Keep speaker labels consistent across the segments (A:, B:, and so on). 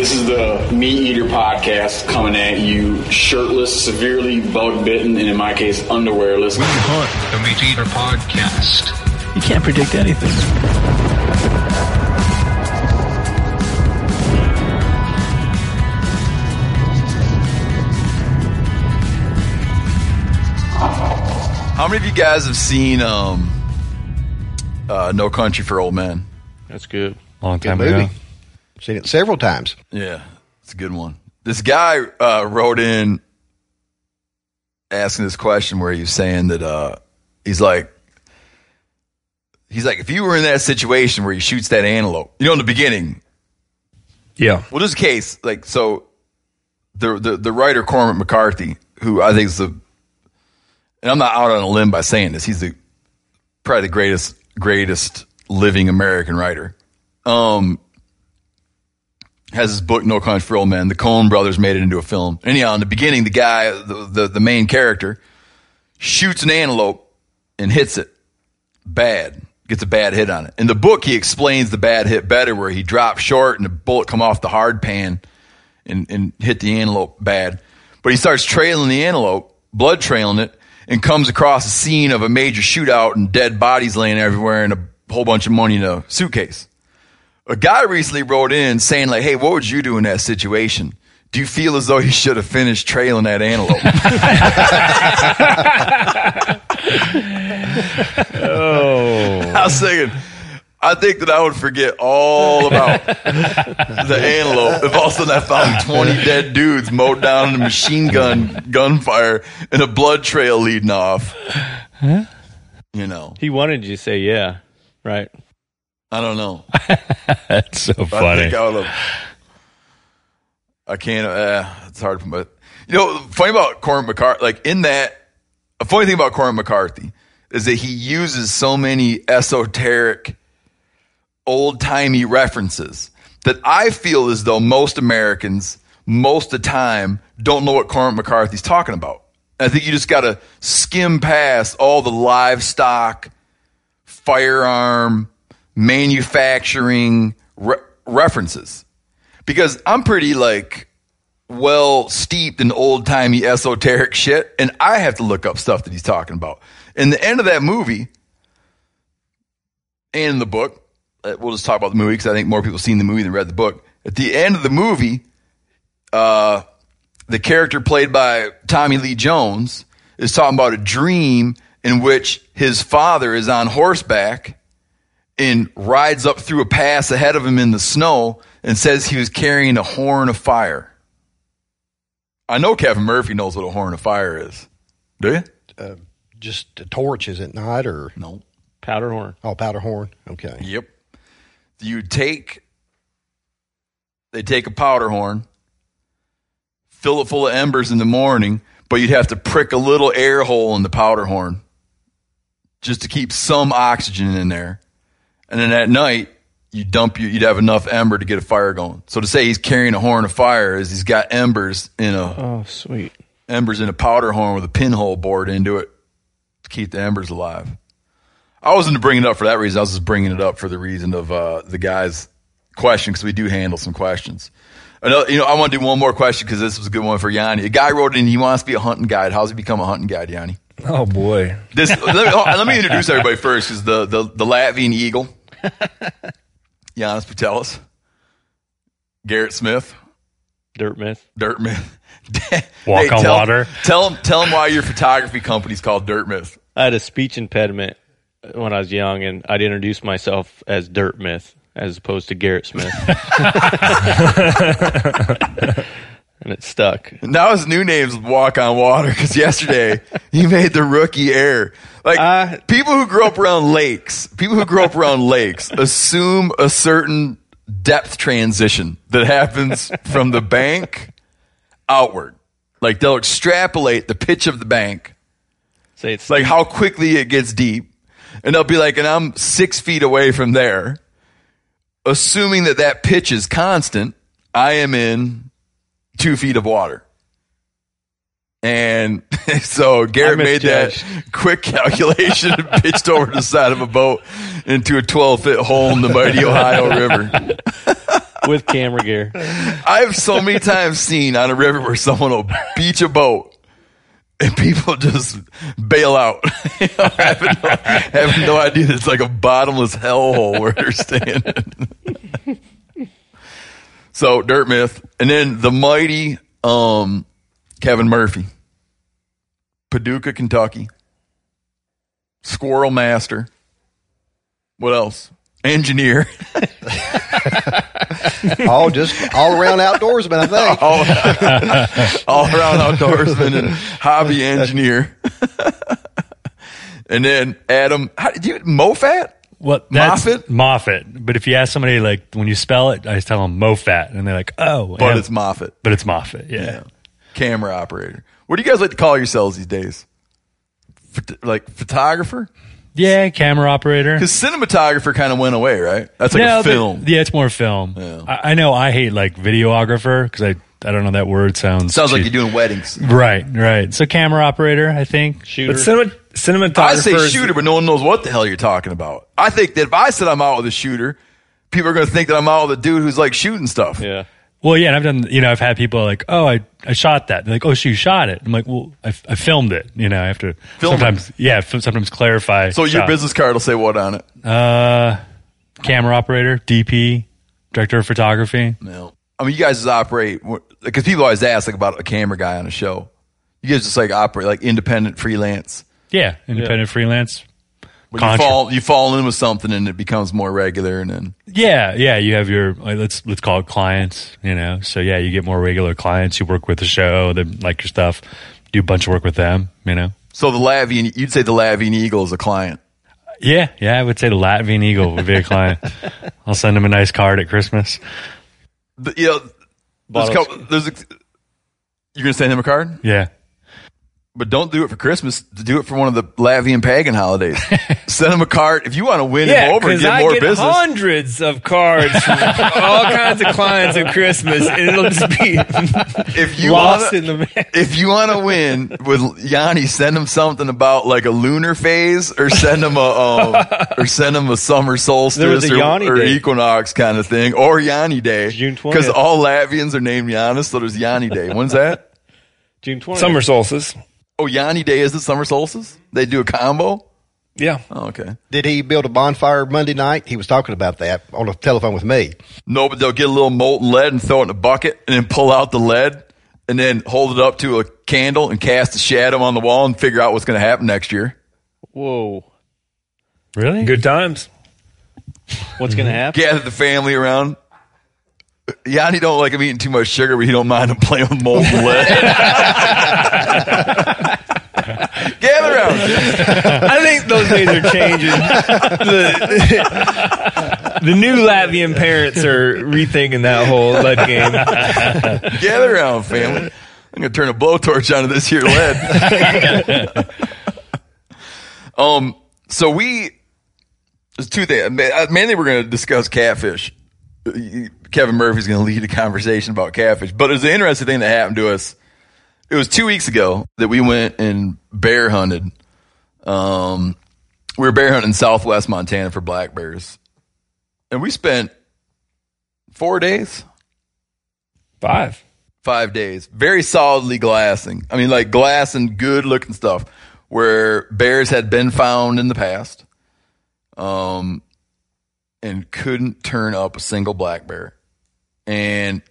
A: This is the Meat Eater podcast coming at you shirtless, severely bug-bitten, and in my case, underwearless.
B: We hunt the Meat Eater podcast.
C: You can't predict anything.
D: How many of you guys have seen No Country for Old Men?
C: That's good.
E: Long time
F: Good movie.
E: ago.
F: Seen it several times.
D: Yeah, it's a good one. This guy wrote in asking this question where he was saying that he's like, if you were in that situation where he shoots that antelope, in the beginning.
E: Yeah.
D: Well, this case, so the writer Cormac McCarthy, who I think is and I'm not out on a limb by saying this, he's probably the greatest living American writer. Has his book No Country for Old Men. The Coen brothers made it into a film. Anyhow, in the beginning, the guy, the main character, shoots an antelope and hits it bad. Gets a bad hit on it. In the book, he explains the bad hit better, where he dropped short and the bullet come off the hard pan and hit the antelope bad. But he starts trailing the antelope, blood trailing it, and comes across a scene of a major shootout and dead bodies laying everywhere and a whole bunch of money in a suitcase. A guy recently wrote in saying, hey, what would you do in that situation? Do you feel as though you should have finished trailing that antelope? I was thinking, I think that I would forget all about the antelope if all of a sudden I found 20 dead dudes mowed down in a machine gunfire and a blood trail leading off.
C: Huh? He wanted you to say yeah, right?
D: I don't know.
E: That's so funny.
D: I think I would have. I can't. It's hard. But funny about Cormac McCarthy, a funny thing about Cormac McCarthy is that he uses so many esoteric, old-timey references that I feel as though most Americans, most of the time, don't know what Cormac McCarthy's talking about. I think you just got to skim past all the livestock, firearm, manufacturing references, because I'm pretty well steeped in old-timey esoteric shit, and I have to look up stuff that he's talking about. In the end of that movie and in the book, we'll just talk about the movie because I think more people have seen the movie than read the book. At the end of the movie, the character played by Tommy Lee Jones is talking about a dream in which his father is on horseback and rides up through a pass ahead of him in the snow and says he was carrying a horn of fire. I know Kevin Murphy knows what a horn of fire is. Do you?
F: Just a torch, is it not? Or
D: no.
C: Powder horn.
F: Oh, powder horn. Okay.
D: Yep. They take a powder horn, fill it full of embers in the morning, but you'd have to prick a little air hole in the powder horn just to keep some oxygen in there. And then at night, you'd have enough ember to get a fire going. So to say he's carrying a horn of fire is he's got embers in a powder horn with a pinhole bored into it to keep the embers alive. I wasn't bringing it up for that reason. I was just bringing it up for the reason of the guy's question, because we do handle some questions. I want to do one more question because this was a good one for Yanni. A guy wrote in, he wants to be a hunting guide. How's he become a hunting guide, Yanni?
E: Oh, boy.
D: Let me introduce everybody first, because the Latvian Eagle, Giannis Putelis, Garrett Smith,
C: Dirt Myth.
E: Walk on water.
D: Tell him why your photography company's called Dirt Myth.
C: I had a speech impediment when I was young, and I'd introduce myself as Dirt Myth as opposed to Garrett Smith. And it stuck.
D: Now his new name's Walk on Water, because yesterday he made the rookie error. People who grow up around lakes assume a certain depth transition that happens from the bank outward. They'll extrapolate the pitch of the bank.
C: Say it's
D: how quickly it gets deep. And they'll be and I'm 6 feet away from there. Assuming that pitch is constant, I am in 2 feet of water. And so Garrett made that quick calculation and pitched over the side of a boat into a 12-foot hole in the mighty Ohio River.
C: with camera gear.
D: I've so many times seen on a river where someone will beach a boat and people just bail out. Having no idea that it's like a bottomless hellhole where they're standing. So, Dirt Myth. And then the mighty Kevin Murphy. Paducah, Kentucky. Squirrel Master. What else? Engineer.
F: All around outdoorsman, I think.
D: all around outdoorsman and hobby engineer. And then Adam, Mofat?
E: What? That's
D: Moffat?
E: Moffat. But if you ask somebody, like, when you spell it, I just tell them Mofat. And they're like, oh.
D: But it's Moffat.
E: But it's Moffat, yeah.
D: Camera operator. What do you guys like to call yourselves these days? Like photographer?
E: Yeah, camera operator.
D: Because cinematographer kind of went away, right? That's like a film.
E: Yeah, it's more film.
D: Yeah.
E: I know I hate, like, videographer because I don't know, that word sounds
D: like
E: cheap.
D: you're doing weddings.
E: Right. So camera operator, I think.
C: Shooter.
G: But cinematographer.
D: I say shooter, but no one knows what the hell you're talking about. I think that if I said I'm out with a shooter, people are going to think that I'm out with a dude who's like shooting stuff.
C: Yeah.
E: Well, yeah, and I've had people like, oh, I shot that. They're like, oh, so you shot it. I'm like, well, I filmed it. I have to sometimes clarify.
D: So your business card will say what on it?
E: Camera operator, DP, director of photography.
D: No. I mean, you guys just operate, because people always ask like about a camera guy on a show. You guys just like operate like independent freelance.
E: Yeah, independent freelance.
D: But you fall in with something and it becomes more regular, and then
E: yeah, you have your let's call it clients, So yeah, you get more regular clients. You work with the show, they like your stuff, do a bunch of work with them,
D: So you'd say the Latvian Eagle is a client.
E: Yeah, I would say the Latvian Eagle would be a client. I'll send them a nice card at Christmas.
D: You're gonna send him a card?
E: Yeah.
D: But don't do it for Christmas. Do it for one of the Latvian pagan holidays. Send him a card if you want to win him over and get more business.
G: Hundreds of cards from all kinds of clients at Christmas, and it'll just be
D: if you
G: lost in the mix.
D: If you want to win with Yanni, send him something about like a lunar phase, or send him a summer solstice or equinox kind of thing, or Yanni Day,
C: June 20th.
D: Because all Latvians are named Giannis, so there's Yanni Day. When's that?
C: June 20th.
G: Summer solstice.
D: Oh, Yanni Day is the summer solstice? They do a combo?
G: Yeah.
D: Oh, okay.
F: Did he build a bonfire Monday night? He was talking about that on the telephone with me.
D: No, but they'll get a little molten lead and throw it in a bucket and then pull out the lead and then hold it up to a candle and cast a shadow on the wall and figure out what's going to happen next year.
C: Whoa.
E: Really?
G: Good times.
C: What's going to happen?
D: Gather the family around. Yanni don't like him eating too much sugar, but he don't mind him playing with molten lead. Gather around.
G: I think those days are changing. The new Latvian parents are rethinking that whole lead game.
D: Gather around, family. I'm going to turn a blowtorch onto this here lead. So there's two things. Mainly we're going to discuss catfish. Kevin Murphy's going to lead a conversation about catfish. But there's an interesting thing that happened to us. It was 2 weeks ago that we went and bear hunted. We were bear hunting in southwest Montana for black bears. And we spent 4 days?
G: 5
D: days. Very solidly glassing. I mean, like glassing good looking stuff where bears had been found in the past. And couldn't turn up a single black bear. And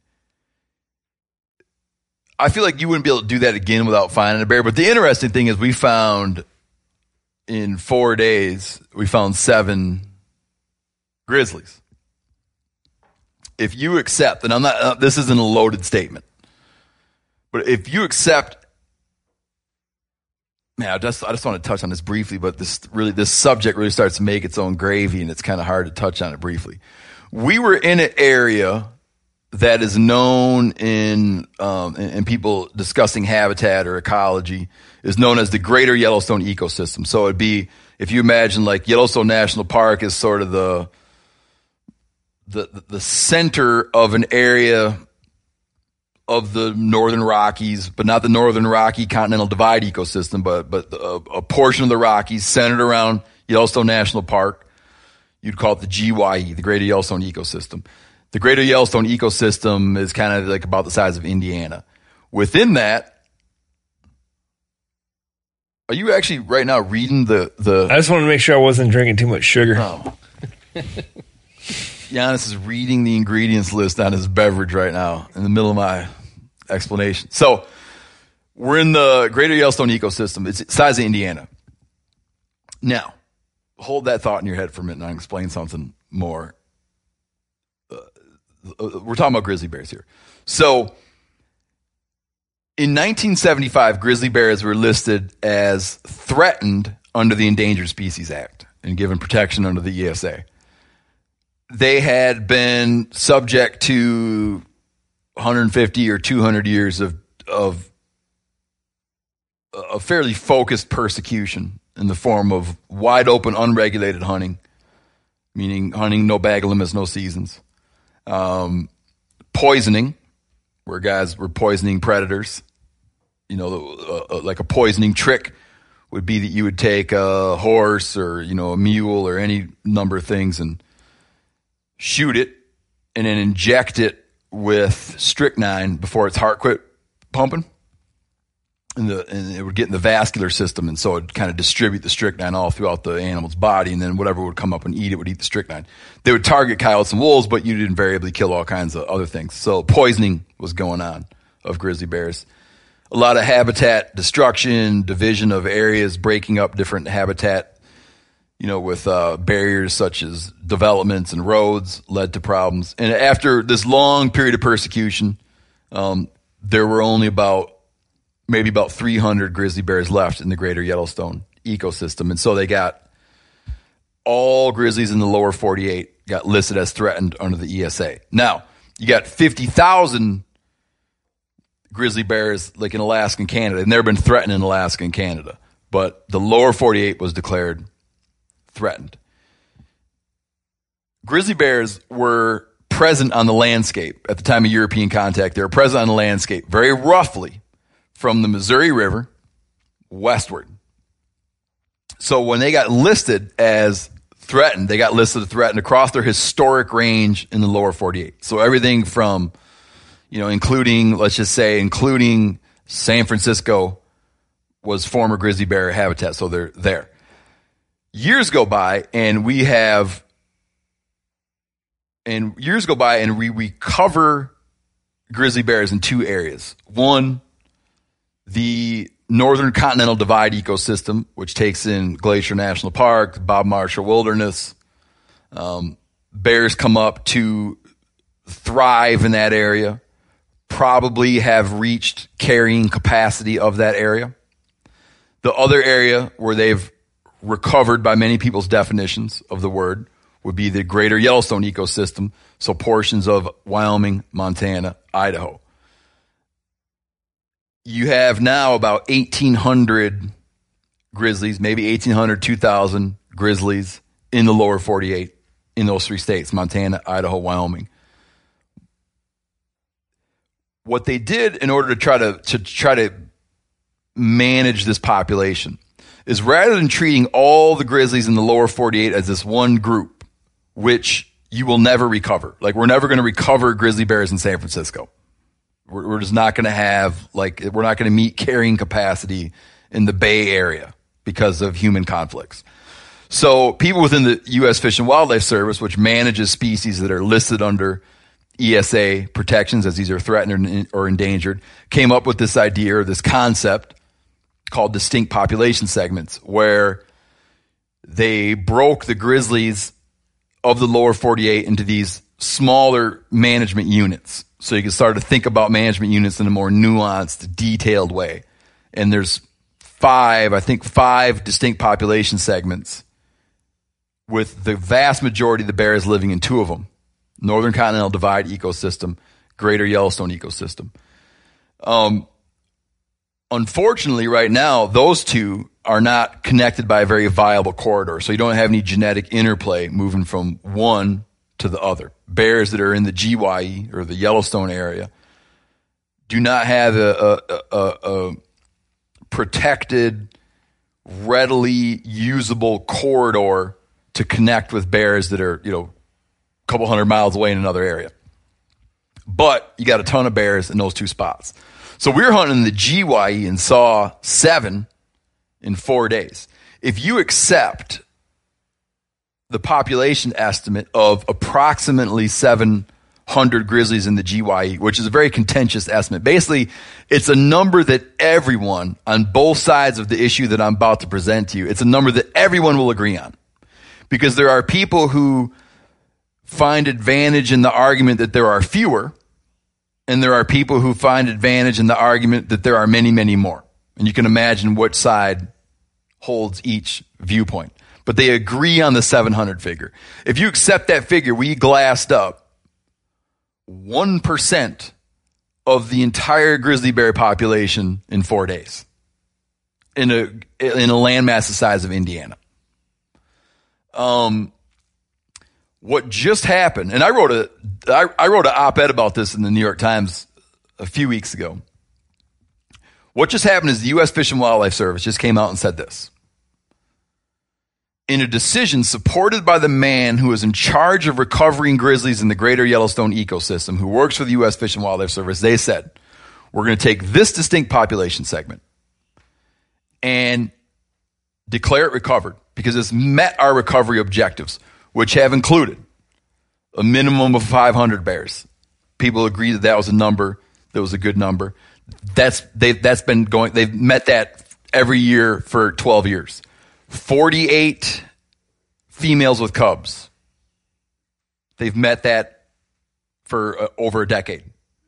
D: I feel like you wouldn't be able to do that again without finding a bear. But the interesting thing is we found in 4 days, we found 7 grizzlies. If you accept, and I'm not, this isn't a loaded statement, but if you accept, man, I just want to touch on this briefly, but this subject really starts to make its own gravy, and it's kind of hard to touch on it briefly. We were in an area that is known in people discussing habitat or ecology, is known as the Greater Yellowstone Ecosystem. So it'd be, if you imagine like Yellowstone National Park is sort of the center of an area of the Northern Rockies, but not the Northern Rocky Continental Divide ecosystem, but a portion of the Rockies centered around Yellowstone National Park. You'd call it the GYE, the Greater Yellowstone Ecosystem. The Greater Yellowstone ecosystem is kind of like about the size of Indiana. Within that, are you actually right now reading the
G: I just want to make sure I wasn't drinking too much sugar.
D: Oh. Giannis is reading the ingredients list on his beverage right now in the middle of my explanation. So we're in the Greater Yellowstone ecosystem. It's the size of Indiana. Now, hold that thought in your head for a minute and I'll explain something more. We're talking about grizzly bears here. So in 1975, grizzly bears were listed as threatened under the Endangered Species Act and given protection under the ESA. They had been subject to 150 or 200 years of a fairly focused persecution in the form of wide open, unregulated hunting, meaning hunting no bag limits, no seasons. Poisoning, where guys were poisoning predators. You know, like a poisoning trick would be that you would take a horse or, you know, a mule or any number of things and shoot it and then inject it with strychnine before its heart quit pumping. And it would get in the vascular system, and so it would kind of distribute the strychnine all throughout the animal's body, and then whatever would come up and eat it would eat the strychnine. They would target coyotes and wolves, but you'd invariably kill all kinds of other things. So poisoning was going on of grizzly bears. A lot of habitat destruction, division of areas, breaking up different habitat, you know, with barriers such as developments and roads led to problems. And after this long period of persecution, there were only maybe about 300 grizzly bears left in the Greater Yellowstone ecosystem. And so they got all grizzlies in the lower 48 got listed as threatened under the ESA. Now, you got 50,000 grizzly bears like in Alaska and Canada. They've never been threatened in Alaska and Canada, but the lower 48 was declared threatened. Grizzly bears were present on the landscape at the time of European contact. They were present on the landscape very roughly from the Missouri River westward. So when they got listed as threatened, they got listed as threatened across their historic range in the lower 48. So everything from, you know, including San Francisco was former grizzly bear habitat. So they're there. Years go by and we recover grizzly bears in two areas. One, the Northern Continental Divide ecosystem, which takes in Glacier National Park, Bob Marshall Wilderness. Bears come up to thrive in that area, probably have reached carrying capacity of that area. The other area where they've recovered by many people's definitions of the word would be the Greater Yellowstone ecosystem, so portions of Wyoming, Montana, Idaho. You have now about 1,800 grizzlies, maybe 1,800, 2,000 grizzlies in the lower 48 in those three states, Montana, Idaho, Wyoming. What they did in order to try to manage this population is rather than treating all the grizzlies in the lower 48 as this one group, which you will never recover. Like, we're never going to recover grizzly bears in San Francisco. We're just not going to have, like, we're not going to meet carrying capacity in the Bay Area because of human conflicts. So people within the U.S. Fish and Wildlife Service, which manages species that are listed under ESA protections as these are threatened or endangered, came up with this idea or this concept called distinct population segments, where they broke the grizzlies of the lower 48 into these smaller management units. So you can start to think about management units in a more nuanced, detailed way. And there's five distinct population segments, with the vast majority of the bears living in two of them: Northern Continental Divide ecosystem, Greater Yellowstone ecosystem. Unfortunately, right now, those two are not connected by a very viable corridor. So you don't have any genetic interplay moving from one to the other. Bears that are in the GYE or the Yellowstone area do not have a protected, readily usable corridor to connect with bears that are, you know, a couple hundred miles away in another area. but you got a ton of bears in those two spots. So we were hunting the GYE and saw 7 in 4 days. If you accept the population estimate of approximately 700 grizzlies in the GYE, which is a very contentious estimate. Basically, it's a number that everyone on both sides of the issue that I'm about to present to you, it's a number that everyone will agree on. Because there are people who find advantage in the argument that there are fewer, and there are people who find advantage in the argument that there are many, many more. And you can imagine which side holds each viewpoint. But they agree on the 700 figure. If you accept that figure, we glassed up 1% of the entire grizzly bear population in 4 days in a landmass the size of Indiana. What just happened, and I wrote an op-ed about this in the New York Times a few weeks ago. What just happened is the U.S. Fish and Wildlife Service just came out and said this. In a decision supported by the man who is in charge of recovering grizzlies in the greater Yellowstone ecosystem, who works for the U.S. Fish and Wildlife Service, they said, we're going to take this distinct population segment and declare it recovered because it's met our recovery objectives, which have included a minimum of 500 bears. People agreed that was a number that was a good number. They've met that every year for 12 years. 48 females with cubs. They've met that for over a decade.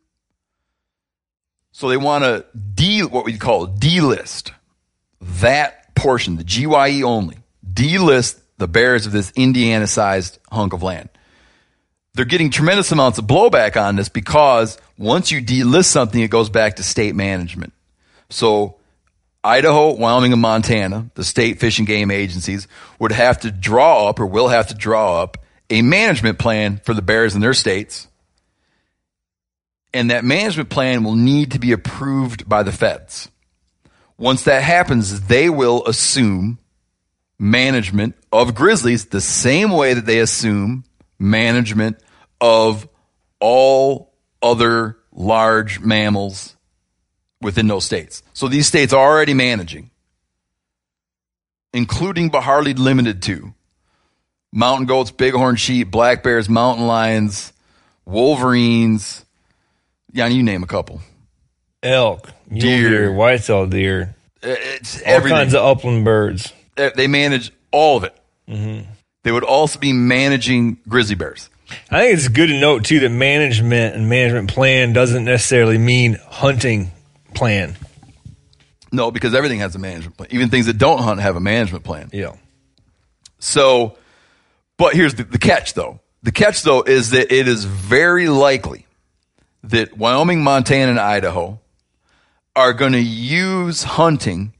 D: So they want to what we call delist that portion, the GYE only, delist the bears of this Indiana-sized hunk of land. They're getting tremendous amounts of blowback on this because once you delist something, it goes back to state management. So Idaho, Wyoming, and Montana, the state fish and game agencies, would have to draw up or will have to draw up a management plan for the bears in their states. And that management plan will need to be approved by the feds. Once that happens, they will assume management of grizzlies the same way that they assume management of all other large mammals within those states. So these states are already managing, including but hardly limited to mountain goats, bighorn sheep, black bears, mountain lions, wolverines. Yeah, you name a couple.
G: Elk, deer, white-tailed deer.
D: It's
G: all
D: everything.
G: Kinds of upland birds.
D: They manage all of it. Mm-hmm. They would also be managing grizzly bears.
G: I think it's good to note, too, that management and management plan doesn't necessarily mean hunting plan.
D: No, because everything has a management plan. Even things that don't hunt have a management plan.
G: Yeah.
D: So, but here's the catch, though. The catch, though, is that it is very likely that Wyoming, Montana, and Idaho are going to use hunting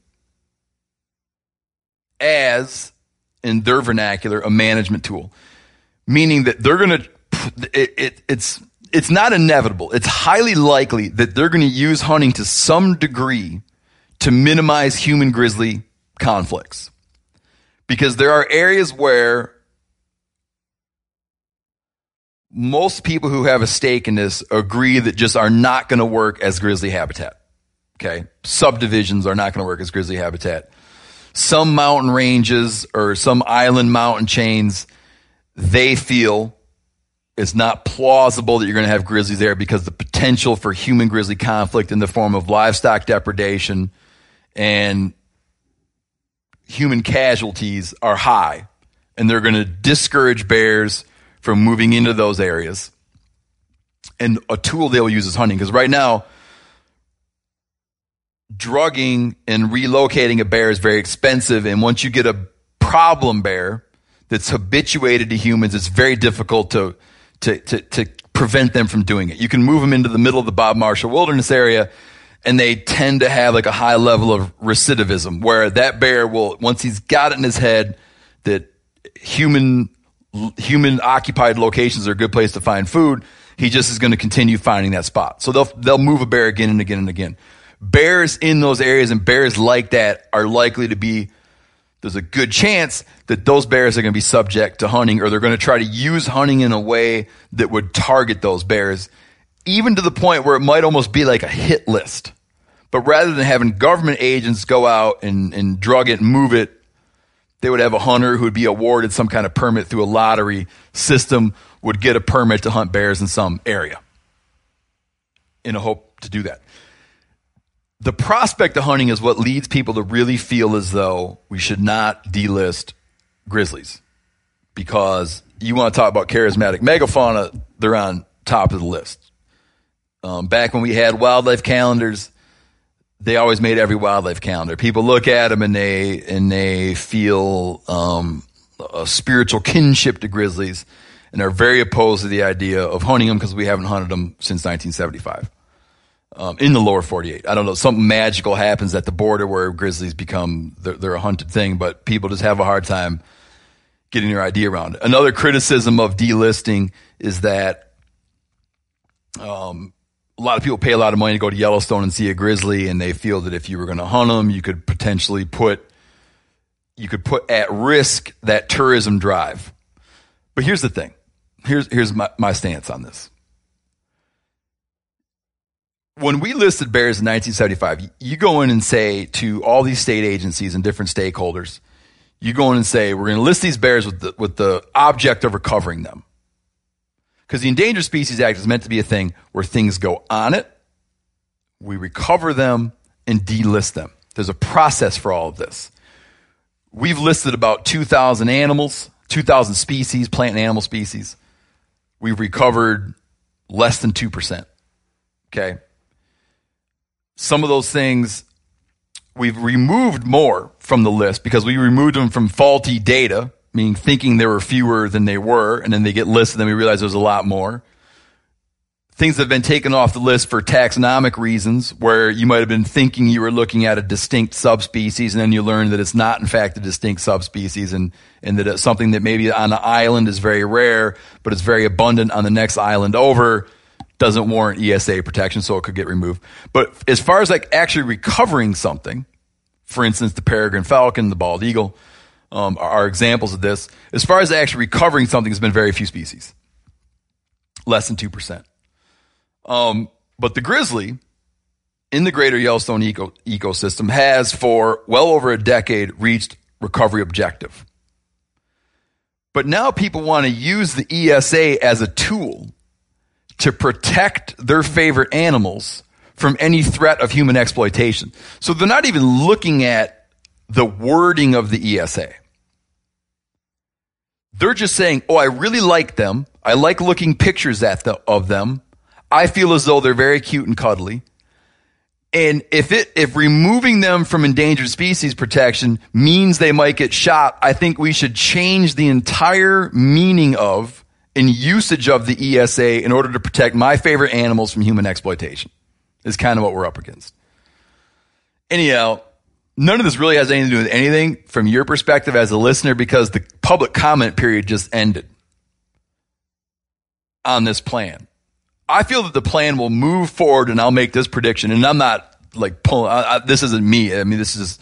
D: as, in their vernacular, a management tool. Meaning that they're going to, it's not inevitable. It's highly likely that they're going to use hunting to some degree to minimize human grizzly conflicts. Because there are areas where most people who have a stake in this agree that just are not going to work as grizzly habitat. Okay? Subdivisions are not going to work as grizzly habitat. Some mountain ranges or some island mountain chains, they feel it's not plausible that you're going to have grizzlies there because the potential for human grizzly conflict in the form of livestock depredation and human casualties are high. And they're going to discourage bears from moving into those areas. And a tool they'll use is hunting. Because right now, drugging and relocating a bear is very expensive. And once you get a problem bear that's habituated to humans, it's very difficult to prevent them from doing it. You can move them into the middle of the Bob Marshall Wilderness area, and they tend to have like a high level of recidivism, where that bear will, once he's got it in his head that human occupied locations are a good place to find food, he just is going to continue finding that spot. So they'll move a bear again and again and again. Bears in those areas and bears like that are likely to be, there's a good chance that those bears are going to be subject to hunting, or they're going to try to use hunting in a way that would target those bears even to the point where it might almost be like a hit list. But rather than having government agents go out and drug it and move it, they would have a hunter who would be awarded some kind of permit through a lottery system, would get a permit to hunt bears in some area in a hope to do that. The prospect of hunting is what leads people to really feel as though we should not delist grizzlies, because you want to talk about charismatic megafauna, they're on top of the list. Back when we had wildlife calendars, they always made every wildlife calendar. People look at them and they feel a spiritual kinship to grizzlies and are very opposed to the idea of hunting them because we haven't hunted them since 1975 in the lower 48. I don't know, something magical happens at the border where grizzlies become they're a hunted thing, but people just have a hard time getting their idea around it. Another criticism of delisting is that a lot of people pay a lot of money to go to Yellowstone and see a grizzly, and they feel that if you were going to hunt them, you could potentially put at risk that tourism drive. But here's the thing. Here's my stance on this. When we listed bears in 1975, you go in and say to all these state agencies and different stakeholders, you go in and say, we're going to list these bears with the object of recovering them. Because the Endangered Species Act is meant to be a thing where things go on it, we recover them, and delist them. There's a process for all of this. We've listed about 2,000 animals, 2,000 species, plant and animal species. We've recovered less than 2%. Okay? Some of those things we've removed more from the list because we removed them from faulty data, meaning thinking there were fewer than they were, and then they get listed, and then we realize there's a lot more. Things that have been taken off the list for taxonomic reasons, where you might have been thinking you were looking at a distinct subspecies, and then you learn that it's not, in fact, a distinct subspecies, and that it's something that maybe on an island is very rare, but it's very abundant on the next island over, doesn't warrant ESA protection, so it could get removed. But as far as like actually recovering something, for instance, the peregrine falcon, the bald eagle, are examples of this. As far as actually recovering something, has been very few species, less than 2%. But the grizzly in the greater Yellowstone ecosystem has for well over a decade reached recovery objective. But now people want to use the ESA as a tool to protect their favorite animals from any threat of human exploitation. So they're not even looking at the wording of the ESA. They're just saying, oh, I really like them. I like looking pictures of them. I feel as though they're very cute and cuddly. And if removing them from endangered species protection means they might get shot, I think we should change the entire meaning of and usage of the ESA in order to protect my favorite animals from human exploitation. Is kind of what we're up against. Anyhow, none of this really has anything to do with anything from your perspective as a listener, because the public comment period just ended on this plan. I feel that the plan will move forward, and I'll make this prediction, and I'm not like pulling, this isn't me. I mean, this is,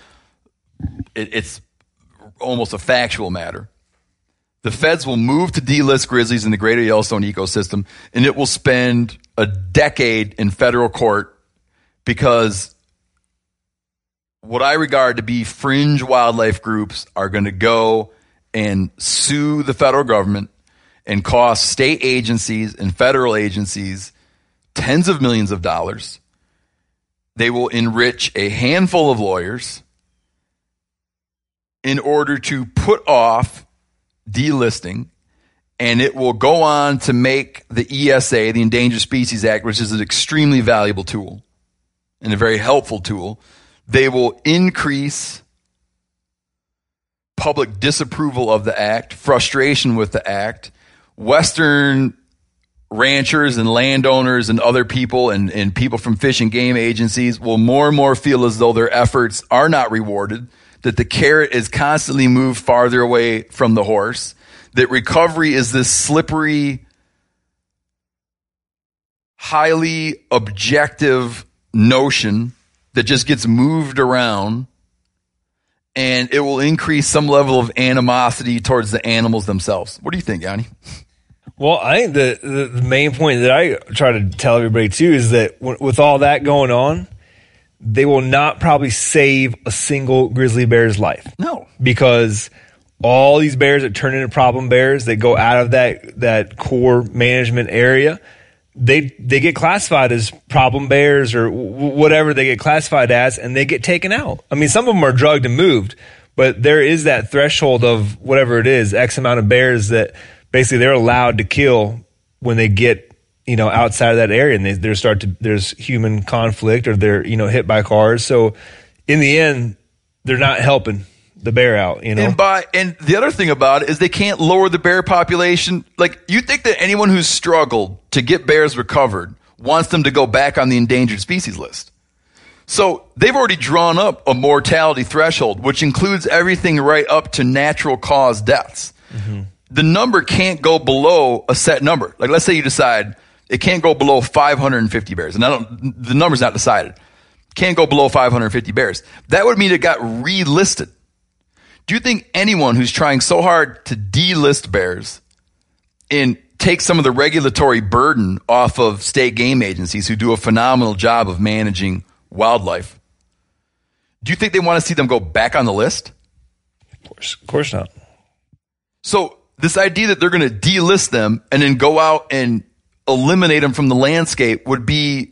D: it's almost a factual matter. The feds will move to delist grizzlies in the greater Yellowstone ecosystem, and it will spend a decade in federal court because what I regard to be fringe wildlife groups are going to go and sue the federal government and cost state agencies and federal agencies tens of millions of dollars. They will enrich a handful of lawyers in order to put off delisting, and it will go on to make the ESA, the Endangered Species Act, which is an extremely valuable tool and a very helpful tool. They will increase public disapproval of the act, frustration with the act. Western ranchers and landowners and other people and people from fish and game agencies will more and more feel as though their efforts are not rewarded, that the carrot is constantly moved farther away from the horse, that recovery is this slippery, highly objective notion that just gets moved around, and it will increase some level of animosity towards the animals themselves. What do you think, Yanni?
G: Well, I think the main point that I try to tell everybody too is that with all that going on, they will not probably save a single grizzly bear's life.
D: No.
G: Because all these bears that turn into problem bears that go out of that core management area, they get classified as problem bears or whatever they get classified as, and they get taken out. I mean, some of them are drugged and moved, but there is that threshold of whatever it is, X amount of bears that basically they're allowed to kill when they get, outside of that area, and there's human conflict or they're, hit by cars. So in the end, they're not helping the bear out, And
D: the other thing about it is they can't lower the bear population. Like, you think that anyone who's struggled to get bears recovered wants them to go back on the endangered species list. So they've already drawn up a mortality threshold, which includes everything right up to natural cause deaths. Mm-hmm. The number can't go below a set number. Like, let's say you decide it can't go below 550 bears. And the number's not decided. Can't go below 550 bears. That would mean it got relisted. Do you think anyone who's trying so hard to delist bears and take some of the regulatory burden off of state game agencies who do a phenomenal job of managing wildlife, do you think they want to see them go back on the list?
G: Of course not.
D: So this idea that they're going to delist them and then go out and eliminate them from the landscape would be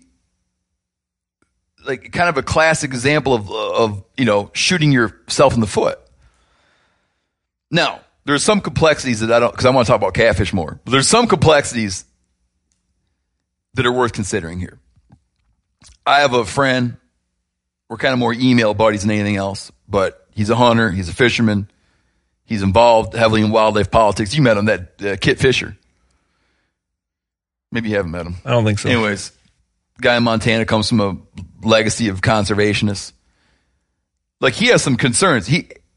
D: like kind of a classic example of shooting yourself in the foot. Now, there's some complexities that because I want to talk about catfish more, but there's some complexities that are worth considering here. I have a friend, we're kind of more email buddies than anything else, but he's a hunter, he's a fisherman, he's involved heavily in wildlife politics. You met him, that Kit Fisher. Maybe you haven't met him.
G: I don't think so.
D: Anyways, the guy in Montana comes from a legacy of conservationists. Like, he has some concerns.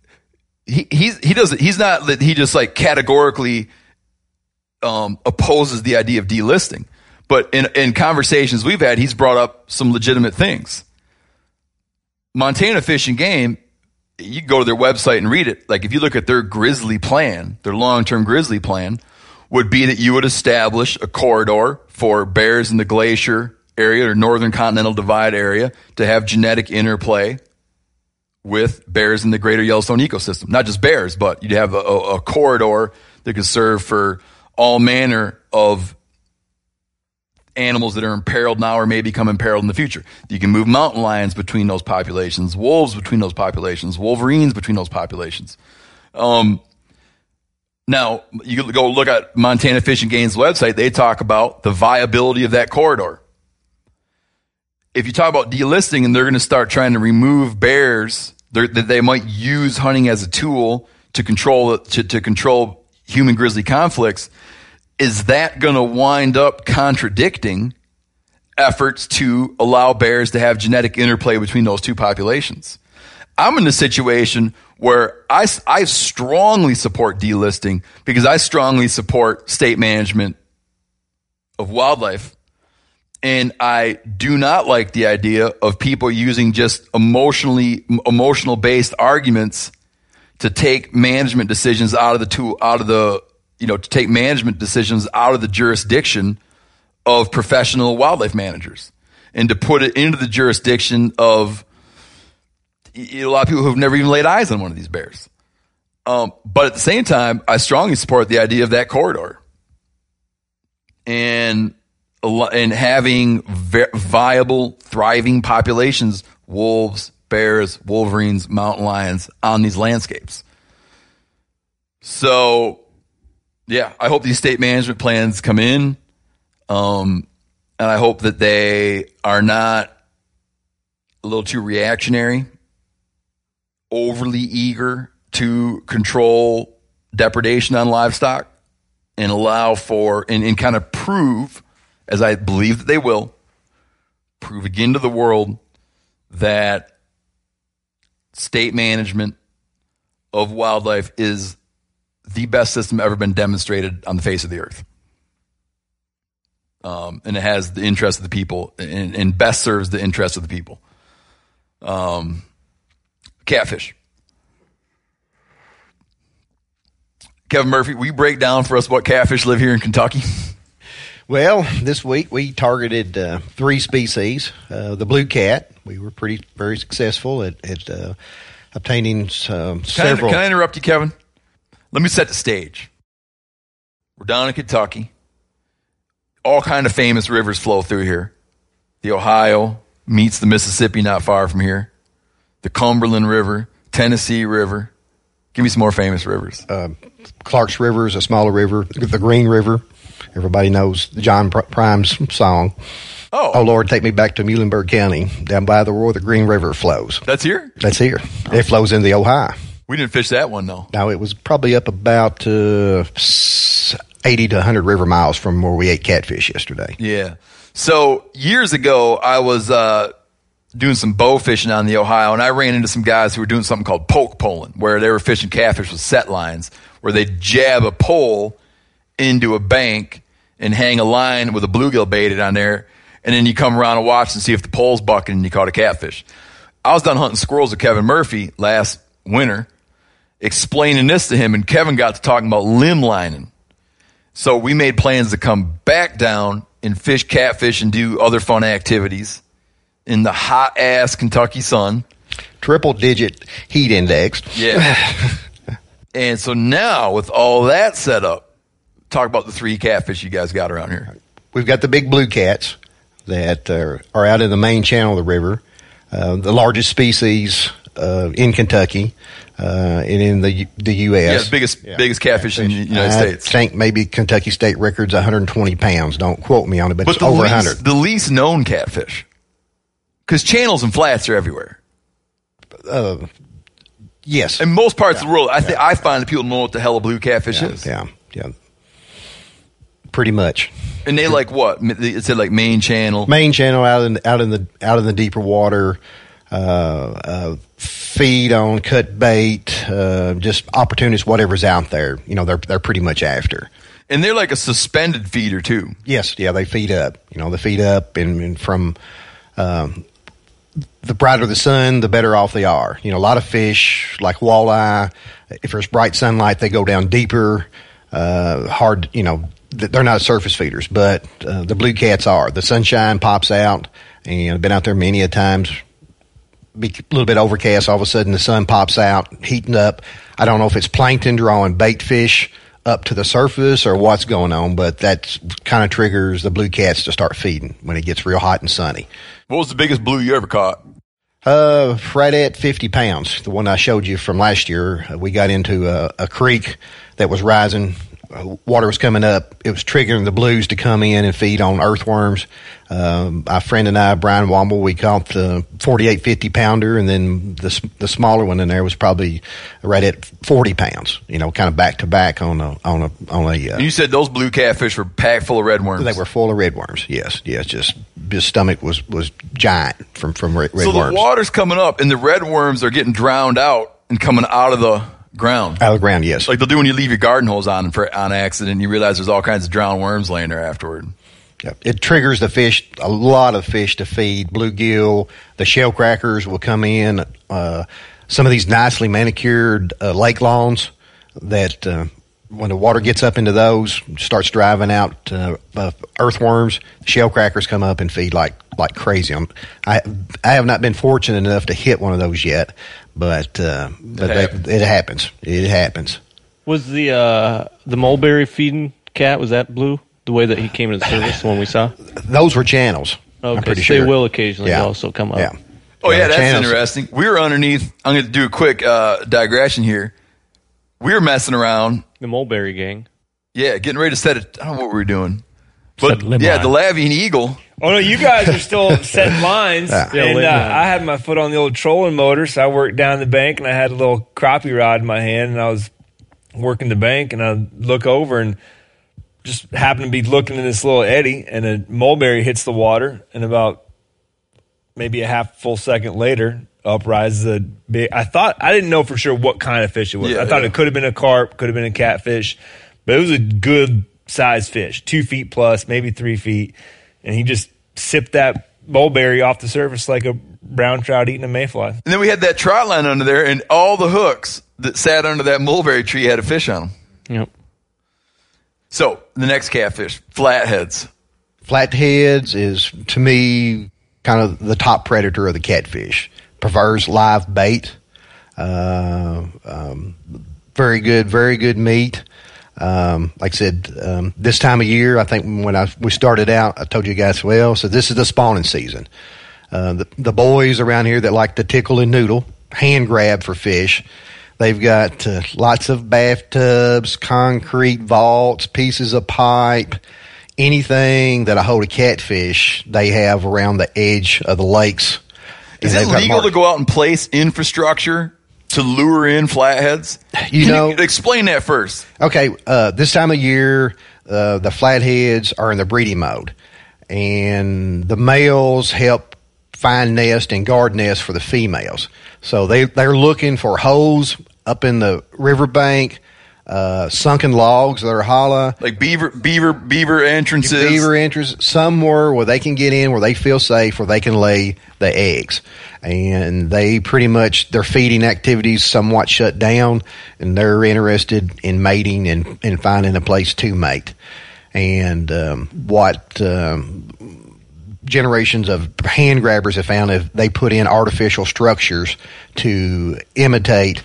D: He's not that he just like categorically opposes the idea of delisting, but in conversations we've had, he's brought up some legitimate things. Montana Fish and Game, you can go to their website and read it. Like, if you look at their grizzly plan, their long-term grizzly plan would be that you would establish a corridor for bears in the glacier area or northern continental divide area to have genetic interplay with bears in the greater Yellowstone ecosystem. Not just bears, but you'd have a corridor that could serve for all manner of animals that are imperiled now or may become imperiled in the future. You can move mountain lions between those populations, wolves between those populations, wolverines between those populations. Now, you can go look at Montana Fish and Game's website. They talk about the viability of that corridor. If you talk about delisting and they're going to start trying to remove bears that they might use hunting as a tool to control human grizzly conflicts, is that going to wind up contradicting efforts to allow bears to have genetic interplay between those two populations? I'm in a situation where I strongly support delisting because I strongly support state management of wildlife. And I do not like the idea of people using just emotional based arguments to take management decisions to take management decisions out of the jurisdiction of professional wildlife managers and to put it into the jurisdiction of a lot of people who've never even laid eyes on one of these bears. But at the same time, I strongly support the idea of that corridor and having viable, thriving populations, wolves, bears, wolverines, mountain lions on these landscapes. So, yeah, I hope these state management plans come in. And I hope that they are not a little too reactionary, overly eager to control depredation on livestock and allow for and kind of prove, as I believe that they will, prove again to the world that state management of wildlife is the best system ever been demonstrated on the face of the earth. And it has the interest of the people and best serves the interest of the people. Catfish. Kevin Murphy, will you break down for us what catfish live here in Kentucky?
F: Well, this week we targeted 3 species. The blue cat, we were very successful at obtaining several.
D: Can I interrupt you, Kevin? Let me set the stage. We're down in Kentucky. All kind of famous rivers flow through here. The Ohio meets the Mississippi not far from here. The Cumberland River, Tennessee River. Give me some more famous rivers.
F: Clark's River is a smaller river. The Green River. Everybody knows the John Prime's song. Oh, Lord, take me back to Muhlenberg County. Down by the where the Green River flows.
D: That's here?
F: That's here. Oh. It flows into the Ohio.
D: We didn't fish that one, though.
F: No, it was probably up about 80 to 100 river miles from where we ate catfish yesterday.
D: Yeah. So years ago, I was doing some bow fishing on the Ohio, and I ran into some guys who were doing something called poke poling, where they were fishing catfish with set lines, where they jab a pole into a bank and hang a line with a bluegill baited on there, and then you come around and watch and see if the pole's bucking and you caught a catfish. I was done hunting squirrels with Kevin Murphy last winter, explaining this to him, and Kevin got to talking about limb lining. So we made plans to come back down and fish catfish and do other fun activities in the hot-ass Kentucky sun.
F: Triple-digit heat index.
D: Yeah. And so now, with all that set up, talk about the 3 catfish you guys got around here.
F: We've got the big blue cats that are out in the main channel of the river, the largest species in Kentucky and in the U.S.
D: Yeah, biggest catfish in the United States.
F: I think maybe Kentucky State record's 120 pounds. Don't quote me on it, but it's over 100.
D: The least known catfish. Because channels and flats are everywhere.
F: Yes.
D: In most parts of the world, I find that people know what the hell a blue catfish is.
F: Yeah. Pretty much.
D: And they like what? It said like main channel.
F: Main channel out in the deeper water. Feed on, cut bait, just opportunists, whatever's out there. They're pretty much after.
D: And they're like a suspended feeder too.
F: Yes, yeah, they feed up. They feed up, and from the brighter the sun, the better off they are. A lot of fish like walleye, if there's bright sunlight, they go down deeper. Hard, they're not surface feeders, but the blue cats are. The sunshine pops out, and I've been out there many a times. Be a little bit overcast, all of a sudden the sun pops out, heating up. I don't know if it's plankton drawing bait fish up to the surface or what's going on, but that kind of triggers the blue cats to start feeding when it gets real hot and sunny.
D: What was the biggest blue you ever caught?
F: Right at 50 pounds. The one I showed you from last year. We got into a creek that was rising. Water was coming up. It was triggering the blues to come in and feed on earthworms. My friend and I, Brian Womble, we caught the 48 50-pounder, and then the smaller one in there was probably right at 40 pounds. Kind of back to back on a.
D: And you said those blue catfish were packed full of red worms.
F: They were full of red worms. Yes. Just his stomach was giant from red worms.
D: So the water's coming up, and the red worms are getting drowned out and coming out of the ground.
F: Out of the ground, yes.
D: Like they'll do when you leave your garden hose on accident, and you realize there's all kinds of drowned worms laying there afterward.
F: Yep. It triggers the fish, a lot of fish to feed. Bluegill, the shell crackers will come in. Some of these nicely manicured lake lawns that when the water gets up into those, starts driving out earthworms, shell crackers come up and feed like crazy. I have not been fortunate enough to hit one of those yet, but it happens. It happens.
C: Was the mulberry feeding cat, was that blue? The way that he came into service, the one we saw?
F: Those were channels.
C: Okay,
F: I'm pretty
C: so
F: sure.
C: they will occasionally also come up.
F: Yeah.
D: Oh, yeah, that's
F: channels.
D: interesting. We were underneath. I'm going to do a quick digression here. We were messing around.
C: The mulberry gang.
D: Yeah, getting ready to set it. I don't know what we were doing. But,
E: line.
D: the Lavian Eagle.
G: Oh, no, you guys are still setting lines. And I had my foot on the old trolling motor, so I worked down the bank, and I had a little crappie rod in my hand, and I was working the bank, and I look over, and just happened to be looking in this little eddy, and a mulberry hits the water, and about maybe a half full second later, up rises a big. I didn't know for sure what kind of fish it was. I thought it could have been a carp, could have been a catfish, but it was a good sized fish, 2 feet plus, maybe 3 feet, and he just sipped that mulberry off the surface like a brown trout eating a mayfly.
D: And then we had that trot line under there, and all the hooks that sat under that mulberry tree had a fish on them.
C: Yep.
D: So the next catfish, flatheads.
F: Flatheads is, to me, kind of the top predator of the catfish. Prefers live bait. Very good meat. Like I said, this time of year, I think when we started out, I told you guys so this is the spawning season. The boys around here that like to tickle and noodle, hand grab for fish, they've got lots of bathtubs, concrete vaults, pieces of pipe, anything that'll hold a catfish they have around the edge of the lakes.
D: Is it legal to go out and place infrastructure to lure in flatheads? Can you explain that first.
F: Okay, this time of year, the flatheads are in the breeding mode, and the males help find nest and guard nest for the females. So they're looking for holes up in the riverbank, sunken logs that are hollow,
D: like beaver entrances.
F: Beaver entrances, somewhere where they can get in, where they feel safe, where they can lay the eggs. And they pretty much, their feeding activities somewhat shut down, and they're interested in mating and finding a place to mate. And what generations of hand grabbers have found, if they put in artificial structures to imitate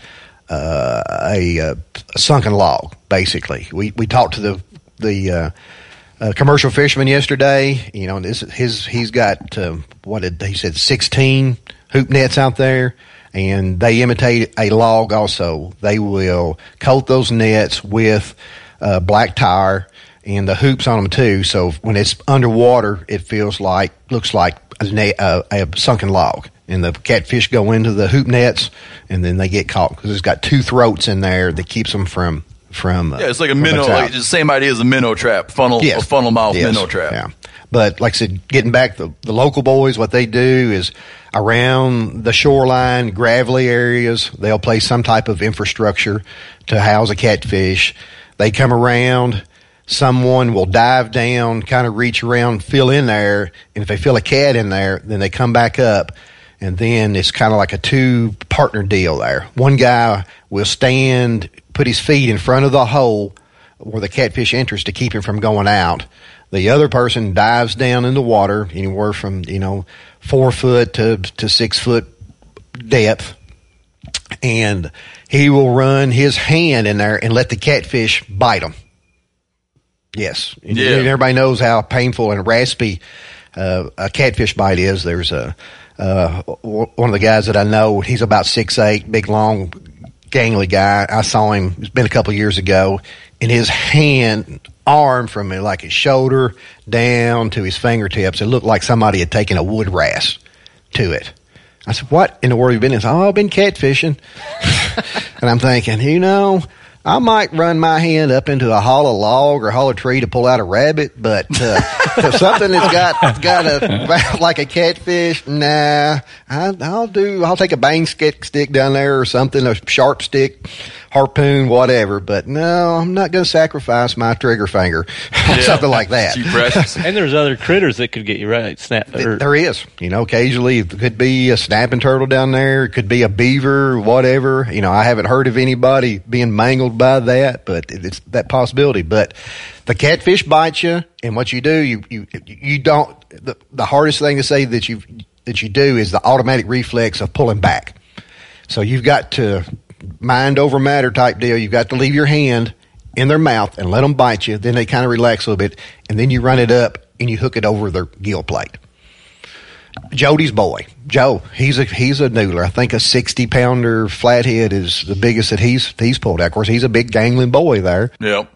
F: a sunken log. Basically, we talked to the commercial fisherman yesterday. You know, he's got what did he said 16 hoop nets out there, and they imitate a log. Also, they will coat those nets with black tire and the hoops on them too. So when it's underwater, it looks like a sunken log. And the catfish go into the hoop nets, and then they get caught because it's got two throats in there that keeps them from.
D: It's like a minnow, like the same idea as a minnow trap, a funnel mouth minnow trap.
F: Yeah, but like I said, getting back the local boys, what they do is around the shoreline, gravelly areas, they'll place some type of infrastructure to house a catfish. They come around. Someone will dive down, kind of reach around, fill in there, and if they feel a cat in there, then they come back up. And then it's kind of like a two-partner deal there. One guy will stand, put his feet in front of the hole where the catfish enters to keep him from going out. The other person dives down in the water, anywhere from 4 foot to 6 foot depth, and he will run his hand in there and let the catfish bite him. Yes, yeah. Everybody knows how painful and raspy a catfish bite is. There's one of the guys that I know, he's about 6'8", big, long, gangly guy. I saw him, it's been a couple of years ago, and his arm from like his shoulder down to his fingertips, it looked like somebody had taken a wood rasp to it. I said, what in the world have you been in? He said, I've been catfishing. And I'm thinking, I might run my hand up into a hollow log or hollow tree to pull out a rabbit, but if something that's got a like a catfish, nah. I'll take a bang stick down there or something, a sharp stick, harpoon, whatever. But no, I'm not going to sacrifice my trigger finger on something like that.
D: Too precious.
C: And there's other critters that could get you right.
F: There is. Occasionally it could be a snapping turtle down there. It could be a beaver, whatever. I haven't heard of anybody being mangled by that, but it's that possibility. But the catfish bites you, and what you do, you don't. The hardest thing to say that you do is the automatic reflex of pulling back. So you've got to mind over matter type deal. You've got to leave your hand in their mouth and let them bite you. Then they kind of relax a little bit, and then you run it up and you hook it over their gill plate. Jody's boy, Joe, he's a noodler. I think a 60-pounder flathead is the biggest that he's pulled out. Of course, he's a big gangling boy there.
D: Yep.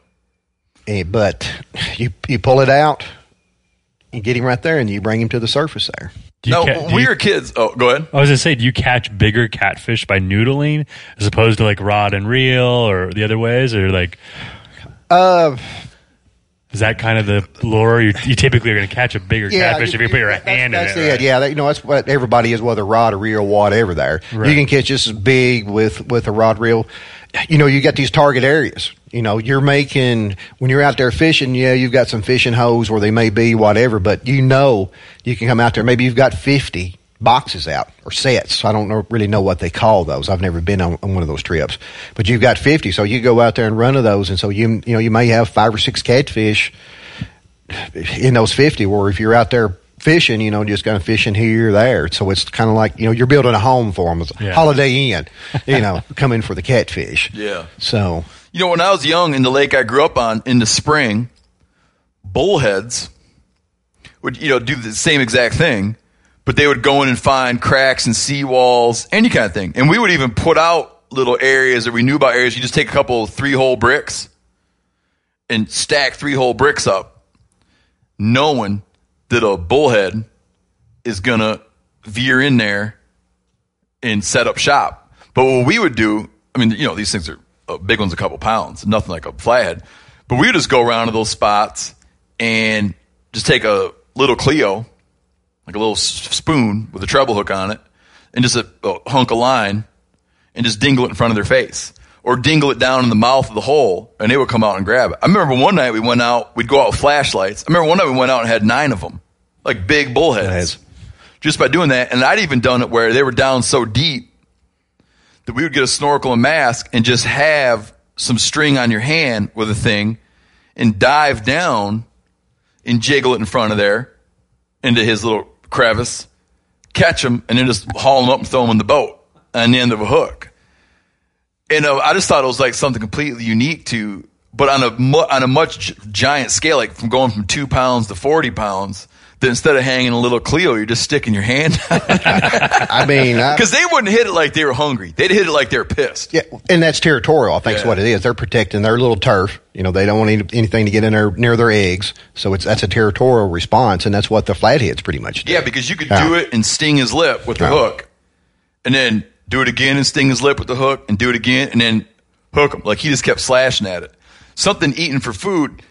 F: But you pull it out, you get him right there, and you bring him to the surface there.
D: When we were kids. Oh, go ahead.
E: I was going to say, do you catch bigger catfish by noodling as opposed to like rod and reel or the other ways, or like? Is that kind of the lure? You typically are going to catch a bigger catfish if you put your hand in it.
F: That's it. Right? Yeah, that's what everybody is, whether rod or reel, whatever. There, right. You can catch just as big with a rod reel. You got these target areas. You're making when you're out there fishing. Yeah, you've got some fishing holes where they may be, whatever. But you can come out there. Maybe you've got 50 boxes out or sets. I don't really know what they call those. I've never been on one of those trips. But you've got 50, so you go out there and run of those, and so you may have 5 or 6 catfish in those 50. Or if you're out there fishing, just kind of fishing here or there. So it's kind of like you're building a home for them. It's a Holiday Inn, coming for the catfish.
D: Yeah.
F: So
D: when I was young in the lake I grew up on in the spring, bullheads would do the same exact thing. But they would go in and find cracks and seawalls, any kind of thing. And we would even put out little areas that we knew about areas. You just take a couple of 3-hole bricks and stack 3-hole bricks up, knowing that a bullhead is going to veer in there and set up shop. But what we would do, these things are big ones, a couple pounds, nothing like a flathead. But we would just go around to those spots and just take a little Cleo, like a little spoon with a treble hook on it, and just a hunk of line, and just dingle it in front of their face. Or dingle it down in the mouth of the hole, and they would come out and grab it. I remember one night we'd go out with flashlights. I remember one night we went out and had 9 of them, like big bullheads. Just by doing that. And I'd even done it where they were down so deep that we would get a snorkel and mask and just have some string on your hand with a thing and dive down and jiggle it in front of there into his little crevice, catch them, and then just haul them up and throw them in the boat on the end of a hook. And I just thought it was like something completely unique but on a much giant scale, like from going from 2 pounds to 40 pounds, that instead of hanging a little Cleo, you're just sticking your hand out. Because they wouldn't hit it like they were hungry. They'd hit it like they were pissed.
F: Yeah, and that's territorial, I think is what it is. They're protecting their little turf. They don't want anything to get in there near their eggs. So that's a territorial response, and that's what the flatheads pretty much do.
D: Yeah, because you could do it and sting his lip with the hook, and then do it again and sting his lip with the hook, and do it again, and then hook him. Like, he just kept slashing at it. Something eaten for food.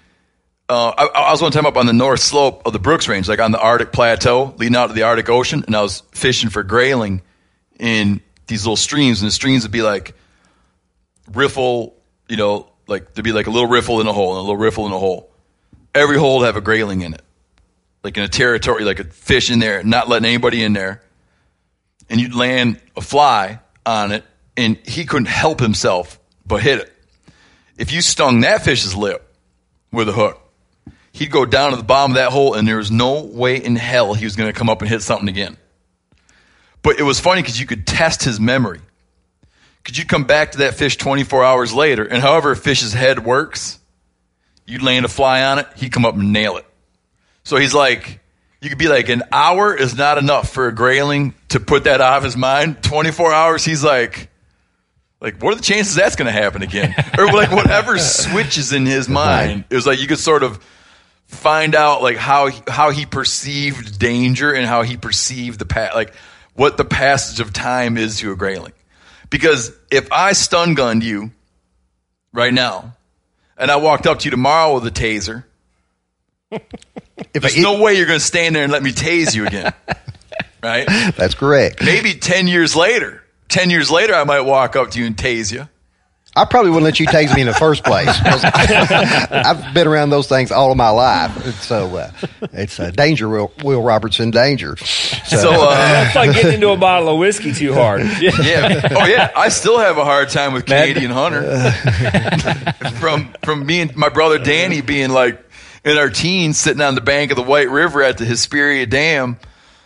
D: I was one time up on the north slope of the Brooks Range, like on the Arctic Plateau, leading out to the Arctic Ocean, and I was fishing for grayling in these little streams, and the streams would be like riffle, like there'd be like a little riffle in a hole and a little riffle in a hole. Every hole would have a grayling in it, like in a territory, like a fish in there, not letting anybody in there. And you'd land a fly on it, and he couldn't help himself but hit it. If you stung that fish's lip with a hook, he'd go down to the bottom of that hole, and there was no way in hell he was going to come up and hit something again. But it was funny because you could test his memory. Because you'd come back to that fish 24 hours later, and however a fish's head works, you'd land a fly on it, he'd come up and nail it. So he's like, you could be like, an hour is not enough for a grayling to put that out of his mind. 24 hours, he's like, what are the chances that's going to happen again? Or like whatever switches in his mind. It was like you could sort of find out like how he perceived danger and how he perceived what the passage of time is to a grayling. Because if I stun gunned you right now and I walked up to you tomorrow with a taser, there's no way you're going to stand there and let me tase you again. Right?
F: That's correct.
D: Maybe 10 years later, I might walk up to you and tase you.
F: I probably wouldn't let you tase me in the first place. I've been around those things all of my life. So it's danger, Will Robertson, danger. So
G: that's like getting into a bottle of whiskey too hard.
D: Yeah. Oh, yeah. I still have a hard time with Canadian Hunter. From me and my brother Danny being like in our teens sitting on the bank of the White River at the Hesperia Dam.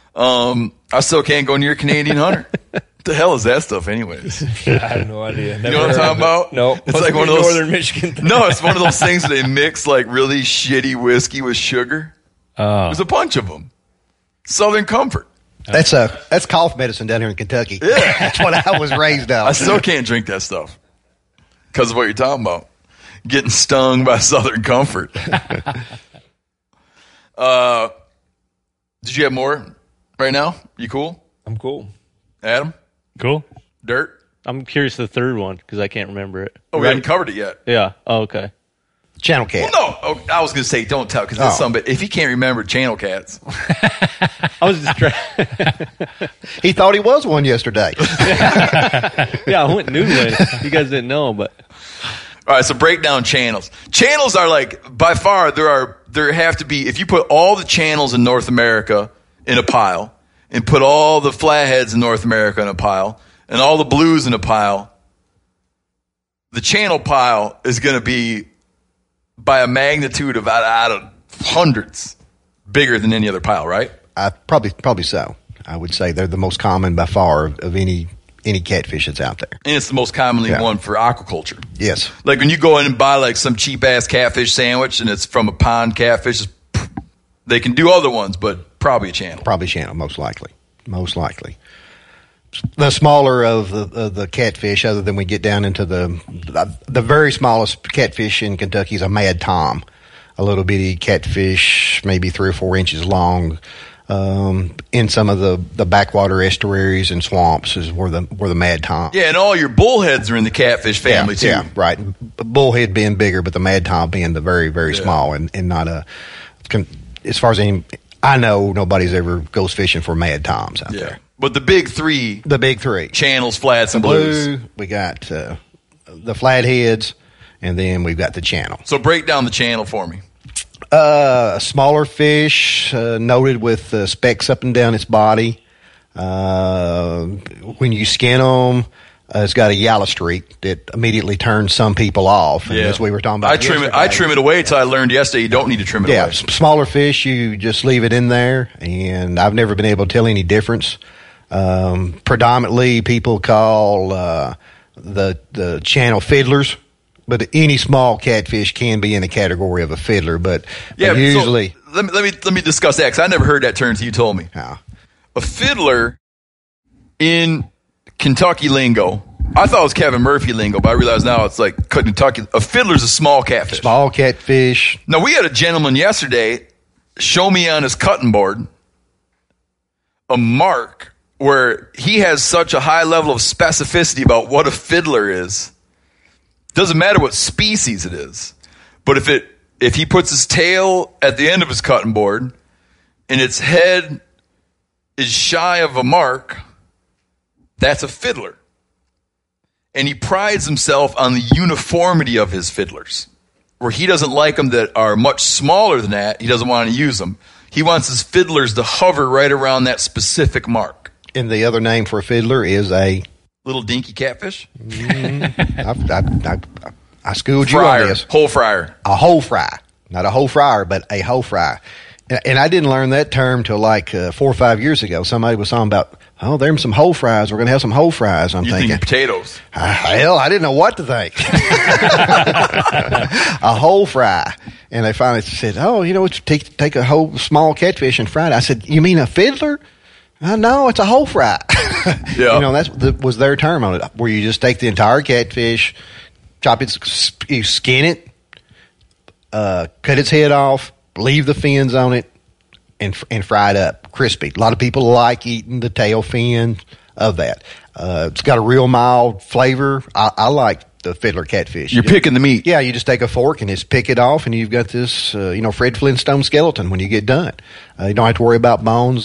D: I still can't go near Canadian Hunter. What the hell is that stuff anyways?
G: I have no idea.
D: You know what I'm talking about?
G: No.
D: It's like one of those
G: Northern Michigan things.
D: No, it's one of those things where they mix like really shitty whiskey with sugar. There's a bunch of them. Southern Comfort.
F: That's cough medicine down here in Kentucky.
D: Yeah.
F: That's what I was raised on.
D: I still can't drink that stuff because of what you're talking about. Getting stung by Southern Comfort. Did you have more right now? You cool?
G: I'm cool.
D: Adam?
E: Cool.
D: Dirt?
C: I'm curious the third one because I can't remember it.
D: Oh, we haven't covered it yet.
C: Yeah. Oh, okay.
F: Channel cat.
D: Well, no. I was going to say don't tell because there's somebody. If he can't remember channel cats.
C: I was distracted.
F: He thought he was one yesterday.
C: Yeah, I went noodling. You guys didn't know, but.
D: All right, so break down channels. Channels are like, by far, there have to be, if you put all the channels in North America in a pile and put all the flatheads in North America in a pile and all the blues in a pile, the channel pile is going to be by a magnitude of out of hundreds bigger than any other pile, right?
F: Probably so. I would say they're the most common by far of any catfish that's out there.
D: And it's the most commonly one for aquaculture.
F: Yes.
D: Like when you go in and buy like some cheap ass catfish sandwich and it's from a pond catfish, they can do other ones, but probably a channel.
F: Probably channel, most likely. Most likely. The smaller of the catfish, other than we get down into the very smallest catfish in Kentucky is a Mad Tom, a little bitty catfish, maybe 3 or 4 inches long. In some of the backwater estuaries and swamps is where the Mad Tom.
D: Yeah, and all your bullheads are in the catfish family too.
F: Yeah, right. Bullhead being bigger, but the Mad Tom being the very, very small and not a. As far as I know, nobody's ever goes fishing for Mad Toms out there.
D: But the big three. Channels, flats, and blues.
F: We got the flatheads, and then we've got the channel.
D: So break down the channel for me.
F: A smaller fish, noted with specks up and down its body. When you skin them, it's got a yellow streak that immediately turns some people off. And as we were talking about,
D: I trim it away until I learned yesterday you don't need to trim it away.
F: Smaller fish, you just leave it in there, and I've never been able to tell any difference. Predominantly, people call the channel fiddlers. But any small catfish can be in the category of a fiddler. But usually,
D: so let me discuss that because I never heard that term until you told me. A fiddler in Kentucky lingo. I thought it was Kevin Murphy lingo, but I realize now it's like Kentucky. A fiddler's a small catfish.
F: Small catfish.
D: Now we had a gentleman yesterday show me on his cutting board a mark where he has such a high level of specificity about what a fiddler is. Doesn't matter what species it is, but if he puts his tail at the end of his cutting board and its head is shy of a mark, that's a fiddler. And he prides himself on the uniformity of his fiddlers, where he doesn't like them that are much smaller than that. He doesn't want to use them. He wants his fiddlers to hover right around that specific mark.
F: And the other name for a fiddler is a
D: little dinky catfish?
F: I schooled you on this.
D: Whole fryer.
F: A whole fry. Not a whole fryer, but a whole fry. And I didn't learn that term till like 4 or 5 years ago. Somebody was talking about, there's some whole fries. We're going to have some whole fries. I'm thinking
D: potatoes.
F: Hell, I didn't know what to think. A whole fry. And they finally said, take a whole small catfish and fry it. I said, you mean a fiddler? No, it's a whole fry.
D: Yeah.
F: That was their term on it, where you just take the entire catfish, chop it, you skin it, cut its head off, leave the fins on it, and fry it up crispy. A lot of people like eating the tail fin of that. It's got a real mild flavor. I like the fiddler catfish.
D: You're picking the meat.
F: Yeah, you just take a fork and just pick it off, and you've got this, Fred Flintstone skeleton when you get done. You don't have to worry about bones.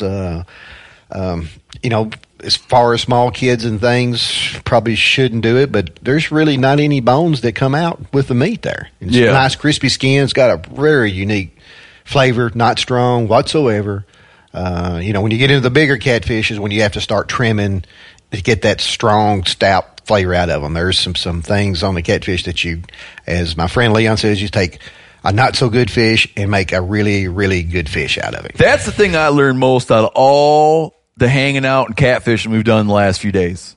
F: As far as small kids and things, probably shouldn't do it, but there's really not any bones that come out with the meat there. It's nice, crispy skin. It's got a very unique flavor, not strong whatsoever. When you get into the bigger catfishes, when you have to start trimming to get that strong, stout flavor out of them. There's some things on the catfish that you, as my friend Leon says, you take a not so good fish and make a really, really good fish out of it.
D: That's the thing I learned most out of all the hanging out and catfishing we've done the last few days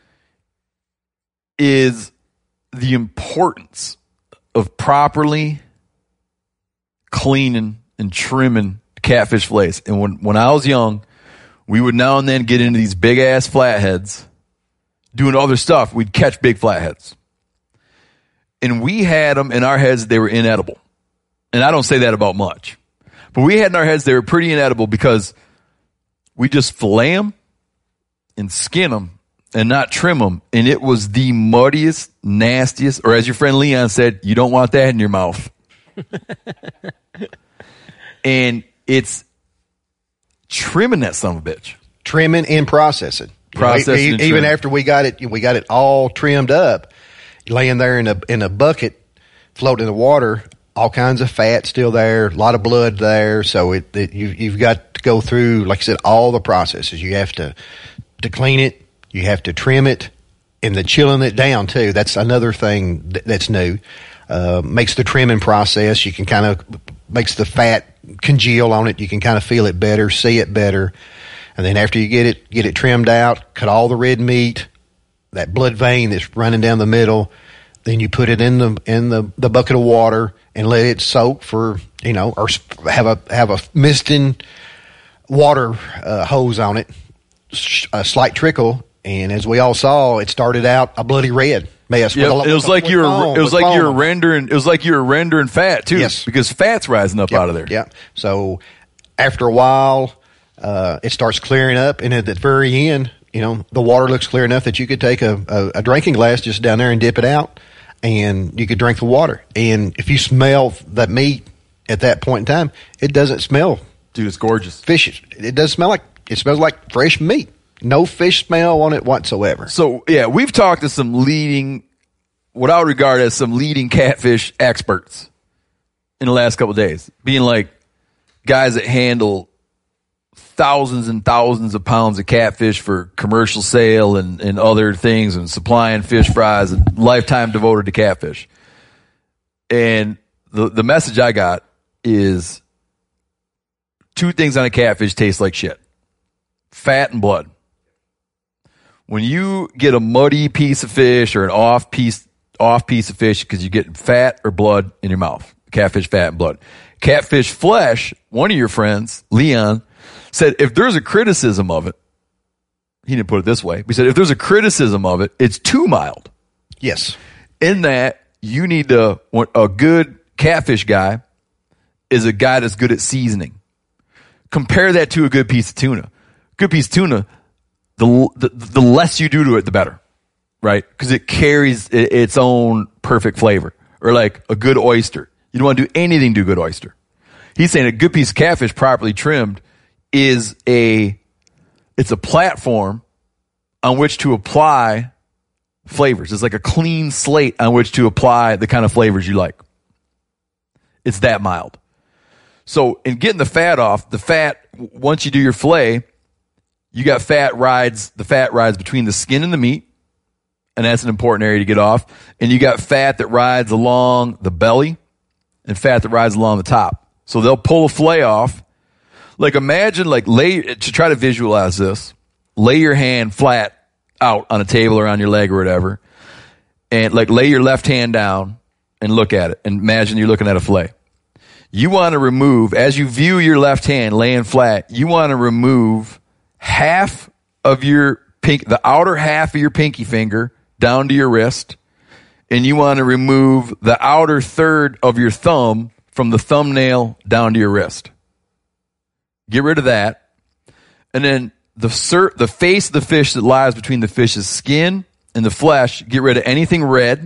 D: is the importance of properly cleaning and trimming catfish fillets. And when I was young, we would now and then get into these big ass flatheads doing other stuff. We'd catch big flatheads. And we had them in our heads, they were inedible. And I don't say that about much. But we had in our heads they were pretty inedible because we just fillet them and skin them and not trim them. And it was the muddiest, nastiest, or as your friend Leon said, you don't want that in your mouth. And it's trimming that son of a bitch.
F: Trimming and processing.
D: Processing
F: even after we got it all trimmed up, laying there in a bucket, floating in the water, all kinds of fat still there, a lot of blood there. So you've got to go through, like I said, all the processes. You have to clean it, you have to trim it, and the chilling it down too. That's another thing that's new. Makes the trimming process. You can kind of makes the fat congeal on it. You can kind of feel it better, see it better, and then after you get it trimmed out, cut all the red meat, that blood vein that's running down the middle. Then you put it in the bucket of water and let it soak for, or have a misting water hose on it, a slight trickle, and as we all saw, it started out a bloody red mess.
D: Yep, it was like you were rendering fat too.
F: Yes,
D: because fat's rising up out of there.
F: Yeah. So after a while, it starts clearing up, and at the very end, the water looks clear enough that you could take a drinking glass just down there and dip it out, and you could drink the water. And if you smell that meat at that point in time, it doesn't smell.
D: Dude, it's gorgeous.
F: Fishy. It smells like fresh meat. No fish smell on it whatsoever.
D: So, yeah, we've talked to some what I would regard as some leading catfish experts in the last couple of days, being like guys that handle thousands and thousands of pounds of catfish for commercial sale and other things, and supplying fish fries, and lifetime devoted to catfish. And the message I got is 2 things on a catfish taste like shit: fat and blood. When you get a muddy piece of fish or an off piece of fish because you get fat or blood in your mouth, catfish fat and blood. Catfish flesh, one of your friends, Leon, said if there's a criticism of it, he didn't put it this way, but he said if there's a criticism of it, it's too mild.
F: Yes.
D: In that, you need a good catfish guy is a guy that's good at seasoning. Compare that to a good piece of tuna. Good piece of tuna, the less you do to it, the better, right? Because it carries its own perfect flavor. Or like a good oyster. You don't want to do anything to a good oyster. He's saying a good piece of catfish properly trimmed it's a platform on which to apply flavors. It's like a clean slate on which to apply the kind of flavors you like. It's that mild. So in getting the fat off, once you do your fillet, you got the fat rides between the skin and the meat, and that's an important area to get off. And you got fat that rides along the belly and fat that rides along the top. So they'll pull a fillet off. Like imagine, to try to visualize this, lay your hand flat out on a table or on your leg or whatever, and lay your left hand down and look at it. And imagine you're looking at a fillet. You want to remove, as you view your left hand laying flat, you want to remove half of the outer half of your pinky finger down to your wrist, and you want to remove the outer third of your thumb from the thumbnail down to your wrist. Get rid of that. And then the face of the fish that lies between the fish's skin and the flesh, get rid of anything red.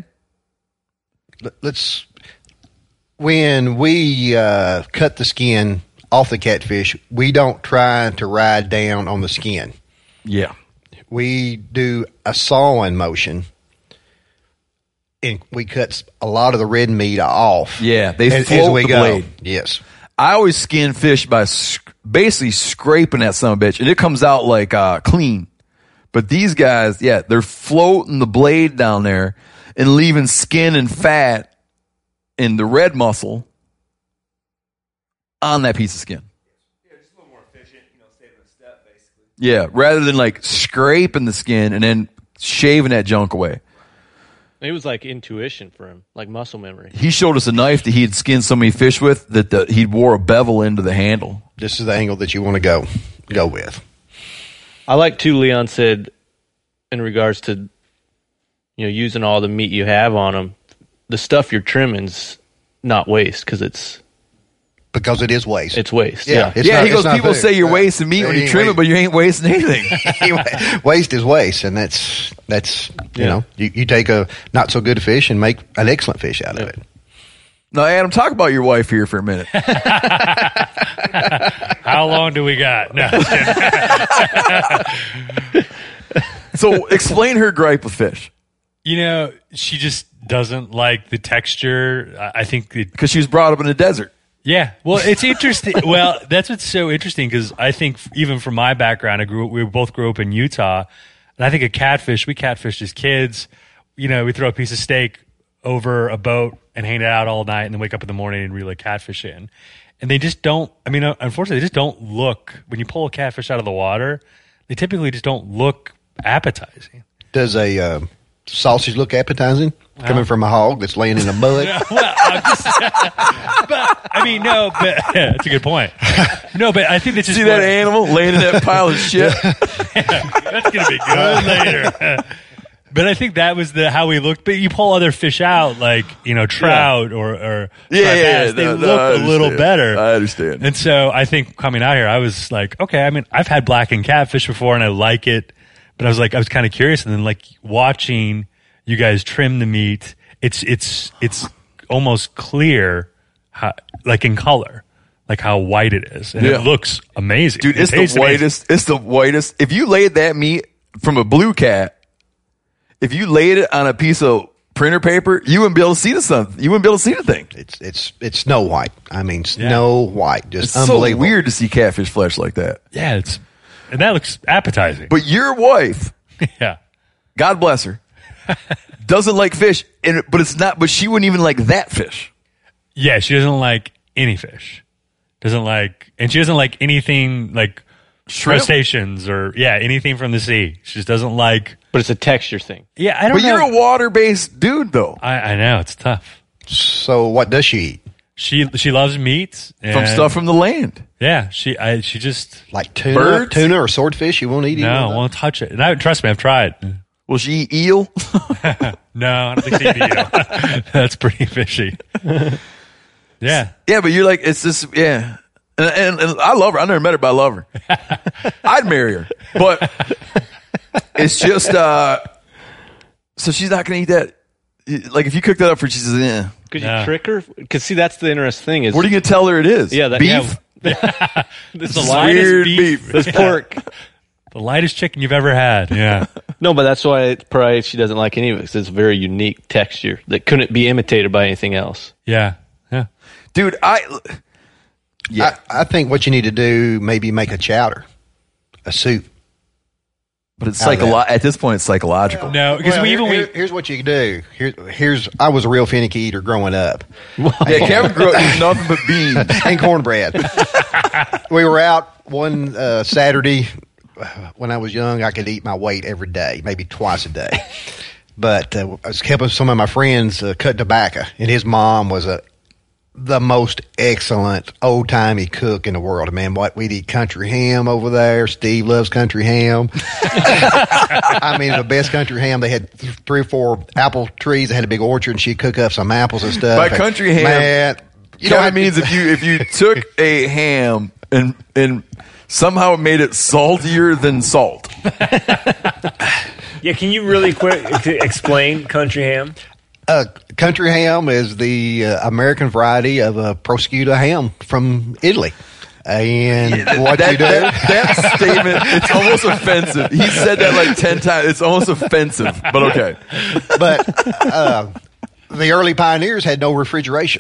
F: When we cut the skin off the catfish, we don't try to ride down on the skin.
D: Yeah.
F: We do a sawing motion, and we cut a lot of the red meat off.
D: Yeah, they float the blade.
F: Yes.
D: I always skin fish by basically scraping that son of a bitch, and it comes out like clean. But these guys, they're floating the blade down there and leaving skin and fat in the red muscle on that piece of skin.
G: Yeah, just a little more efficient, saving a step, basically.
D: Yeah, rather than scraping the skin and then shaving that junk away.
C: It was like intuition for him, like muscle memory.
D: He showed us a knife that he had skinned so many fish with that he wore a bevel into the handle.
F: This is the angle that you want to go with.
C: I like too, Leon said, in regards to using all the meat you have on them, the stuff you're trimming's not waste because it
F: is waste.
C: It's waste.
F: Yeah.
C: Yeah.
D: He goes, people say you're wasting meat when you trim it, but you ain't wasting anything.
F: Waste is waste, and that's you take a not so good fish and make an excellent fish out of it.
D: Now, Adam, talk about your wife here for a minute.
E: How long do we got? No.
D: So explain her gripe with fish.
E: She just doesn't like the texture. I think
D: because she was brought up in the desert.
E: Yeah, well, it's interesting. Well, that's what's so interesting because I think even from my background, we both grew up in Utah, and I think we catfished as kids. You know, we throw a piece of steak over a boat and hang it out all night, and then wake up in the morning and reel a catfish in. And they just don't. I mean, unfortunately, they just don't look. When you pull a catfish out of the water, they typically just don't look appetizing.
F: Does a sausage look appetizing coming from a hog that's laying in the mud?
E: Well, no, but that's a good point. No, but I think that's just
D: see that animal laying in that pile of shit.
E: That's gonna be good later. But I think that was how we looked. But you pull other fish out, like trout or bass, they look a little better.
D: I understand.
E: And so I think coming out here, I was like, okay. I mean, I've had blackened catfish before, and I like it. But I was kind of curious, and then like watching you guys trim the meat, it's almost clear, like in color, like how white it is, and it looks amazing.
D: Dude, it's the whitest. Amazing. It's the whitest. If you laid that meat from a blue cat, if you laid it on a piece of printer paper, you wouldn't be able to see You wouldn't be able to see the thing.
F: It's Snow White. I mean, Snow White. Just
D: it's
F: unbelievable.
D: So weird to see catfish flesh like that.
E: Yeah, and that looks appetizing.
D: But your wife,
E: yeah,
D: God bless her, doesn't like fish, but she wouldn't even like that fish.
E: Yeah, she doesn't like any fish. And she doesn't like anything like shrimp? Crustaceans or anything from the sea. She just doesn't like.
C: But it's a texture thing.
E: Yeah, I don't know.
D: But you're a water-based dude, though.
E: I know, it's tough.
F: So what does she eat?
E: She loves meats
D: from stuff from the land.
E: Yeah, she just
F: like tuna or swordfish. You won't eat.
E: No, won't touch it. And trust me, I've tried.
D: Will she eat eel?
E: No, I don't think she eat eel. That's pretty fishy. Yeah,
D: but you're like it's just and I love her. I never met her, but I love her. I'd marry her, but it's just so she's not going to eat that. Like if you cook that up for her, she says, "Yeah."
C: Could you trick her? Because see, that's the interesting thing is.
D: What are you going to tell her it is?
C: Yeah,
D: beef.
C: Yeah. This is
E: the lightest beef.
C: This pork.
E: The lightest chicken you've ever had. Yeah.
C: No, but that's why probably she doesn't like any of it. Because it's a very unique texture that couldn't be imitated by anything else.
E: Yeah.
D: Dude, I
F: think what you need to do, maybe make a chowder, a soup.
D: But it's at this point, it's psychological.
E: No, because
F: here's what you can do. I was a real finicky eater growing up.
D: Yeah, Kevin grew up eating nothing but beans
F: and cornbread. We were out one Saturday when I was young. I could eat my weight every day, maybe twice a day. But I was helping some of my friends cut tobacco, and his mom was the most excellent old-timey cook in the world. Man, we'd eat country ham over there. Steve loves country ham. I mean, the best country ham. They had 3 or 4 apple trees. They had a big orchard, and she'd cook up some apples and stuff.
D: By country ham,
F: man,
D: it means if you took a ham and somehow made it saltier than salt.
G: Yeah, can you really quick explain country ham?
F: Country ham is the American variety of a prosciutto ham from Italy. And what you do?
D: That statement, it's almost offensive. He said that like 10 times. It's almost offensive, but okay.
F: But the early pioneers had no refrigeration.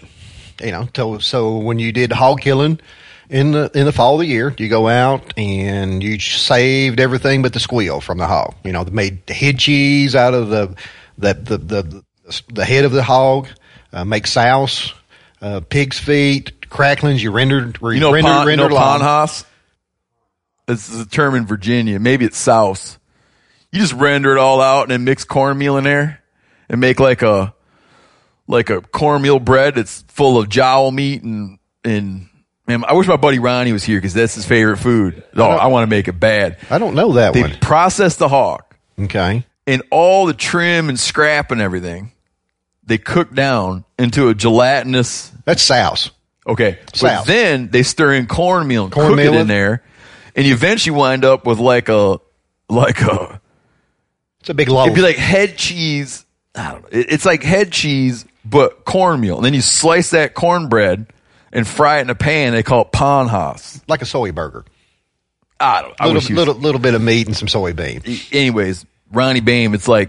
F: So when you did hog killing in the fall of the year, you go out and you saved everything but the squeal from the hog. They made head cheese out of the head of the hog, make souse, pig's feet, cracklings. You rendered
D: panhas? It's a term in Virginia. Maybe it's souse. You just render it all out and then mix cornmeal in there and make like a cornmeal bread that's full of jowl meat and man, I wish my buddy Ronnie was here because that's his favorite food. I want to make it bad.
F: I don't know that one.
D: They process the hog.
F: Okay.
D: And all the trim and scrap and everything, they cook down into a gelatinous.
F: That's souse.
D: Okay.
F: Souse.
D: But then they stir in cornmeal and cook it in there. And you eventually wind up with like a.
F: It's a big loaf.
D: It'd be like head cheese. I don't know. It's like head cheese, but cornmeal. And then you slice that cornbread and fry it in a pan. They call it panhas.
F: Like a soy burger.
D: I don't know.
F: Little bit of meat and some soybeans.
D: Anyways, Ronnie Bame, it's like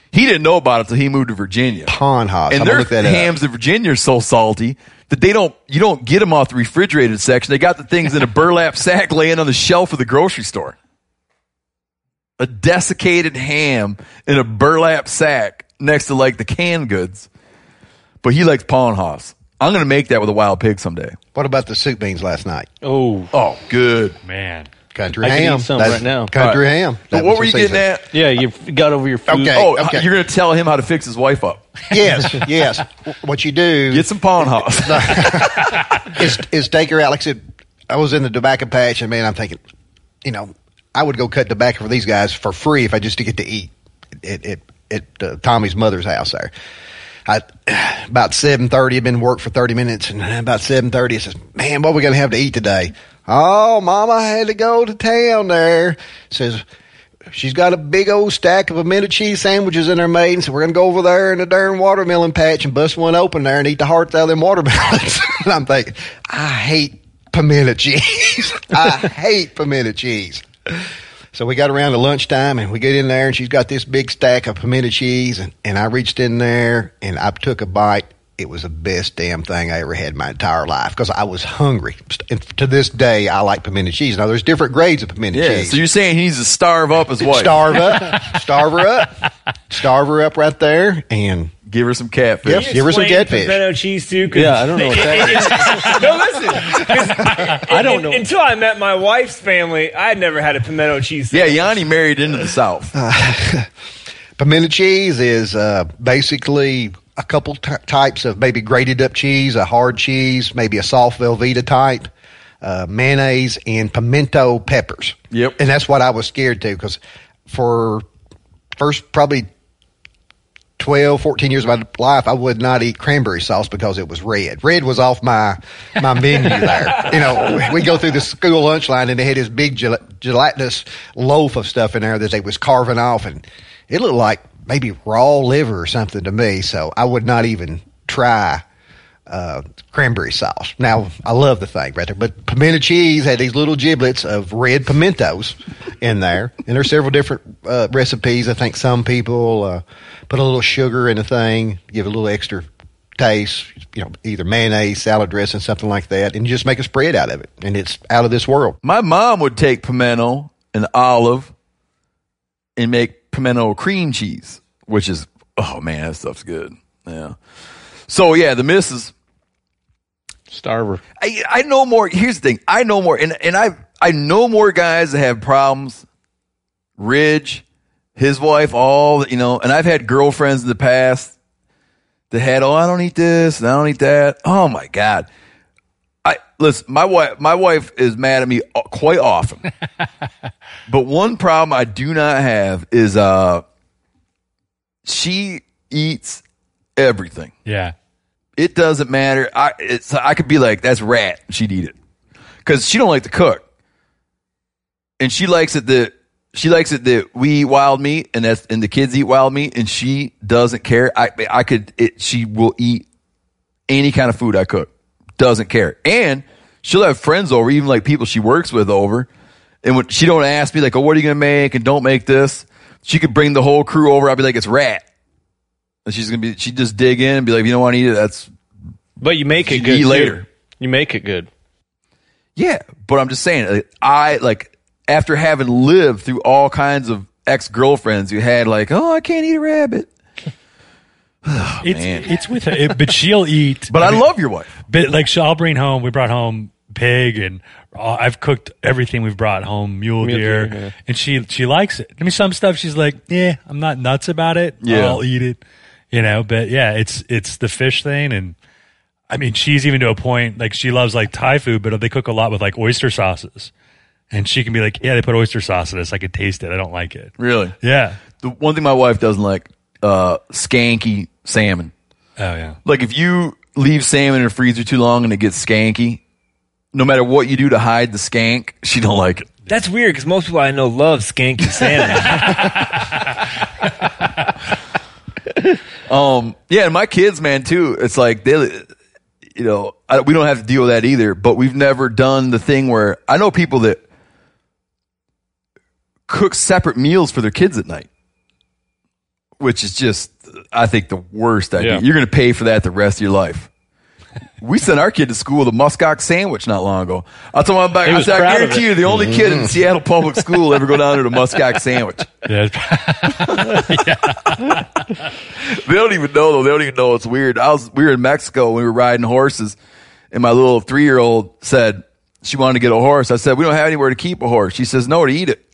D: He didn't know about it until he moved to Virginia.
F: Pond Hoss.
D: And
F: I'm
D: their
F: gonna look that up.
D: hams in Virginia are so salty that you don't get them off the refrigerated section. They got the things in a burlap sack laying on the shelf of the grocery store. A desiccated ham in a burlap sack next to like the canned goods. But he likes Pond Hoss. I'm going to make that with a wild pig someday.
F: What about the soup beans last night?
D: Oh, good.
E: Man.
F: Country
C: I can
F: ham.
C: eat some
F: That's
C: right now.
F: Country ham.
D: But
F: That
D: what
F: was
D: were you
F: the
D: getting
F: season.
D: at?
C: Yeah, you got over your food.
F: Okay.
D: Oh, you're going to tell him how to fix his wife up.
F: Yes. What you do
D: Get some Pond Hoss.
F: is take her out. Like I said, I was in the tobacco patch, and man, I'm thinking, I would go cut tobacco for these guys for free if I just to get to eat at Tommy's mother's house there. About 7:30, I'd been work for 30 minutes, and about 7:30, I says, man, what are we going to have to eat today? Oh, Mama, I had to go to town there. Says, she's got a big old stack of pimento cheese sandwiches in her maiden, so we're going to go over there in the darn watermelon patch and bust one open there and eat the hearts out of them watermelons. And I'm thinking, I hate pimento cheese. I hate pimento cheese. So we got around to lunchtime, and we get in there, and she's got this big stack of pimento cheese, and I reached in there, and I took a bite. It was the best damn thing I ever had in my entire life because I was hungry. And to this day, I like pimento cheese. Now, there's different grades of pimento
D: Yeah,
F: cheese.
D: so you're saying he needs to starve up his wife.
F: Starve her up right there, and
D: Give her some catfish.
F: Yep. Give her some
G: Explain
F: catfish.
G: Pimento cheese too. 'Cause
C: Yeah, I don't know what that is.
G: No, listen.
C: I don't know.
G: Until I met my wife's family, I had never had a pimento cheese.
D: Yeah, Yanni married into the South.
F: Pimento cheese is basically a couple types of maybe grated up cheese, a hard cheese, maybe a soft Velveeta type, mayonnaise, and pimento peppers.
D: Yep.
F: And that's what I was scared to because for first probably 12, 14 years of my life, I would not eat cranberry sauce because it was red. Red was off my menu there. We go through the school lunch line, and they had this big gelatinous loaf of stuff in there that they was carving off, and it looked like maybe raw liver or something to me, so I would not even try cranberry sauce. Now, I love the thing right there, but pimento cheese had these little giblets of red pimentos in there, and there's several different recipes. I think some people put a little sugar in the thing, give it a little extra taste, either mayonnaise, salad dressing, something like that, and you just make a spread out of it, and it's out of this world.
D: My mom would take pimento and olive and make pimento cream cheese, which is, oh man, that stuff's good. Yeah. So yeah, the missus.
C: Starver.
D: I know more. Here's the thing. I know more, and I know more guys that have problems. Ridge, his wife, and I've had girlfriends in the past that had, I don't eat this and I don't eat that. Oh my God. Listen, my wife is mad at me quite often. But one problem I do not have is she eats everything.
E: Yeah.
D: It doesn't matter. I could be like, that's rat. She'd eat it because she don't like to cook, and she likes it that we eat wild meat, and the kids eat wild meat, and she doesn't care. She will eat any kind of food I cook. Doesn't care, and she'll have friends over, even like people she works with over, and when she don't ask me like, oh, what are you gonna make, and don't make this. She could bring the whole crew over. I'd be like, it's rat. And she'd just dig in and be like, you don't want to eat it.
C: But you make it
D: She'd
C: good
D: eat
C: too.
D: later.
C: You make it good.
D: Yeah, but I'm just saying, after having lived through all kinds of ex-girlfriends who had like, oh, I can't eat a rabbit. Oh, man.
E: It's with her, but she'll eat.
D: But I love your wife.
E: But like, we brought home pig, and I've cooked everything we've brought home, mule deer,
C: yeah.
E: and she likes it. I mean, some stuff she's like, yeah, I'm not nuts about it.
D: Yeah.
E: I'll eat it, but yeah, it's the fish thing. And I mean, she's even to a point, like she loves like Thai food, but they cook a lot with like oyster sauces. And she can be like, yeah, they put oyster sauce in this. I could taste it. I don't like it.
D: Really?
E: Yeah.
D: The one thing my wife doesn't like, skanky salmon.
E: Oh, yeah.
D: Like if you leave salmon in the freezer too long and it gets skanky, no matter what you do to hide the skank, she don't like it.
G: That's weird because most people I know love skanky salmon.
D: Yeah, and my kids, man, too. It's like we don't have to deal with that either. But we've never done the thing where I know people that cook separate meals for their kids at night. which is just, I think, the worst idea.
C: Yeah.
D: You're going to pay for that the rest of your life. We sent our kid to school with a muskox sandwich not long ago. I'll tell my back.
C: He
D: I
C: was
D: said, I
C: proud of
D: guarantee
C: it.
D: you, the only kid in Seattle public school ever go down there to muskox sandwich.
E: Yeah.
D: They don't even know, though. They don't even know it's weird. We were in Mexico when we were riding horses, and my little 3-year-old said she wanted to get a horse. I said, we don't have anywhere to keep a horse. She says, no, to eat it.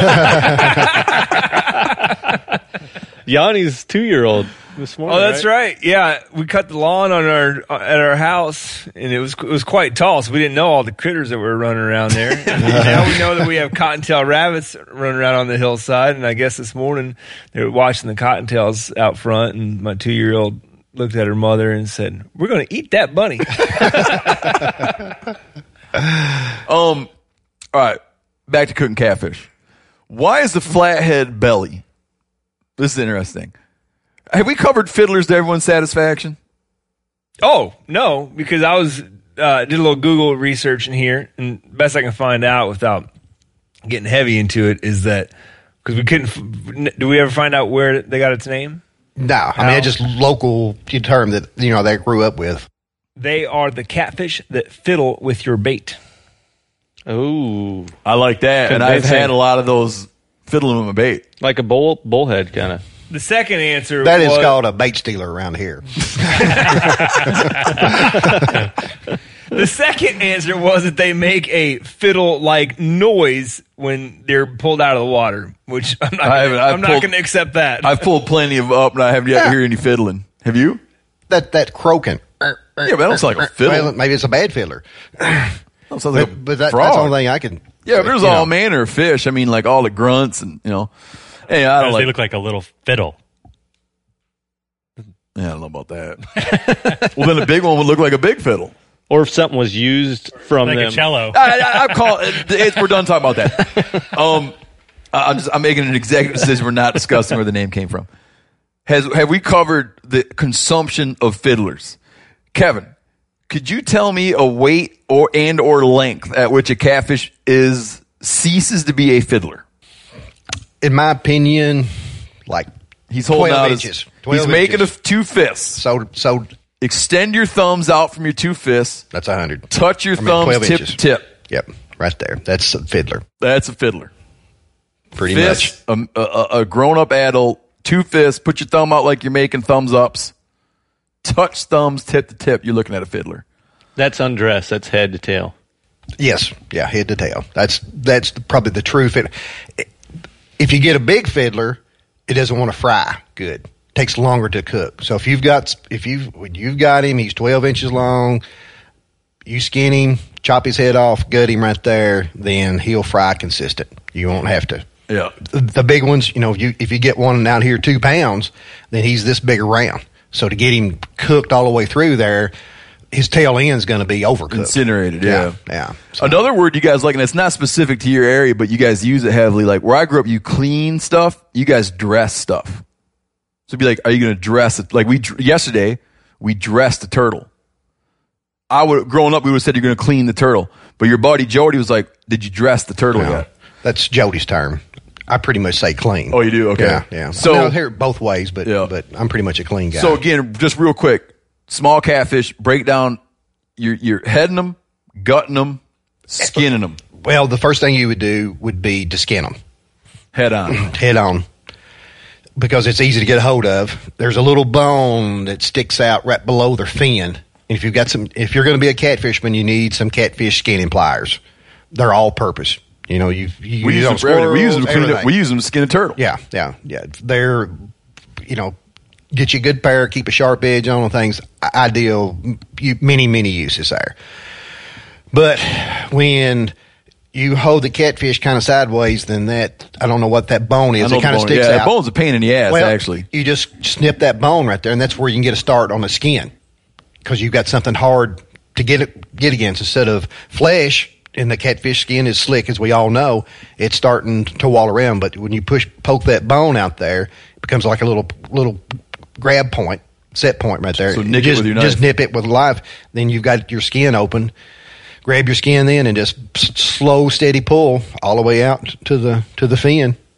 C: Yanni's 2-year-old this morning.
G: Oh, that's right. Yeah, we cut the lawn on at our house, and it was quite tall, so we didn't know all the critters that were running around there. And now we know that we have cottontail rabbits running around on the hillside. And I guess this morning they were watching the cottontails out front, and my 2-year-old looked at her mother and said, "We're going to eat that bunny."
D: All right, back to cooking catfish. Why is the flathead belly? This is interesting. Have we covered fiddlers to everyone's satisfaction?
G: Oh, no, because I was did a little Google research in here, and best I can find out without getting heavy into it is that because we couldn't. Do we ever find out where they got its name?
F: No, I mean, it's just local term that, they grew up with.
G: They are the catfish that fiddle with your bait.
C: Oh,
D: I like that, and I've
C: Convincing.
D: had a lot of those fiddling with my bait.
C: like a bullhead kind of.
G: The second answer
F: That is
G: was,
F: called a bait stealer around here.
G: the second answer was that they make a fiddle-like noise when they're pulled out of the water, which I'm not going to accept that.
D: I've pulled plenty of up, and I haven't yet to hear any fiddling. Have you?
F: That croaking.
D: Yeah, but that don't sound like a fiddle.
F: Well, maybe it's a bad fiddler.
D: That sounds like a
F: But that's
D: frog.
F: the only thing I can.
D: Yeah, but there's all manner of fish. I mean, like all the grunts and, Hey, I don't
E: They
D: like.
E: look like a little fiddle.
D: Yeah, I don't know about that. Well, then a big one would look like a big fiddle.
C: Or if something was used from
E: Like
C: them.
E: a cello.
D: I'm calling. We're done talking about that. I'm making an executive decision. We're not discussing where the name came from. Have we covered the consumption of fiddlers? Kevin, could you tell me a weight or length at which a catfish ceases to be a fiddler?
F: In my opinion, like
D: He's holding
F: 12
D: out
F: inches.
D: his.
F: 12
D: He's making
F: inches.
D: 2 fists.
F: So
D: Extend your thumbs out from your 2 fists.
F: that's 100.
D: Touch your
F: 12
D: thumbs tip
F: inches.
D: to tip.
F: Yep, right there. That's a fiddler,
D: That's a fiddler.
F: pretty
D: Fist,
F: much.
D: a grown-up adult, 2 fists. Put your thumb out like you're making thumbs ups. Touch thumbs tip to tip. You're looking at a fiddler.
C: That's undressed. That's head to tail.
F: Yes, yeah, head to tail. That's probably the true fiddler. If you get a big fiddler, it doesn't want to fry good. It takes longer to cook. So when you've got him, he's 12 inches long. You skin him, chop his head off, gut him right there, then he'll fry consistent. You won't have to.
D: Yeah.
F: The big ones, if you get one out here 2 pounds, then he's this big around. So to get him cooked all the way through there, his tail end's going to be overcooked.
D: Incinerated, yeah.
F: Yeah. So,
D: Another word you guys like, and it's not specific to your area, but you guys use it heavily. Like where I grew up, you clean stuff. You guys dress stuff. So it'd be like, are you going to dress it? Like yesterday, we dressed a turtle. Growing up, we would have said you're going to clean the turtle. But your buddy Jody was like, did you dress the turtle
F: no,
D: yet?
F: that's Jody's term. I pretty much say clean.
D: Oh, you do? Okay.
F: Yeah.
D: So
F: I hear it both ways, but
D: Yeah.
F: but I'm pretty much a clean guy.
D: So again, just real quick, small catfish, break down, you're heading them, gutting them, skinning them,
F: well, the first thing you would do would be to skin them
D: head on.
F: head on, because it's easy to get a hold of. There's a little bone that sticks out right below their fin. And if you're going to be a catfishman, you need some catfish skinning pliers. They're all purpose. You
D: We use them for everything. We use them to skin a turtle.
F: Yeah. They're, get you a good pair, keep a sharp edge on things. Ideal, many uses there. But when you hold the catfish kind of sideways, then I don't know what that bone is. It kind of sticks out.
D: That bone's a pain in the ass, actually.
F: You just snip that bone right there, and that's where you can get a start on the skin, because you've got something hard to get against instead of flesh. And the catfish skin is slick, as we all know. It's starting to wall around, but when you poke that bone out there, it becomes like a little grab point, set point right there.
D: So nick it with your knife.
F: Just nip it with a knife. Then you've got your skin open. Grab your skin then and just slow, steady pull all the way out to the fin.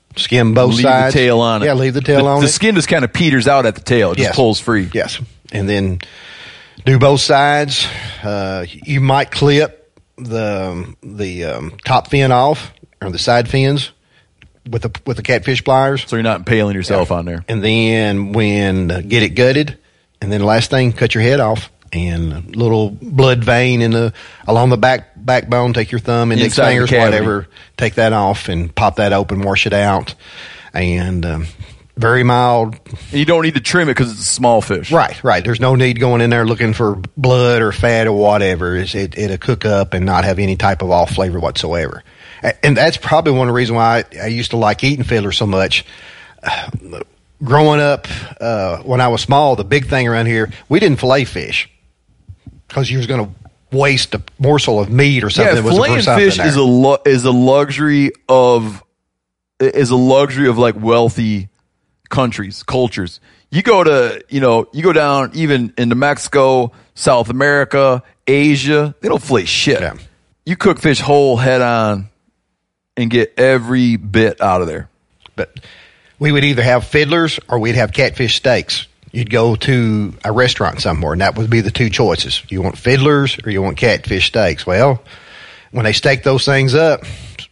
F: Skim both
D: Leave
F: sides.
D: the tail on it.
F: Yeah, leave the tail on
D: The
F: it.
D: skin just kind of peters out at the tail. It just
F: Yes.
D: pulls free.
F: Yes. And then do both sides. You might clip the top fin off or the side fins with the catfish pliers.
D: So you're not impaling yourself on there.
F: And then get it gutted. And then the last thing, cut your head off. And a little blood vein along the backbone. Take your thumb, index
D: Inside the
F: fingers,
D: cavity.
F: whatever. Take that off and pop that open, wash it out. And very mild.
D: You don't need to trim it because it's a small fish.
F: Right. There's no need going in there looking for blood or fat or whatever. It'll cook up and not have any type of off flavor whatsoever. And that's probably one of the reasons why I used to like eating fiddler so much. Growing up, when I was small, the big thing around here, we didn't fillet fish because you was going to waste a morsel of meat or something.
D: Yeah,
F: that wasn't for
D: filleting
F: something
D: fish
F: there.
D: is a luxury of like wealthy countries, cultures. You go down even into Mexico, South America, Asia, they don't fillet shit.
F: Yeah.
D: You cook fish whole, head on, and get every bit out of there.
F: But we would either have fiddlers or we'd have catfish steaks. You'd go to a restaurant somewhere, and that would be the two choices. You want fiddlers or you want catfish steaks. Well, when they steak those things up,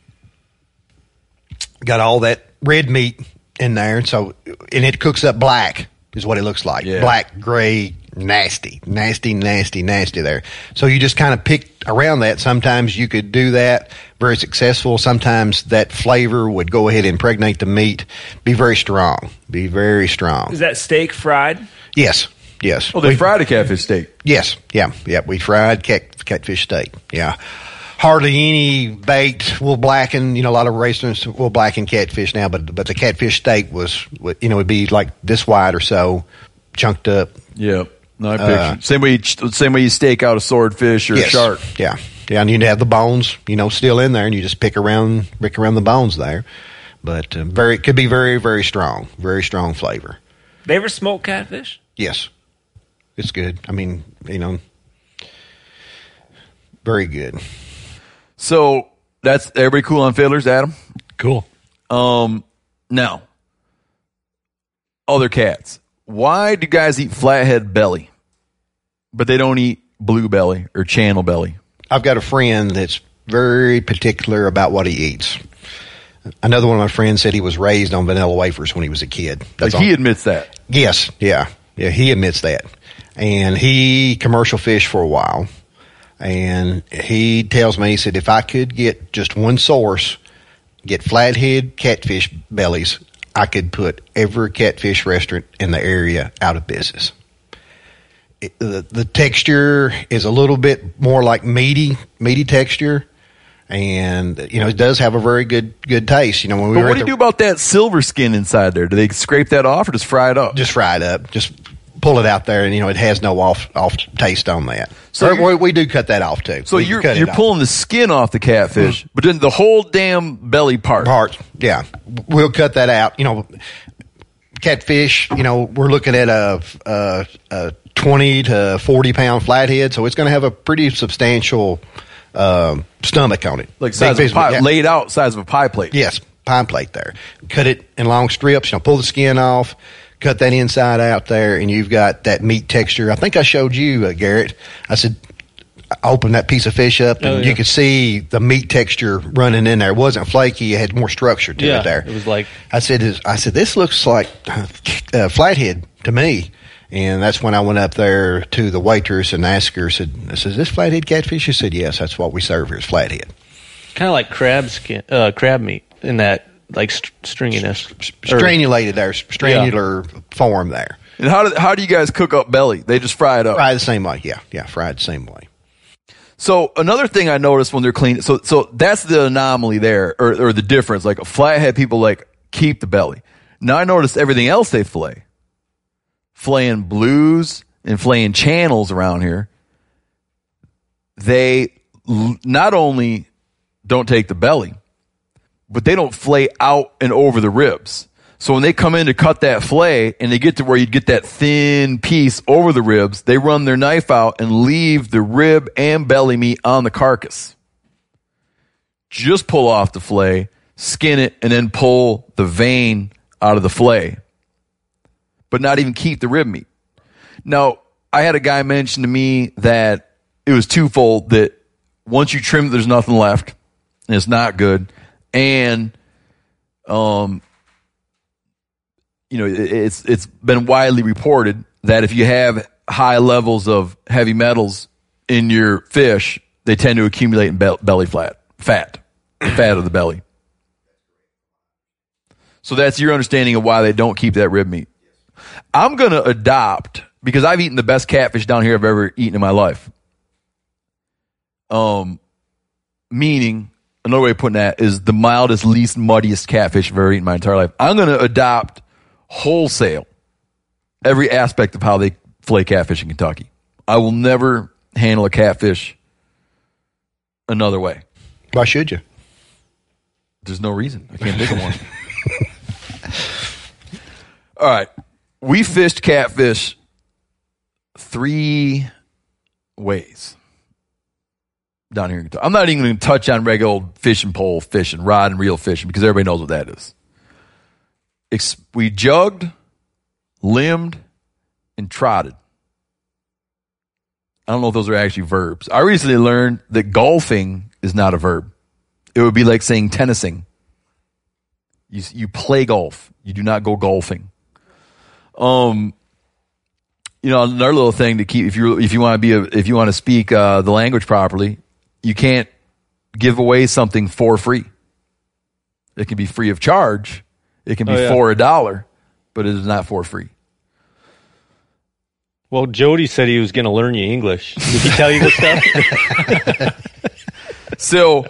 F: got all that red meat in there, and it cooks up black is what it looks like.
D: Yeah.
F: Black, gray, nasty there. So you just kind of pick around that. Sometimes you could do that very successful. Sometimes that flavor would go ahead and impregnate the meat, be very strong.
G: Is that steak fried?
F: Yes.
D: Oh, they fried a catfish steak.
F: Yes. Yeah. We fried catfish steak. Yeah. Hardly any baked will blacken. A lot of restaurants will blacken catfish now, but the catfish steak would be like this wide or so, chunked up.
D: Yeah. No, I picture. Same way you steak out a swordfish or a shark.
F: Yeah. And you'd have the bones, still in there, and you just pick around the bones there. But it could be very, very strong flavor.
G: They ever smoke catfish?
F: Yes, it's good. I mean, very good.
D: So that's everybody cool on fiddlers, Adam?
E: Cool.
D: Now, other cats. Why do guys eat flathead belly, but they don't eat blue belly or channel belly?
F: I've got a friend that's very particular about what he eats. Another one of my friends said he was raised on vanilla wafers when he was a kid.
D: He admits that.
F: Yes, yeah, he admits that. And he commercial fished for a while. And he tells me, he said, if I could get just one source, get flathead catfish bellies, I could put every catfish restaurant in the area out of business. The texture is a little bit more like meaty texture. And, it does have a very good taste. When we
D: But what do you do about that silver skin inside there? Do they scrape that off or just fry it up?
F: Just fry it up. Just pull it out there, and it has no off taste on that.
D: So
F: we do cut that off too.
D: So you're pulling the skin off the catfish, but then the whole damn belly part.
F: Yeah, we'll cut that out. Catfish. We're looking at a 20 to 40 pound flathead, so it's going to have a pretty substantial stomach on it,
D: Like size of a pie, laid out size of a pie plate.
F: Yes, pie plate there. Cut it in long strips. Pull the skin off. Cut that inside out there, and you've got that meat texture. I think I showed you, Garrett. I said, I opened that piece of fish up, and you could see the meat texture running in there. It wasn't flaky; it had more structure to it there.
C: It was like
F: I said, this looks like flathead to me. And that's when I went up there to the waitress and asked her. Is this flathead catfish? She said, yes, that's what we serve here is flathead.
C: kind of like crab meat in that like stringiness,
F: Stranulated there, stranular form there.
D: And how do you guys cook up belly? They just fry it up.
F: Fried the same way, yeah, fried the same way.
D: So another thing I noticed when they're cleaning, so that's the anomaly there, or the difference. Like a flathead, people like keep the belly. Now I noticed everything else they filleting blues and filleting channels around here. They not only don't take the belly, but they don't fillet out and over the ribs. So when they come in to cut that fillet and they get to where you'd get that thin piece over the ribs, they run their knife out and leave the rib and belly meat on the carcass. Just pull off the fillet, skin it, and then pull the vein out of the fillet, but not even keep the rib meat. Now, I had a guy mention to me that it was twofold, that once you trim it, there's nothing left, and it's not good. And, it's been widely reported that if you have high levels of heavy metals in your fish, they tend to accumulate in belly fat, the fat of the belly. So that's your understanding of why they don't keep that rib meat. I'm going to adopt, because I've eaten the best catfish down here I've ever eaten in my life. Meaning, another way of putting that is the mildest, least muddiest catfish I've ever eaten in my entire life. I'm going to adopt wholesale every aspect of how they fillet catfish in Kentucky. I will never handle a catfish another way.
F: Why should you?
D: There's no reason. I can't think of one. All right. We fished catfish 3 ways down here in Kentucky. I'm not even going to touch on regular old fishing pole fishing, rod and reel fishing, because everybody knows what that is. We jugged, limbed, and trotted. I don't know if those are actually verbs. I recently learned that golfing is not a verb. It would be like saying tennising. You play golf. You do not go golfing. Another little thing to keep, if you want to speak the language properly, you can't give away something for free. It can be free of charge. It can be for $1, but it is not for free.
C: Well, Jody said he was going to learn you English. Did he tell you this stuff?
D: So,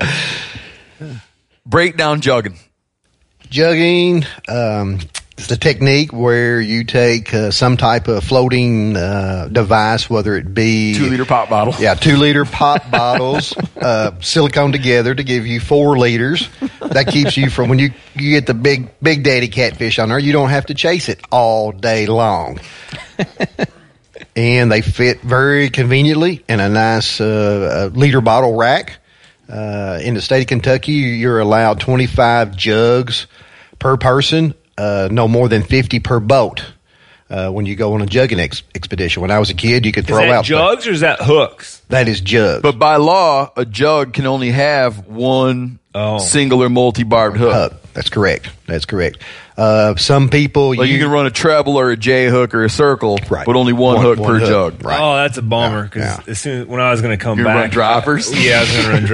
D: break down jugging.
F: Jugging is the technique where you take some type of floating device, whether it be
D: 2-liter pop bottle.
F: Yeah, 2-liter pop bottles, silicone together to give you 4 liters. That keeps you from, when you get the big daddy catfish on there, you don't have to chase it all day long. And they fit very conveniently in a nice liter bottle rack. In the state of Kentucky, you're allowed 25 jugs per person, no more than 50 per boat. When you go on a jugging expedition. When I was a kid, you could throw out
G: jugs or is that hooks?
F: That is jugs.
D: But by law, a jug can only have one single or multi-barbed hook.
F: That's correct. Some people
D: you can run a treble or a J hook or a circle,
F: right,
D: but only one hook per jug.
F: Right.
G: Oh, that's a bummer, because as soon when I was going to come
D: You're
G: back,
D: run droppers.
G: Yeah, I was going to run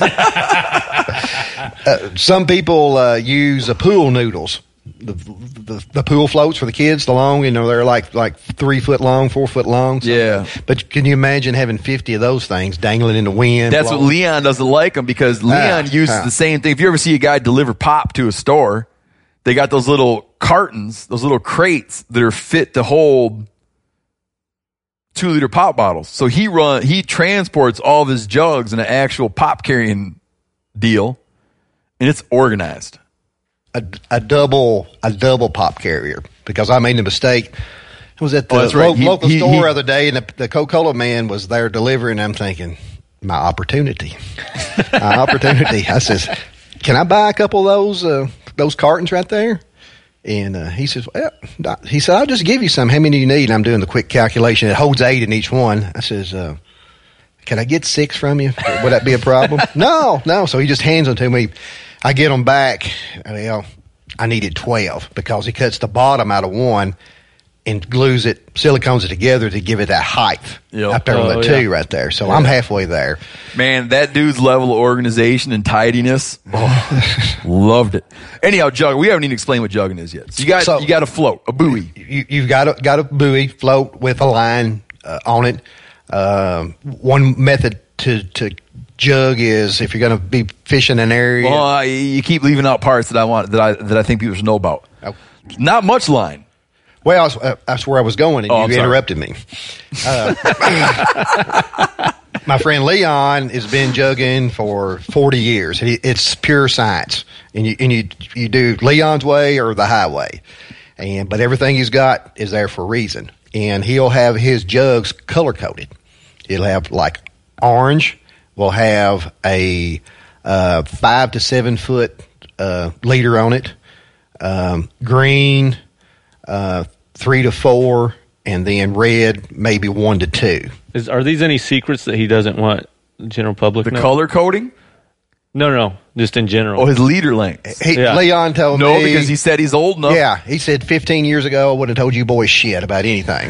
G: droppers.
F: Some people use pool noodles. The pool floats for the kids, the long, they're like 3 foot long, 4 foot long.
D: Yeah.
F: But can you imagine having 50 of those things dangling in the wind?
D: That's what Leon doesn't like them, because Leon uses the same thing. If you ever see a guy deliver pop to a store, they got those little cartons, those little crates that are fit to hold 2-liter pop bottles. So he transports all of his jugs in an actual pop carrying deal, and it's organized.
F: A double pop carrier, because I made a mistake. I was at the local store the other day, and the Coca-Cola man was there delivering. I'm thinking, my opportunity. I says, can I buy a couple of those cartons right there? And he says, I'll just give you some. How many do you need? And I'm doing the quick calculation. It holds 8 in each one. I says, can I get 6 from you? Would that be a problem? No. So he just hands them to me. I get them back. Well, I needed 12, because he cuts the bottom out of one and glues it, silicones it together to give it that height up there on the 2 right there. So I'm halfway there.
D: Man, that dude's level of organization and tidiness, loved it. Anyhow, jugging, we haven't even explained what jugging is yet. So you got a float, a buoy.
F: You've got a buoy float with a line on it. One method to jug is, if you're going to be fishing an area.
D: Well, you keep leaving out parts that I think people should know about. Oh. Not much line.
F: Well, that's where I was going, and you interrupted me. My friend Leon has been jugging for 40 years. It's pure science, and you do Leon's way or the highway, but everything he's got is there for a reason. And he'll have his jugs color coded. He'll have like orange. We'll have a 5 to 7 foot leader on it. Green, 3 to 4, and then red, maybe 1 to 2.
C: Are these any secrets that he doesn't want the general public
D: The
C: to know?
D: color coding?
C: No, just in general.
D: Oh, his leader length.
C: Yeah.
F: Leon told me.
D: No, because he said he's old enough.
F: Yeah, he said 15 years ago I wouldn't have told you boys shit about anything.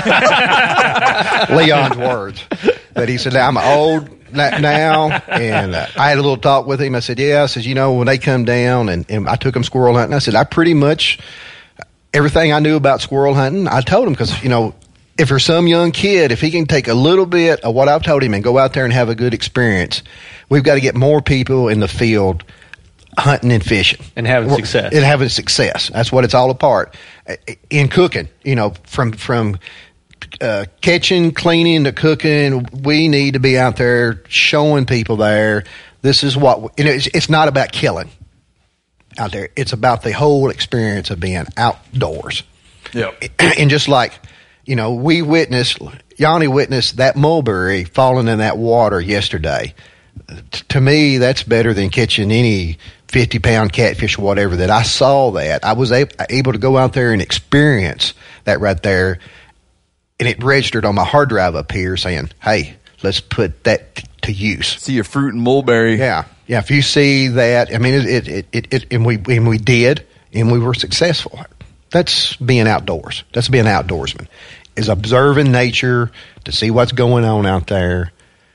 F: Leon's words. But he said, I'm old now, and I had a little talk with him. I said, yeah. I said, when they come down, and I took them squirrel hunting, I said, I pretty much, everything I knew about squirrel hunting, I told him, because, if there's some young kid, if he can take a little bit of what I've told him and go out there and have a good experience, we've got to get more people in the field hunting and fishing.
C: And having success.
F: And having success. That's what it's all apart. In cooking, from catching, cleaning to cooking, we need to be out there showing people there. This is what, it's not about killing out there. It's about the whole experience of being outdoors.
D: Yeah.
F: And just like, Yanni witnessed that mulberry falling in that water yesterday. To me, that's better than catching any 50-pound catfish or whatever. That I saw that. I was able to go out there and experience that right there. And it registered on my hard drive up here saying, hey, let's put that to use.
D: See a fruit and mulberry.
F: Yeah. Yeah. If you see that, I mean, and we did, and we were successful. That's being outdoors. That's being an outdoorsman. Is observing nature to see what's going on out there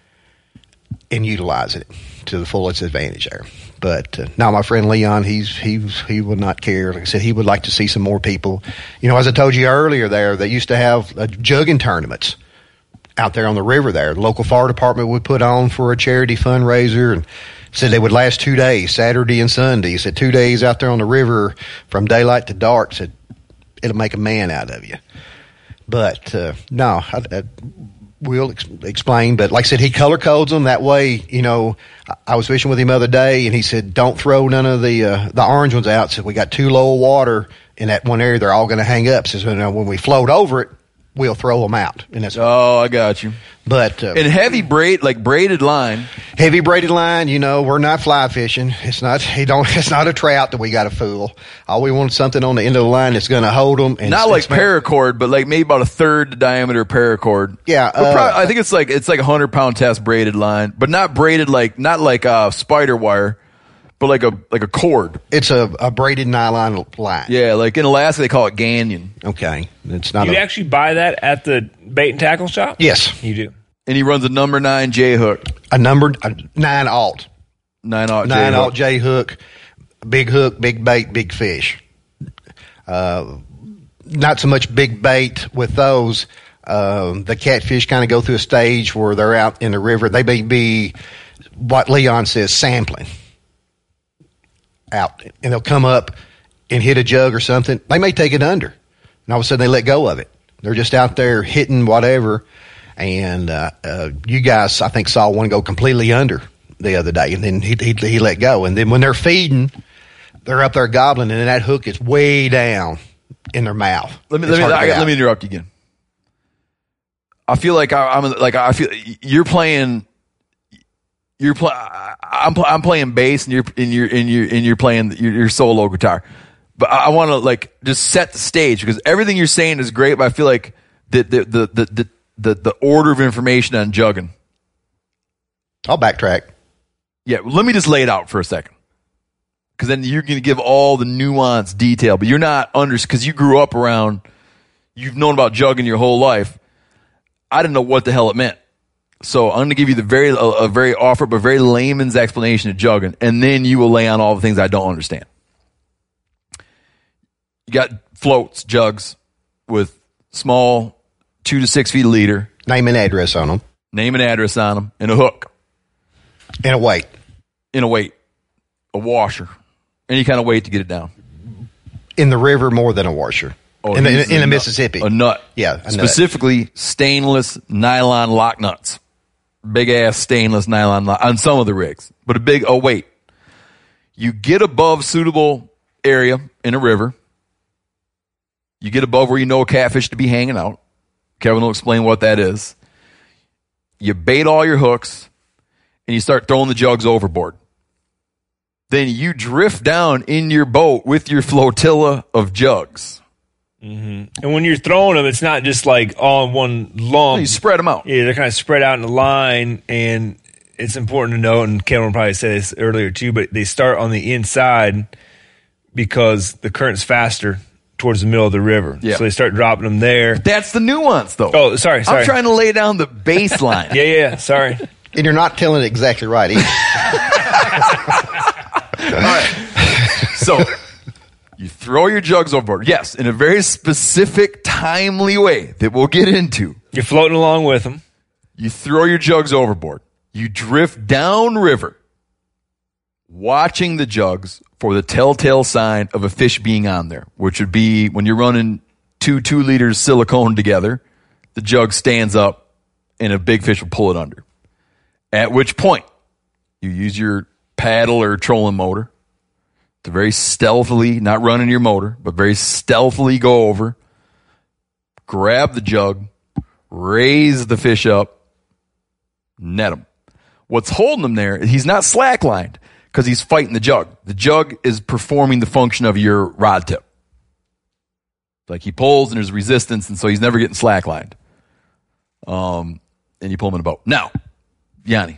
F: and utilizing it to the fullest advantage there. But now my friend Leon, he would not care. Like I said, he would like to see some more people. As I told you earlier there, they used to have jugging tournaments out there on the river there. The local fire department would put on for a charity fundraiser, and said they would last 2 days, Saturday and Sunday. He said 2 days out there on the river from daylight to dark. Said it'll make a man out of you. But no, I will explain. But like I said, he color codes them that way. I was fishing with him the other day, and he said, "Don't throw none of the orange ones out." Said we got too low water in that one area; they're all going to hang up. Says when we float over it, we'll throw them out. And that's
D: I got you.
F: But
D: and heavy braided line.
F: Heavy braided line, we're not fly fishing. It's not a trout that we got to fool. All we want is something on the end of the line that's going to hold them. And
D: not like paracord, but like maybe about a third the diameter paracord.
F: Yeah,
D: I think it's like a 100-pound test braided line, but not braided not like spider wire, but like a cord.
F: It's a braided nylon line.
D: Yeah, like in Alaska they call it gannion.
F: Okay, it's not.
G: You actually buy that at the bait and tackle shop?
F: Yes,
G: you do.
D: And he runs a number 9 J hook.
F: A 9-aught.
D: 9-aught
F: J hook. Big hook, big bait, big fish. Not so much big bait with those. The catfish kind of go through a stage where they're out in the river. They may be what Leon says, sampling out, and they'll come up and hit a jug or something. They may take it under, and all of a sudden they let go of it. They're just out there hitting whatever. And you guys, I think, saw one go completely under the other day, and then he let go. And then when they're feeding, they're up there gobbling, and then that hook is way down in their mouth.
D: Let me interrupt you again. I feel like I feel you're playing. I'm playing bass, and you're playing your solo guitar. But I want to just set the stage, because everything you're saying is great. But I feel like the order of information on jugging.
F: I'll backtrack.
D: Yeah, let me just lay it out for a second, because then you're going to give all the nuanced detail, but you're not because you grew up around, you've known about jugging your whole life. I didn't know what the hell it meant, so I'm going to give you a very offer but very layman's explanation of jugging, and then you will lay on all the things I don't understand. You got floats, jugs with small 2 to 6 feet a leader.
F: Name and address on them.
D: Name and address on them. And a hook.
F: And a weight.
D: A washer. Any kind of weight to get it down.
F: In the river, more than a washer.
D: Oh,
F: in the Mississippi.
D: A nut.
F: Yeah.
D: Specifically, stainless nylon lock nuts. Big ass stainless nylon lock on some of the rigs. But a weight. You get above suitable area in a river. You get above where you know a catfish to be hanging out. Kevin will explain what that is. You bait all your hooks, and you start throwing the jugs overboard. then you drift down in your boat with your flotilla of jugs.
G: And when you're throwing them, it's not just like all in one lump.
D: You spread them out.
G: Yeah, they're kind of spread out in a line, and it's important to note, and Cameron probably said this earlier too, but they start on the inside because the current's faster towards the middle of the river.
D: Yeah.
G: So they start dropping them there.
D: That's the nuance, though.
G: Oh, sorry.
D: I'm trying to lay down the baseline.
G: Yeah, sorry.
F: And you're not telling it exactly right either.
D: All right. So you throw your jugs overboard. Yes, in a very specific, timely way that we'll get into.
G: You're floating along with them.
D: You throw your jugs overboard. You drift downriver, watching the jugs for the telltale sign of a fish being on there, which would be when you're running 2 liters silicone together, the jug stands up and a big fish will pull it under. At which point, you use your paddle or trolling motor to very stealthily, not running your motor, but very stealthily go over, grab the jug, raise the fish up, net him. What's holding him there is he's not slacklined because he's fighting the jug. The jug is performing the function of your rod tip. Like he pulls and there's resistance, and so he's never getting slacklined. And you pull him in a boat. Now, Yanni,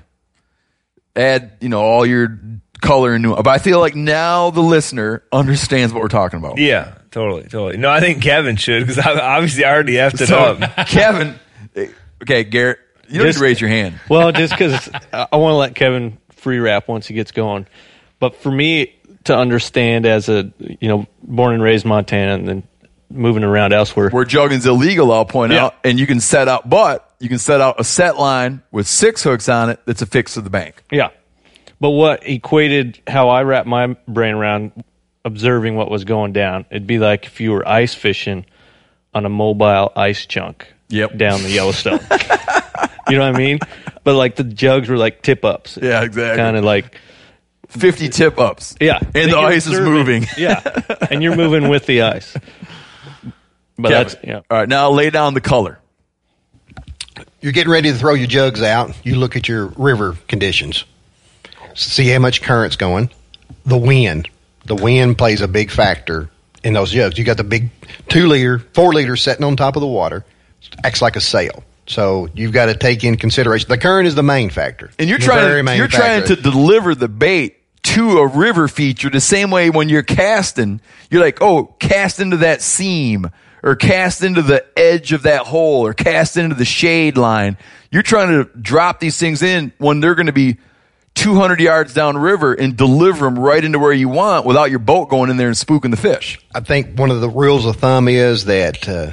D: add all your color and nuance. But I feel like now the listener understands what we're talking about.
G: Yeah, totally. No, I think Kevin should because obviously I already effed it up.
D: Kevin, okay, Garrett, you don't need to raise your hand.
C: Well, just because I want to let Kevin free rap once he gets going. But for me to understand as a, born and raised Montana and then moving around elsewhere.
D: Where jugging's illegal, I'll point out. And you can set out a set line with 6 hooks on it that's affixed to the bank.
C: Yeah. But what equated how I wrap my brain around observing what was going down, it'd be like if you were ice fishing on a mobile ice chunk down the Yellowstone. You know what I mean? But like the jugs were like tip ups.
D: Yeah, exactly.
C: Kind of like
D: 50 tip ups.
C: Yeah.
D: And the ice is moving.
C: Yeah. And you're moving with the ice. But
D: Kevin, all right, now lay down the color.
F: You're getting ready to throw your jugs out. You look at your river conditions. See how much current's going. The wind. The wind plays a big factor in those jugs. You got the big 2 liter, 4 liter sitting on top of the water. Acts like a sail. So you've got to take in consideration. The current is the main factor.
D: And you're trying to deliver the bait to a river feature the same way when you're casting. You're like, cast into that seam or cast into the edge of that hole or cast into the shade line. You're trying to drop these things in when they're going to be 200 yards downriver and deliver them right into where you want without your boat going in there and spooking the fish.
F: I think one of the rules of thumb is that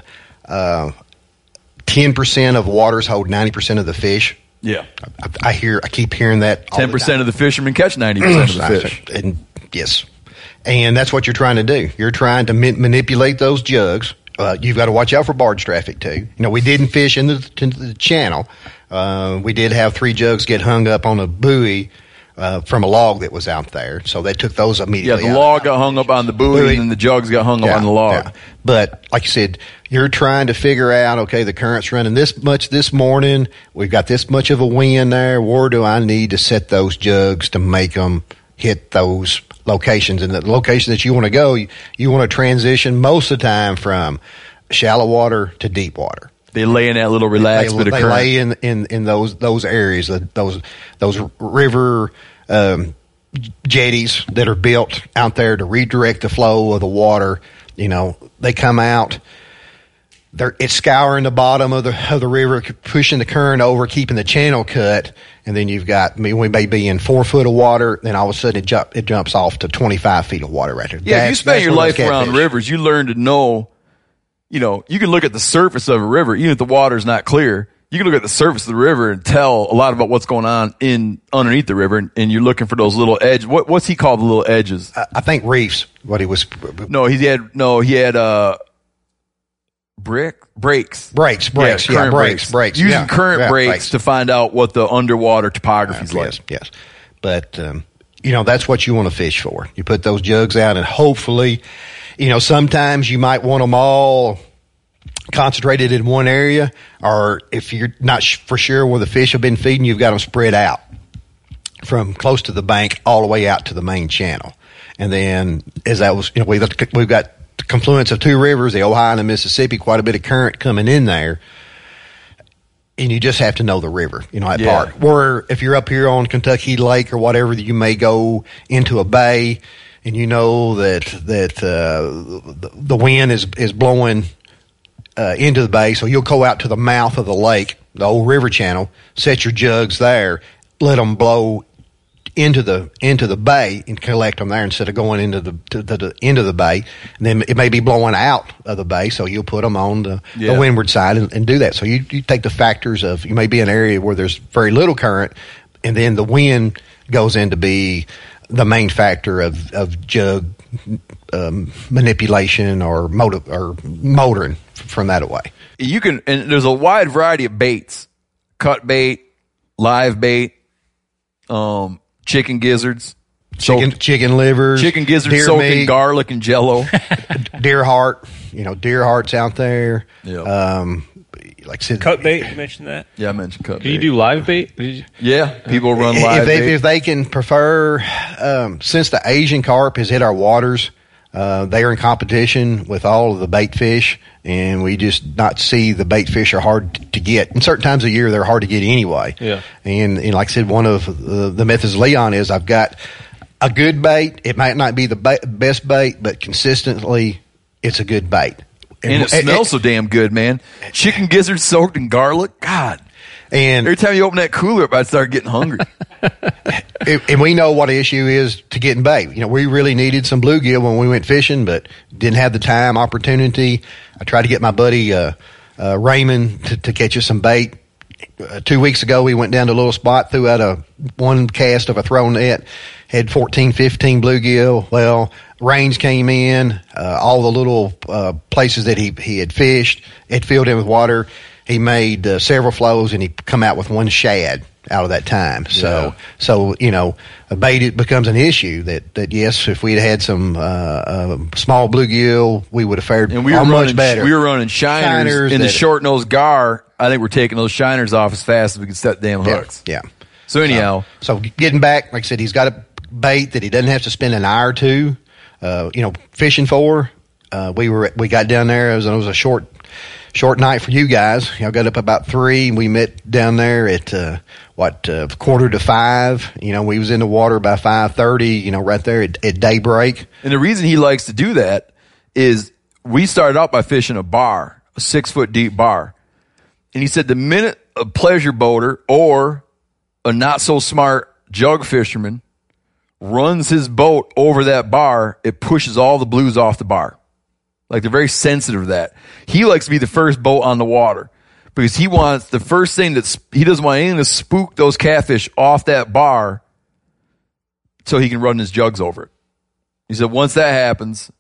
F: 10% of waters hold 90% of the fish.
D: Yeah.
F: I keep hearing that.
D: 10% of the fishermen catch 90% of the fish.
F: And yes. And that's what you're trying to do. You're trying to manipulate those jugs. You've got to watch out for barge traffic too. We didn't fish into the channel. We did have 3 jugs get hung up on a buoy from a log that was out there. So they took those immediately.
D: Yeah, the log got hung up on the buoy and then the jugs got hung up on the log.
F: Yeah. But like you said, you're trying to figure out, okay, the current's running this much this morning. We've got this much of a wind there. Where do I need to set those jugs to make them hit those locations? And the location that you want to go, you want to transition most of the time from shallow water to deep water.
D: They lay in that little relaxed bit of current.
F: They lay in those areas, those river jetties that are built out there to redirect the flow of the water. They come out. It's scouring the bottom of the river, pushing the current over, keeping the channel cut, and then you've got we may be in 4 foot of water, then all of a sudden it jumps off to 25 feet of water right there.
D: Yeah, if you spend your life around rivers, you learn to know. You can look at the surface of a river, even if the water's not clear. You can look at the surface of the river and tell a lot about what's going on underneath the river, and you're looking for those little edges. What's he called the little edges?
F: I think reefs. What he was?
D: No, he had brakes.
F: Brakes.
D: Using current brakes to find out what the underwater topography's like.
F: Yes. But that's what you want to fish for. You put those jugs out, and hopefully. Sometimes you might want them all concentrated in one area, or if you're not for sure where the fish have been feeding, you've got them spread out. from close to the bank all the way out to the main channel. And then as that was, we've got the confluence of two rivers, the Ohio and the Mississippi, quite a bit of current coming in there. And you just have to know the river, that part. Where if you're up here on Kentucky Lake or whatever, you may go into a bay and you know that the wind is blowing into the bay. So you'll go out to the mouth of the lake, the old river channel, set your jugs there, let them blow into the bay and collect them there instead of going into the end of the bay. And then it may be blowing out of the bay, so you'll put them on the windward side and do that. So you take the factors of, you may be in an area where there's very little current, and then the wind goes in to be the main factor of jug manipulation or motoring from that away.
D: You can, and there's a wide variety of baits: cut bait, live bait, chicken gizzards,
F: chicken livers,
D: chicken gizzards soaked in garlic and Jello,
F: deer heart. Deer heart's out there.
D: Yeah.
F: Like I said,
G: cut bait. You mentioned that.
D: Yeah, I mentioned cut bait.
C: Can you do live bait?
D: Yeah, people run live bait.
F: If they can prefer, since the Asian carp has hit our waters, they are in competition with all of the bait fish, and we just not see the bait fish are hard to get. And certain times of year, they're hard to get anyway.
C: Yeah.
F: And like I said, one of the methods of Leon is I've got a good bait. It might not be the best bait, but consistently, it's a good bait.
D: And it smells so damn good, man. Chicken gizzards soaked in garlic. God.
F: And
D: every time you open that cooler up, I start getting hungry.
F: And we know what the issue is to getting bait. We really needed some bluegill when we went fishing, but didn't have the time, opportunity. I tried to get my buddy Raymond to catch us some bait. 2 weeks ago, we went down to a little spot, threw out one cast of a throw net, had 14, 15 bluegill. Well, rains came in, all the little places that he had fished, it filled in with water. He made several flows, and he come out with one shad out of that time. So a bait, it becomes an issue that yes, if we'd had some small bluegill, we would have fared much better.
D: We were running shiners in the short nosed gar. I think we're taking those shiners off as fast as we can set damn hooks.
F: Yeah.
D: So anyhow,
F: so getting back, like I said, he's got a bait that he doesn't have to spend an hour or two, fishing for. We got down there. It was a short night for you guys. Got up about 3. And we met down there at 4:45. We was in the water by 5:30. Right there at daybreak.
D: And the reason he likes to do that is we started out by fishing a bar, a 6-foot deep bar, and he said the minute a pleasure boater or a not so smart jug fisherman runs his boat over that bar, it pushes all the blues off the bar. Like, they're very sensitive to that. He likes to be the first boat on the water because he wants the first thing he doesn't want anything to spook those catfish off that bar so he can run his jugs over it. He said once that happens,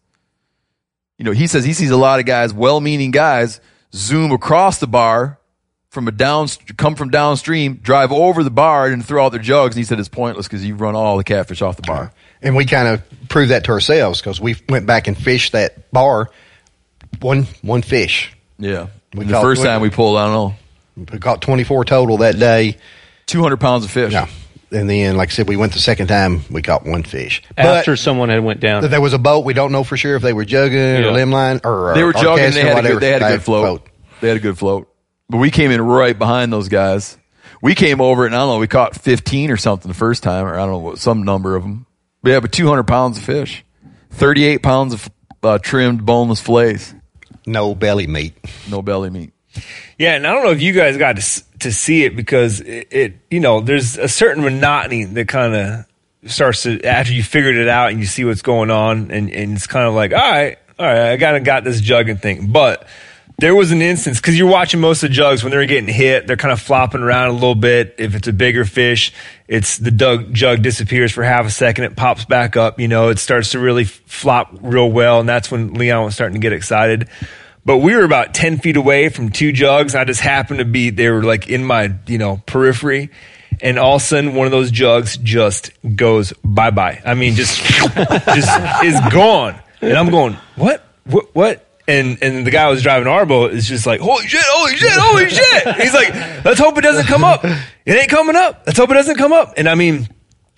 D: he says he sees a lot of guys, well-meaning guys, zoom across the bar come from downstream, drive over the bar and throw out their jugs. And he said it's pointless because you run all the catfish off the bar.
F: And we kind of proved that to ourselves because we went back and fished that bar, one fish.
D: Yeah. The first time we pulled, I don't know.
F: We caught 24 total that day.
D: 200 pounds of fish.
F: Yeah. And then, like I said, we went the second time, we caught one fish.
C: After someone had went down.
F: There was a boat. We don't know for sure if they were jugging or limline or
D: they were jugging. They had a good
F: float.
D: They had a good float. But we came in right behind those guys. We came over and I don't know, we caught 15 or something the first time, or I don't know, some number of them. But yeah, but 200 pounds of fish, 38 pounds of trimmed boneless fillets.
F: No belly meat.
D: No belly meat.
G: Yeah, and I don't know if you guys got to see it because it there's a certain monotony that kind of starts to, after you figured it out and you see what's going on, and it's kind of like, all right, I got this jugging thing. But there was an instance, because you're watching most of the jugs when they're getting hit, they're kind of flopping around a little bit. If it's a bigger fish, the jug disappears for half a second, it pops back up, it starts to really flop real well, and that's when Leon was starting to get excited. But we were about 10 feet away from 2 jugs. I just happened to be, they were like in my, periphery. And all of a sudden, one of those jugs just goes bye-bye. I mean, just is gone. And I'm going, what? And the guy who was driving our boat is just like, holy shit. He's like, let's hope it doesn't come up. It ain't coming up. Let's hope it doesn't come up. And I mean,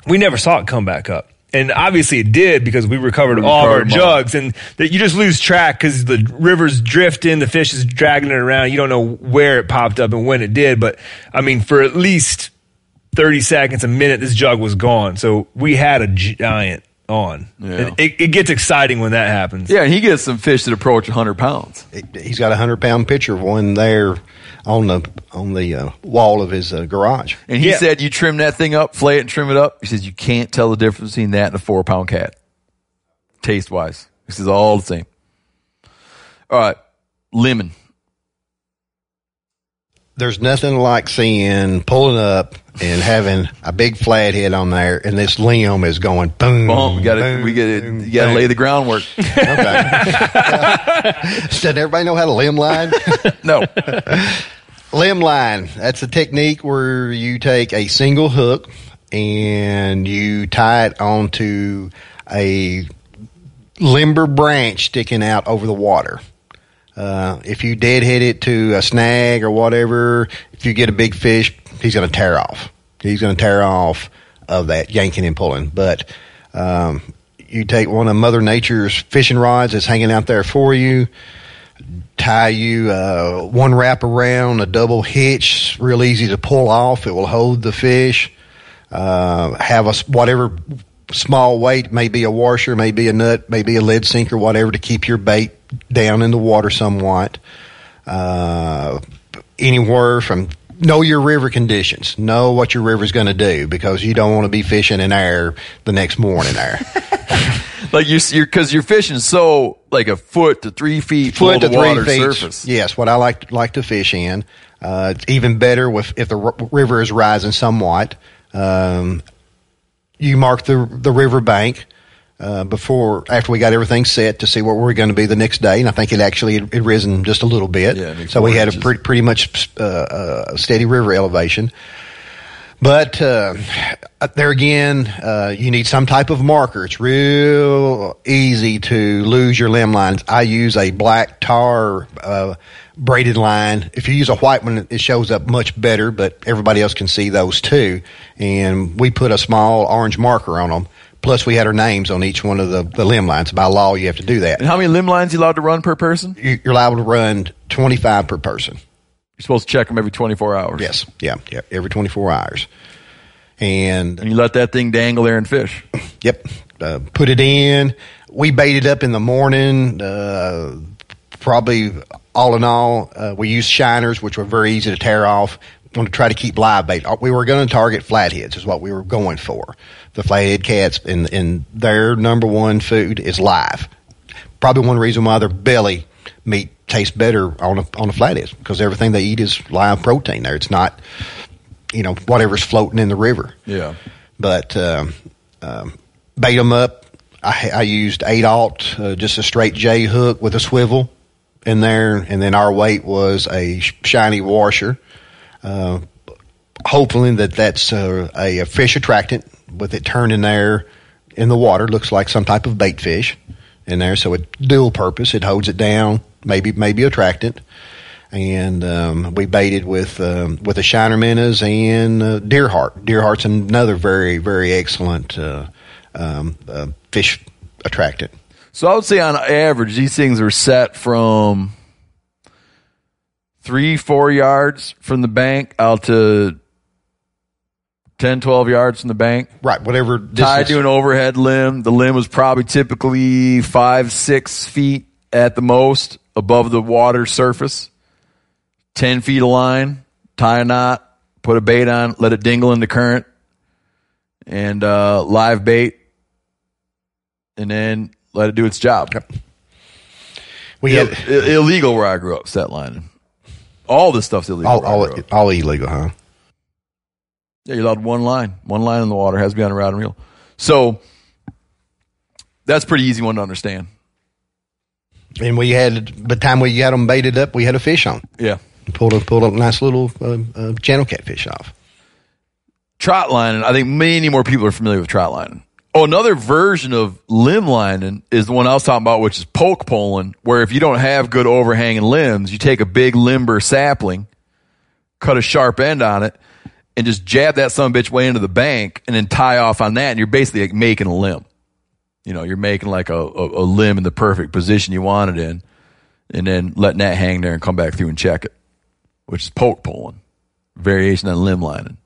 G: we never saw it come back up. And obviously it did because we recovered all of our jugs. And that you just lose track because the river's drifting, the fish is dragging it around. You don't know where it popped up and when it did. But, I mean, for at least 30 seconds, a minute, this jug was gone. So we had a giant on. Yeah. It gets exciting when that happens.
D: Yeah, and he gets some fish that approach 100 pounds.
F: He's got a 100-pound picture of one there on the wall of his garage.
D: And he said you trim that thing up, flay it and trim it up. He says you can't tell the difference between that and a 4-pound cat. Taste-wise. He says all the same. All right, lemon.
F: There's nothing like pulling up and having a big flathead on there, and this limb is going boom.
D: Boom. You got to lay the groundwork.
F: Okay. Doesn't everybody know how to limb line?
D: No.
F: Limb line. That's a technique where you take a single hook and you tie it onto a limber branch sticking out over the water. If you deadhead it to a snag or whatever, if you get a big fish, he's going to tear off. He's going to tear off of that yanking and pulling. But you take one of Mother Nature's fishing rods that's hanging out there for you, tie you one wrap around, a double hitch, real easy to pull off. It will hold the fish. Have whatever small weight, maybe a washer, maybe a nut, maybe a lead sinker, whatever, to keep your bait down in the water somewhat. Anywhere from know your river conditions, know what your river's going to do, because you don't want to be fishing in air the next morning there.
D: Like because you're fishing so like a foot to 3 feet below the water surface.
F: Yes, what I like to fish in. It's even better if the river is rising somewhat. You mark the river bank after we got everything set to see what we were going to be the next day, and I think it had risen just a little bit. Yeah, so we had a pretty much steady river elevation. But there again, you need some type of marker. It's real easy to lose your limb lines. I use a black tar braided line. If you use a white one, it shows up much better, but everybody else can see those too. And we put a small orange marker on them. Plus, we had our names on each one of the limb lines. By law, you have to do that.
D: And how many limb lines are you allowed to run per person?
F: You're allowed to run 25 per person.
D: You're supposed to check them every 24 hours.
F: Yes. Yeah, every 24 hours. And
D: you let that thing dangle there and fish.
F: Yep. Put it in. We baited up in the morning. Probably all in all, we used shiners, which were very easy to tear off. We want to try to keep live bait. We were going to target flatheads is what we were going for. The flathead cats, and their number one food is live. Probably one reason why their belly meat tastes better on a flathead, because everything they eat is live protein there. It's not, whatever's floating in the river.
D: Yeah.
F: But bait them up. I used 8/0, just a straight J hook with a swivel in there, and then our weight was a shiny washer. Hopefully that's a fish attractant with it turning there in the water. Looks like some type of bait fish in there, so it dual purpose. It holds it down, maybe attractant. And we baited with the shiner minnows and deer heart. Deer heart's another very, very excellent fish attractant.
D: So I would say on average, these things are set from 3-4 yards from the bank out to 10-12 yards from the bank.
F: Right, whatever distance.
D: Tied to an overhead limb. The limb was probably typically 5-6 feet at the most above the water surface. 10 feet of line, tie a knot, put a bait on, let it dingle in the current, and live bait, and then let it do its job.
F: Yep.
D: Illegal where I grew up, set lining. All this stuff's illegal.
F: All illegal, huh?
D: Yeah, you're allowed one line in the water, has to be on a rod and reel. So that's a pretty easy one to understand.
F: And by the time we got them baited up, we had a fish on.
D: Yeah.
F: Pulled a nice little channel catfish off.
D: Trot lining. I think many more people are familiar with trot lining. Oh, another version of limb lining is the one I was talking about, which is poke poling, where if you don't have good overhanging limbs, you take a big limber sapling, cut a sharp end on it, and just jab that son of a bitch way into the bank and then tie off on that, and you're basically like making a limb. You're making like a limb in the perfect position you want it in, and then letting that hang there and come back through and check it, which is poke pulling, variation on limb lining.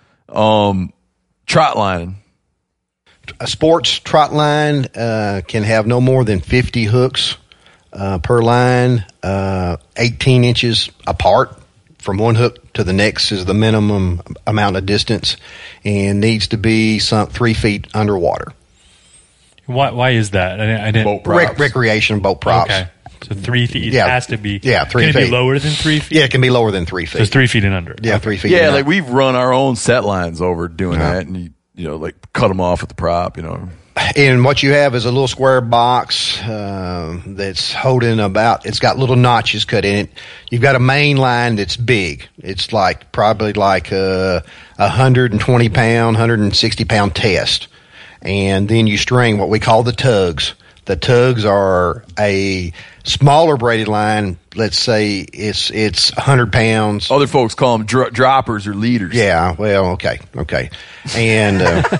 D: Trot lining.
F: A sports trot line can have no more than 50 hooks per line, 18 inches apart. From one hook to the next is the minimum amount of distance, and needs to be 3 feet underwater.
E: Why is that? I didn't.
D: Boat props.
F: Recreation boat props.
E: Okay. So 3 feet.
F: Yeah.
E: It has to be.
F: 3
E: Can
F: feet.
E: it be lower than 3 feet?
F: Yeah, it can be lower than 3 feet.
E: So it's 3 feet and under.
F: Yeah, 3 feet.
D: Yeah,
F: and
D: like
F: up.
D: we've run our own set lines over doing that, and like cut them off with the prop.
F: And what you have is a little square box that's holding it's got little notches cut in it. You've got a main line that's big. It's probably like a 120 pound, 160 pound test. And then you string what we call the tugs. The tugs are a smaller braided line. Let's say it's 100 pounds.
D: Other folks call them droppers or leaders.
F: Yeah, well, okay. And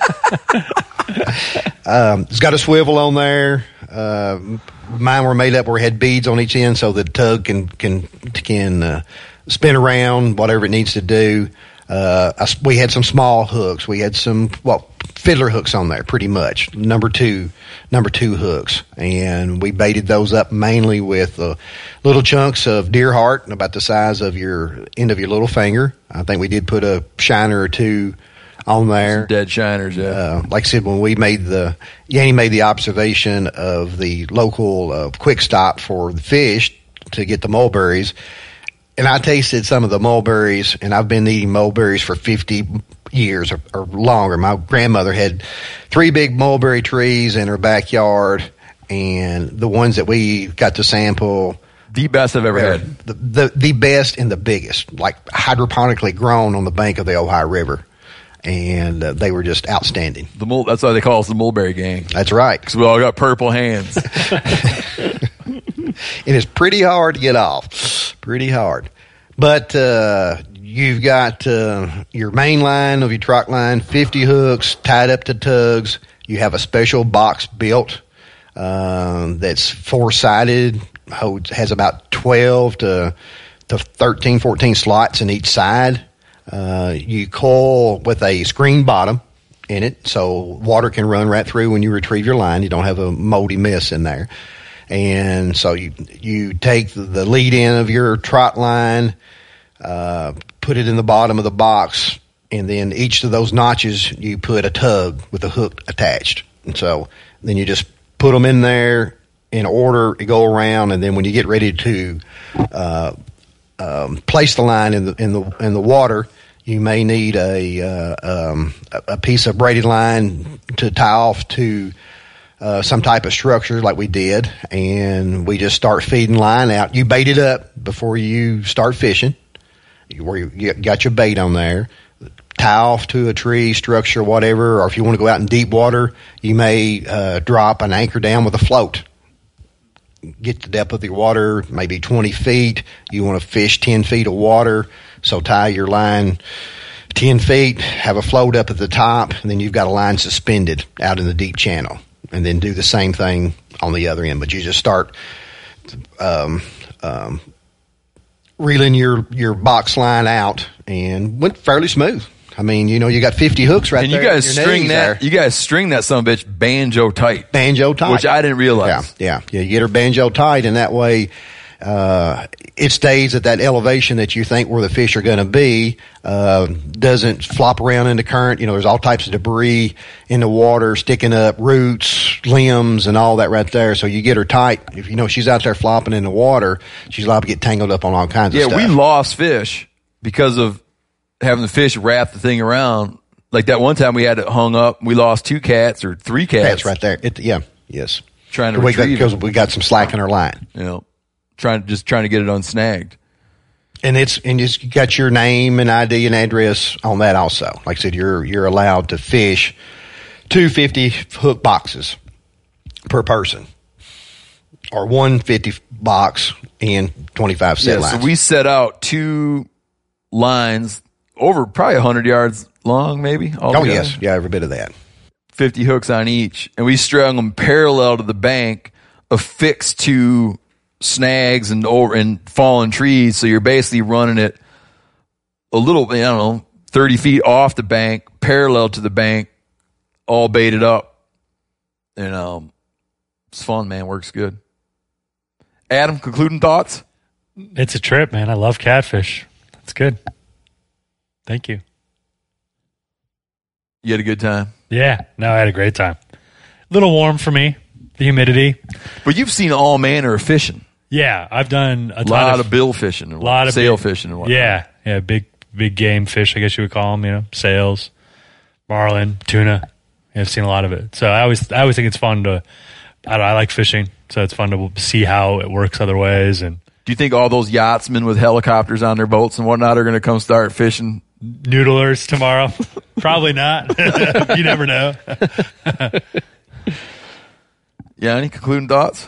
F: it's got a swivel on there. Mine were made up where it had beads on each end, so the tug can spin around whatever it needs to do. We had some small hooks. We had some fiddler hooks on there, pretty much number two hooks, and we baited those up mainly with little chunks of deer heart, about the size of your end of your little finger. I think we did put a shiner or two on there.
D: Some dead shiners, yeah.
F: Like I said, when Yanni made the observation of the local quick stop for the fish to get the mulberries, and I tasted some of the mulberries, and I've been eating mulberries for 50 years or longer. My grandmother had 3 big mulberry trees in her backyard, and the ones that we got to sample,
D: the best I've ever had.
F: The best and the biggest, like hydroponically grown on the bank of the Ohio River. And they were just outstanding.
D: That's why they call us the Mulberry Gang.
F: That's right.
D: Because we all got purple hands.
F: It is pretty hard to get off. Pretty hard. But you've got your main line of your trot line, 50 hooks tied up to tugs. You have a special box built that's 4-sided, has about 12 to 13, 14 slots in each side. You coil with a screen bottom in it, so water can run right through when you retrieve your line. You don't have a moldy mess in there. And so you take the lead end of your trot line, put it in the bottom of the box, and then each of those notches you put a tug with a hook attached. And so then you just put them in there in order, you go around, and then when you get ready to place the line in the water, you may need a piece of braided line to tie off to some type of structure like we did, and we just start feeding line out. You bait it up before you start fishing, where you got your bait on there. Tie off to a tree, structure, whatever, or if you want to go out in deep water, you may drop an anchor down with a float. Get the depth of your water, maybe 20 feet. You want to fish 10 feet of water, so tie your line 10 feet, have a float up at the top, and then you've got a line suspended out in the deep channel. And then do the same thing on the other end. But you just start reeling your box line out, and went fairly smooth. I mean, you got 50 hooks right
D: and
F: there.
D: And you guys string that son of a bitch banjo tight.
F: Banjo tight.
D: Which I didn't realize.
F: Yeah. You get her banjo tight, and that way it stays at that elevation that you think where the fish are going to be, doesn't flop around in the current. There's all types of debris in the water, sticking up, roots, limbs, and all that right there. So you get her tight. If she's out there flopping in the water, she's liable to get tangled up on all kinds of stuff.
D: Yeah, we lost fish because of having the fish wrap the thing around. Like that one time we had it hung up, we lost 2 cats or 3 cats.
F: That's right there. Yes.
D: Trying to retrieve
F: because we got some slack in our line.
D: Trying to get it unsnagged.
F: And you got your name and ID and address on that also. Like I said, you're allowed to fish 250 hook boxes per person, or 150 box and 25 set lines.
D: So we set out 2 lines over probably 100 yards long, maybe.
F: Oh, yes. Yeah, every bit of that.
D: 50 hooks on each. And we strung them parallel to the bank, affixed to snags and fallen trees. So you're basically running it a little, 30 feet off the bank, parallel to the bank, all baited up. And it's fun, man. Works good. Adam, concluding thoughts?
E: It's a trip, man. I love catfish. That's good. Thank you.
D: You had a good time?
E: Yeah. No, I had a great time. A little warm for me, the humidity.
D: But you've seen all manner of fishing.
E: Yeah, I've done a
D: lot of bill fishing, and
E: lot of
D: sail fishing, and whatnot.
E: Yeah, big game fish, I guess you would call them. Sails, marlin, tuna. Yeah, I've seen a lot of it. So I always think it's fun to. I like fishing, so it's fun to see how it works other ways. And
D: do you think all those yachtsmen with helicopters on their boats and whatnot are going to come start fishing
E: noodlers tomorrow? Probably not. You never know.
D: Yeah, any concluding thoughts?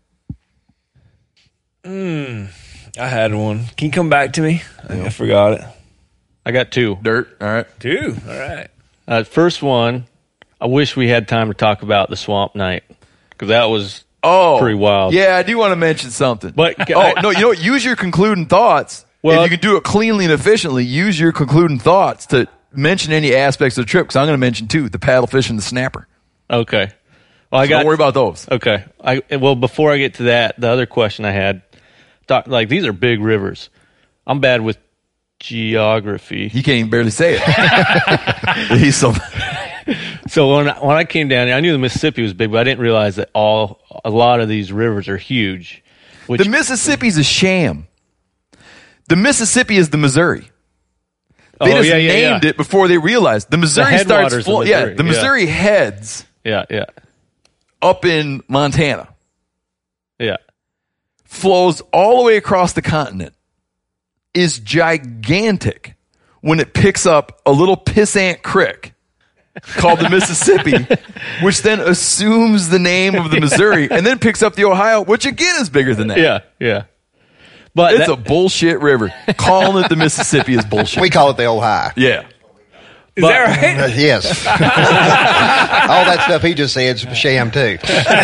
G: I had one. Can you come back to me? I forgot it.
C: I got two.
D: Dirt. All right.
G: Two. All right.
C: First one, I wish we had time to talk about the swamp night because that was pretty wild.
D: Yeah, I do want to mention something.
C: But
D: no, you know what? Use your concluding thoughts. Well, if you can do it cleanly and efficiently, use your concluding thoughts to mention any aspects of the trip because I'm going to mention two: the paddlefish and the snapper.
C: Okay. Well,
D: don't worry about those.
C: Okay. Before I get to that, the other question I had, these are big rivers. I'm bad with geography.
D: He can't even barely say it. He's
C: So when I came down here, I knew the Mississippi was big, but I didn't realize that a lot of these rivers are huge.
D: The Mississippi's a sham. The Mississippi is the Missouri. They just named it before they realized the Missouri starts. The Missouri heads.
C: Yeah.
D: Up in Montana.
C: Yeah.
D: Flows all the way across the continent. Is gigantic when it picks up a little pissant creek called the Mississippi, which then assumes the name of the Missouri and then picks up the Ohio, which again is bigger than that.
C: Yeah. But
D: it's a bullshit river. Calling it the Mississippi is bullshit.
F: We call it the Ohio.
D: Yeah.
G: Is that right?
F: Yes. All that stuff he just said is sham too.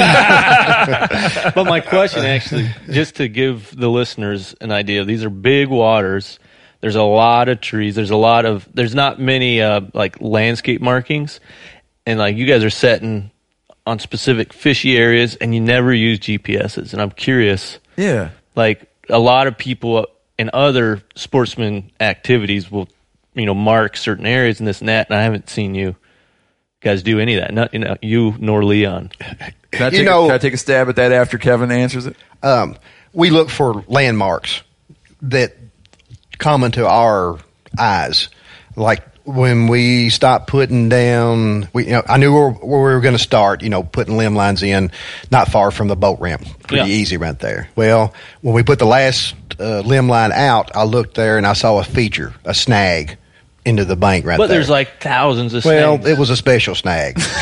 C: But my question actually, just to give the listeners an idea, these are big waters. There's a lot of trees. There's not many landscape markings. And you guys are setting on specific fishy areas and you never use GPSs. And I'm curious.
D: Yeah.
C: A lot of people in other sportsman activities will mark certain areas and this and that, and I haven't seen you guys do any of that. Not you nor Leon.
D: Can I take a stab at that after Kevin answers it?
F: We look for landmarks that come into our eyes. Like when we stopped putting down, I knew where we were going to start. Putting limb lines in, not far from the boat ramp. Pretty easy right there. Well, when we put the last limb line out, I looked there and I saw a snag into the bank right there.
C: But there's thousands of
F: snags.
C: Well,
F: it was a special snag.
D: Here's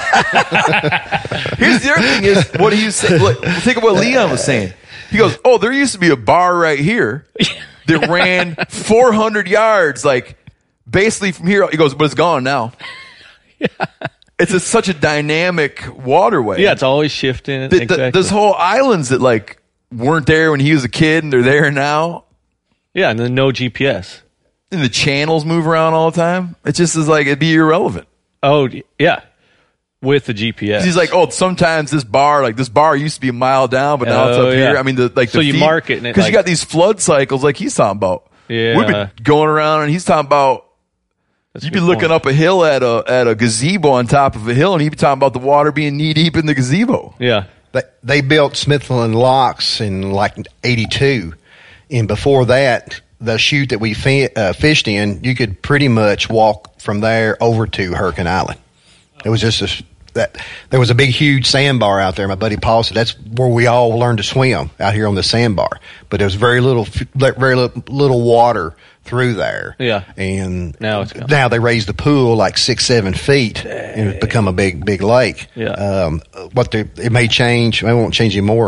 D: the other thing is, what do you say? Look, think of what Leon was saying. He goes, there used to be a bar right here that ran 400 yards, basically from here. He goes, but it's gone now. Yeah. It's such a dynamic waterway.
C: Yeah, it's always shifting. Exactly.
D: There's whole islands that weren't there when he was a kid and they're there now.
C: Yeah, and then no GPS.
D: And the channels move around all the time. It just is it'd be irrelevant.
C: Oh, yeah. With the GPS.
D: He's sometimes this bar used to be a mile down, but now it's up here. I mean,
C: so you mark it.
D: Because you got these flood cycles like he's talking about.
C: Yeah.
D: We've been going around and he's talking about, you'd be looking up a hill at a gazebo on top of a hill and he'd be talking about the water being knee deep in the gazebo.
C: Yeah.
F: They built Smithland Locks in 82. And before that, the chute that we fished in, you could pretty much walk from there over to Hurricane Island. It was just there was a big, huge sandbar out there. My buddy Paul said that's where we all learned to swim, out here on the sandbar. But there was very little water through there.
C: Yeah.
F: And
C: now
F: they raised the pool 6-7 feet and it's become a big lake.
C: Yeah.
F: It may change. It won't change anymore.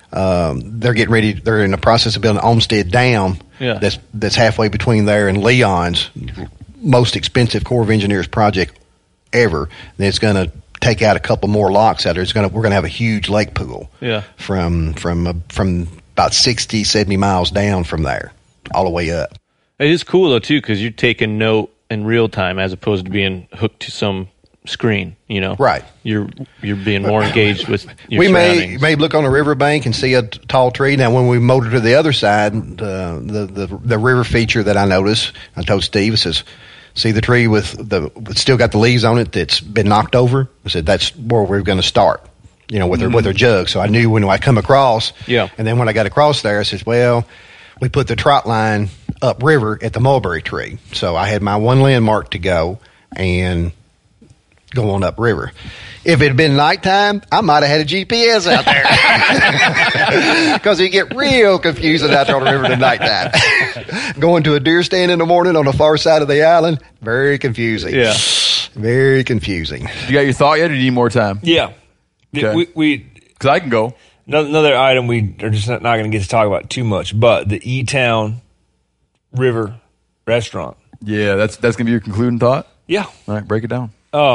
F: They're getting ready. They're in the process of building Olmsted Dam.
C: Yeah.
F: That's halfway between there and Leon's most expensive Corps of Engineers project ever. And it's going to take out a couple more locks out there. We're going to have a huge lake pool.
C: Yeah.
F: From about 60, 70 miles down from there, all the way up.
C: It is cool though too, because you're taking note in real time as opposed to being hooked to some screen.
F: Right.
C: You're being more engaged with your
F: we
C: surroundings.
F: may look on a riverbank and see a tall tree. Now, when we motor to the other side, the river feature that I noticed, I told Steve, I says, see the tree with still got the leaves on it that's been knocked over? I said, that's where we're going to start, with their jug. So I knew when I come across.
C: Yeah.
F: And then when I got across there, I said, well, we put the trot line upriver at the mulberry tree. So I had my one landmark to go and go on upriver. If it had been nighttime, I might have had a GPS out there. Because you get real confusing out there on the river at nighttime. Going to a deer stand in the morning on the far side of the island, very confusing.
C: Yeah.
F: Very confusing.
D: You got your thought yet, or do you need more time?
G: Yeah.
D: Okay. Because I can go.
G: Another item we are just not going to get to talk about too much, but the E-Town River Restaurant.
D: Yeah, that's going to be your concluding thought?
G: Yeah.
D: All right, break it down.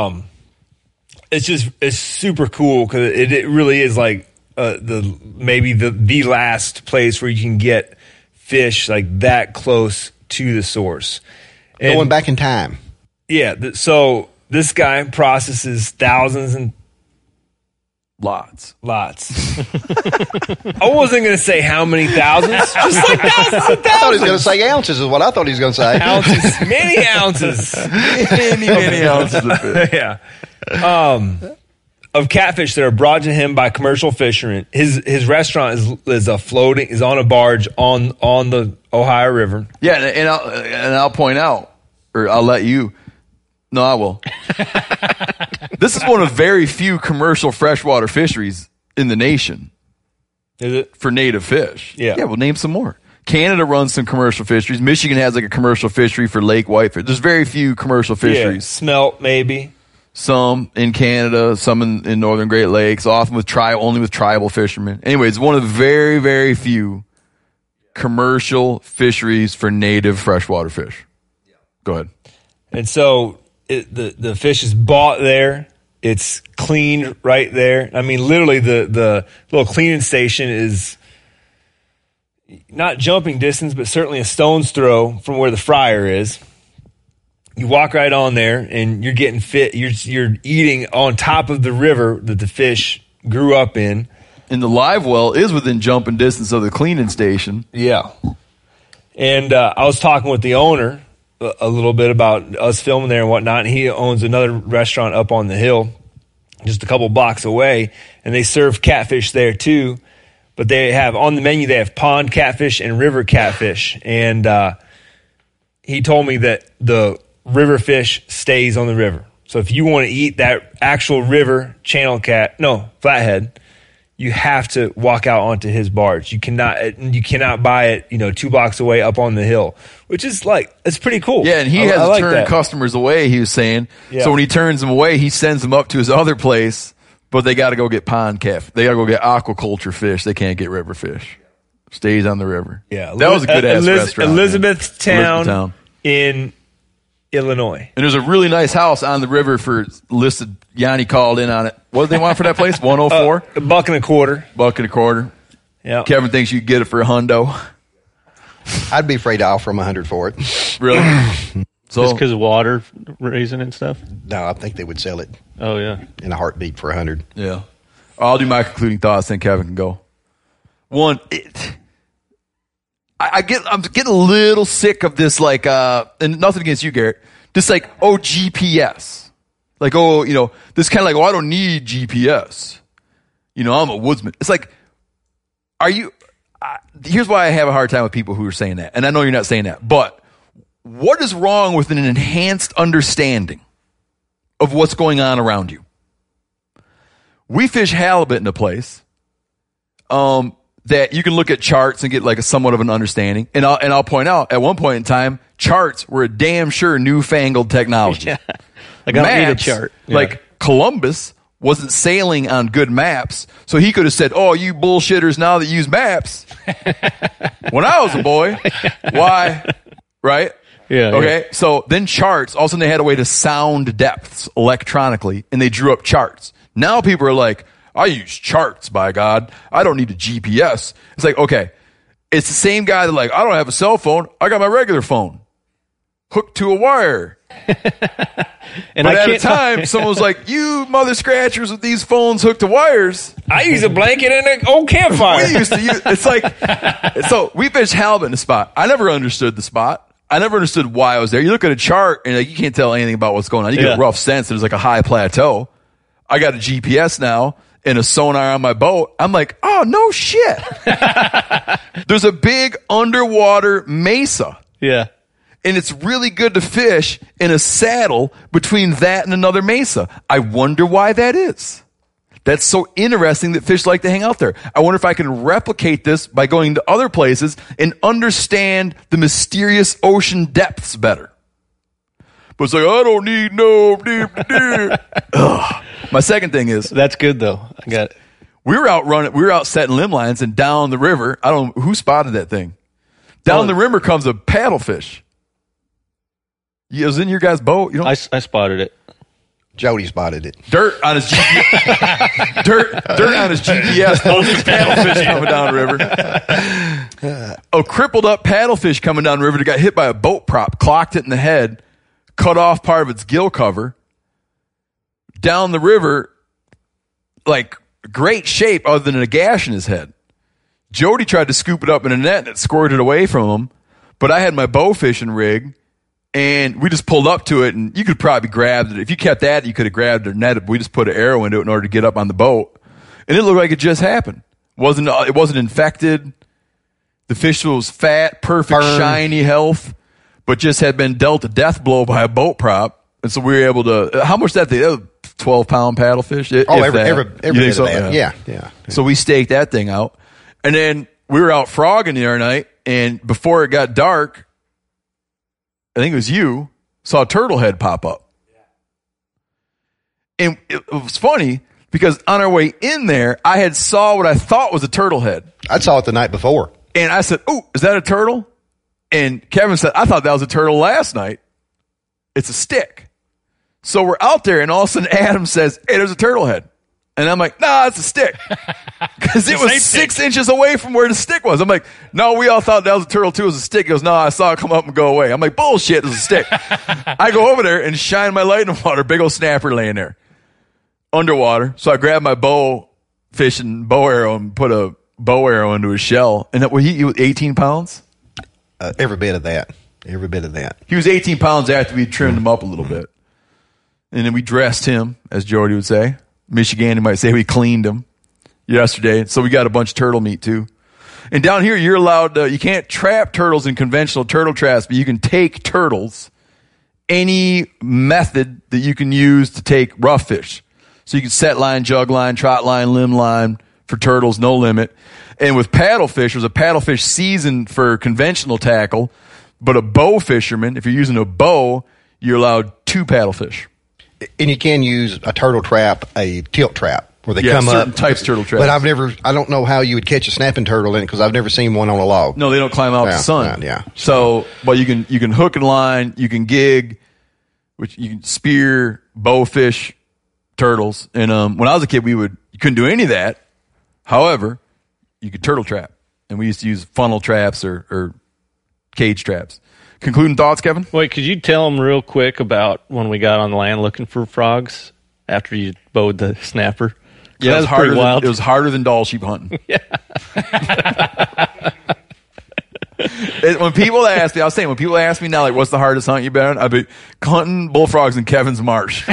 G: It's super cool because it really is like the last place where you can get fish like that close to the source. And
F: Going back in time.
G: Yeah. So this guy processes thousands and
D: Lots.
G: I wasn't going to say how many thousands, just like thousands and thousands.
F: I thought he was going to say ounces is what I thought he was going to say.
G: Ounces, many ounces.
D: Many ounces of fish.
G: Yeah. Of catfish that are brought to him by commercial fishermen. His restaurant is on a barge on the Ohio River.
D: Yeah, and I'll point out, or I'll let you. No, I will. This is one of very few commercial freshwater fisheries in the nation.
G: Is it?
D: For native fish.
G: Yeah.
D: Yeah, we'll name some more. Canada runs some commercial fisheries. Michigan has like a commercial fishery for lake whitefish. There's very few commercial fisheries.
G: Yeah, smelt maybe.
D: Some in Canada, some in northern Great Lakes, often only with tribal fishermen. Anyway, it's one of the very, very few commercial fisheries for native freshwater fish. Go ahead.
G: And so the fish is bought there. It's cleaned right there. I mean, literally the little cleaning station is not jumping distance, but certainly a stone's throw from where the fryer is. You walk right on there and you're getting fit. You're eating on top of the river that the fish grew up in.
D: And the live well is within jumping distance of the cleaning station.
G: Yeah. And I was talking with the owner a little bit about us filming there and whatnot. And he owns another restaurant up on the hill, just a couple blocks away. And they serve catfish there too. But they have on the menu, they have pond catfish and river catfish. And he told me that the river fish stays on the river. So if you want to eat that actual river flathead, you have to walk out onto his barge. You cannot buy it, 2 blocks away up on the hill, which is it's pretty cool.
D: Yeah, and he has to turn customers away, he was saying. Yeah. So when he turns them away, he sends them up to his other place, but they got to go get pond catfish. They got to go get aquaculture fish. They can't get river fish. Stays on the river.
G: Yeah.
D: That was a good-ass restaurant.
G: Elizabethtown in Illinois.
D: And there's a really nice house on the river for listed. Yanni called in on it. What did they want for that place? 104?
G: $1.25.
D: $1.25.
G: Yeah.
D: Kevin thinks you can get it for $100.
F: I'd be afraid to offer him $100 for it.
D: Really? So,
C: just because of water raising and stuff?
F: No, I think they would sell it.
C: Oh, yeah.
F: In a heartbeat for $100.
D: Yeah. I'll do my concluding thoughts, then Kevin can go. One, I'm getting a little sick of this, and nothing against you, Garrett. Just GPS. This kind of I don't need GPS. I'm a woodsman. It's here's why I have a hard time with people who are saying that. And I know you're not saying that, but what is wrong with an enhanced understanding of what's going on around you? We fish halibut in a place, that you can look at charts and get a somewhat of an understanding. And I'll point out, at one point in time, charts were a damn sure newfangled technology.
C: Yeah. I don't need a chart. Yeah.
D: Columbus wasn't sailing on good maps, so he could have said, "Oh, you bullshitters now that use maps." When I was a boy, why? Right?
C: Yeah.
D: Okay. So then charts. All of a sudden, they had a way to sound depths electronically, and they drew up charts. Now people are like, "I use charts. By God, I don't need a GPS." It's like, okay, it's the same guy that like, "I don't have a cell phone. I got my regular phone hooked to a wire."
C: And
D: but at a time, someone was like, "You mother scratchers with these phones hooked to wires."
G: I use a blanket and an old campfire.
D: We used to use, it's like, so we fished halibut in a spot. I never understood the spot. I never understood why I was there. You look at a chart and like, you can't tell anything about what's going on. You get a rough sense. There's like a high plateau. I got a GPS now and a sonar on my boat. I'm like, oh, no shit. There's a big underwater mesa.
C: Yeah.
D: And it's really good to fish in a saddle between that and another mesa. I wonder why that is. That's so interesting that fish like to hang out there. I wonder if I can replicate this by going to other places and understand the mysterious ocean depths better. But it's like, I don't need no deep. Ugh. My second thing is,
C: That's good, though. I got it.
D: we were out setting limb lines, and down the river, I don't know who spotted that thing. Down the river comes a paddlefish. It was in your guys' boat. You know,
C: I spotted it.
F: Jody spotted it.
D: dirt on his GPS. dirt on his GPS. Those paddlefish coming down the river. A crippled up paddlefish coming down the river that got hit by a boat prop, clocked it in the head, cut off part of its gill cover. Down the river, like great shape, other than a gash in his head. Jody tried to scoop it up in a net and it squirted away from him. But I had my bow fishing rig. And we just pulled up to it, and you could probably grab it. If you kept that, you could have grabbed a net. But we just put an arrow into it in order to get up on the boat. And it looked like it just happened. It wasn't infected. The fish was fat, perfect, shiny health, but just had been dealt a death blow by a boat prop. And so we were able to, how much that thing? 12-pound paddlefish?
F: Every bit of that. Yeah.
D: So we staked that thing out. And then we were out frogging the other night, and before it got dark, I think it was you, saw a turtle head pop up. And it was funny because on our way in there, I had saw what I thought was a turtle head.
F: I saw it the night before.
D: And I said, "Oh, is that a turtle?" And Kevin said, "I thought that was a turtle last night. It's a stick." So we're out there, and all of a sudden Adam says, "Hey, there's a turtle head." And I'm like, "Nah, it's a stick." Because it was 6 inches away from where the stick was. I'm like, "No, we all thought that was a turtle too. It was a stick." He goes, "No, I saw it come up and go away." I'm like, "Bullshit, it's a stick." I go over there and shine my light in the water. Big old snapper laying there. Underwater. So I grab my bow arrow and put a bow arrow into his shell. And that he was 18 pounds?
F: Every bit of that. Every bit of that.
D: He was 18 pounds after we trimmed him up a little bit. And then we dressed him, as Jordy would say. Michigan, might say we cleaned him yesterday. So we got a bunch of turtle meat too. And down here, you're allowed you can't trap turtles in conventional turtle traps, but you can take turtles any method that you can use to take rough fish. So you can set line, jug line, trot line, limb line for turtles, no limit. And with paddlefish, there's a paddlefish season for conventional tackle, but a bow fisherman, if you're using a bow, you're allowed 2 paddlefish.
F: And you can use a turtle trap, a tilt trap, where they come
D: certain
F: up.
D: Types of turtle traps.
F: But I don't know how you would catch a snapping turtle in it because I've never seen one on a log.
D: No, they don't climb out the sun.
F: Yeah.
D: So, but you can hook and line, you can gig, which you can spear, bowfish, turtles. And when I was a kid, you couldn't do any of that. However, you could turtle trap, and we used to use funnel traps or cage traps. Concluding thoughts, Kevin?
C: Wait, could you tell them real quick about when we got on the land looking for frogs after you bowed the snapper?
D: Yeah,
C: that was pretty wild.
D: It was harder than doll sheep hunting.
C: Yeah.
D: When people ask me now, like, what's the hardest hunt you've been on? I'd be hunting bullfrogs in Kevin's Marsh.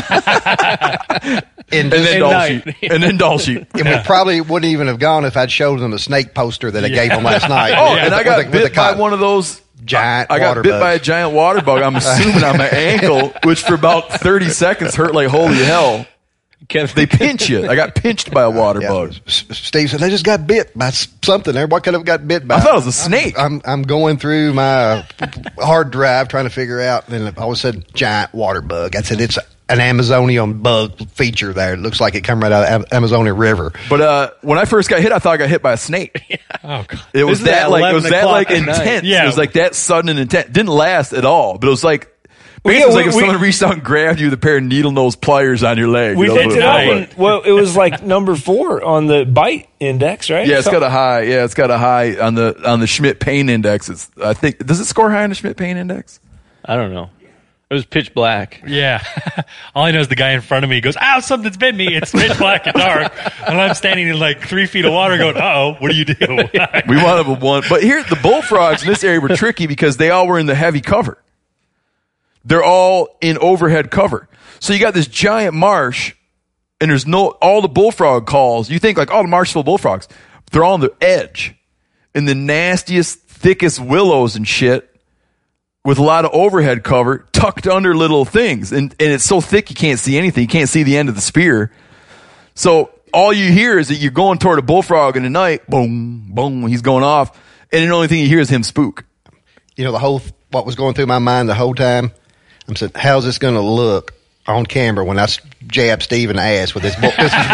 D: and then doll sheep.
F: And we probably wouldn't even have gone if I'd showed them the snake poster that I gave them last night.
D: Oh, and I got bit by one of those
F: giant
D: I got
F: water
D: bit
F: bugs.
D: by a giant water bug, I'm assuming on my ankle, which for about 30 seconds hurt like holy hell. They pinch you. I got pinched by a water bug.
F: Steve said, they just got bit by something there. What could have got bit by?
D: I thought it was a snake.
F: I'm going through my hard drive trying to figher out, and all of a sudden, giant water bug. I said, it's an Amazonian bug feature there. It looks like it come right out of Amazonia River.
D: But when I first got hit, I thought I got hit by a snake.
E: Oh God.
D: It was that intense.
E: Yeah.
D: It was like that sudden and intense. Didn't last at all, but it was like. Basically, it was like if someone reached out and grabbed you with a pair of needle-nose pliers on your leg.
G: We picked it up. Well, it was like number 4 on the bite index, right?
D: Yeah, it's got a high. Yeah, it's got a high on the Schmidt pain index. I think does it score high on the Schmidt pain index?
C: I don't know. It was pitch black.
E: Yeah. All I know is the guy in front of me goes, ow, something's bit me. It's pitch black and dark. And I'm standing in like 3 feet of water going, uh-oh, what do you do?
D: We wanted one. But here, the bullfrogs in this area were tricky because they all were in the heavy cover. They're all in overhead cover. So you got this giant marsh, and there's all the bullfrog calls. You think like, oh, the marsh is full of bullfrogs. They're all on the edge. In the nastiest, thickest willows and shit with a lot of overhead cover tucked under little things. And it's so thick you can't see anything. You can't see the end of the spear. So all you hear is that you're going toward a bullfrog in the night. Boom, boom, he's going off. And the only thing you hear is him spook.
F: You know, what was going through my mind the whole time? I'm saying, how's this going to look on camera when I jab Steve in the ass with this gig?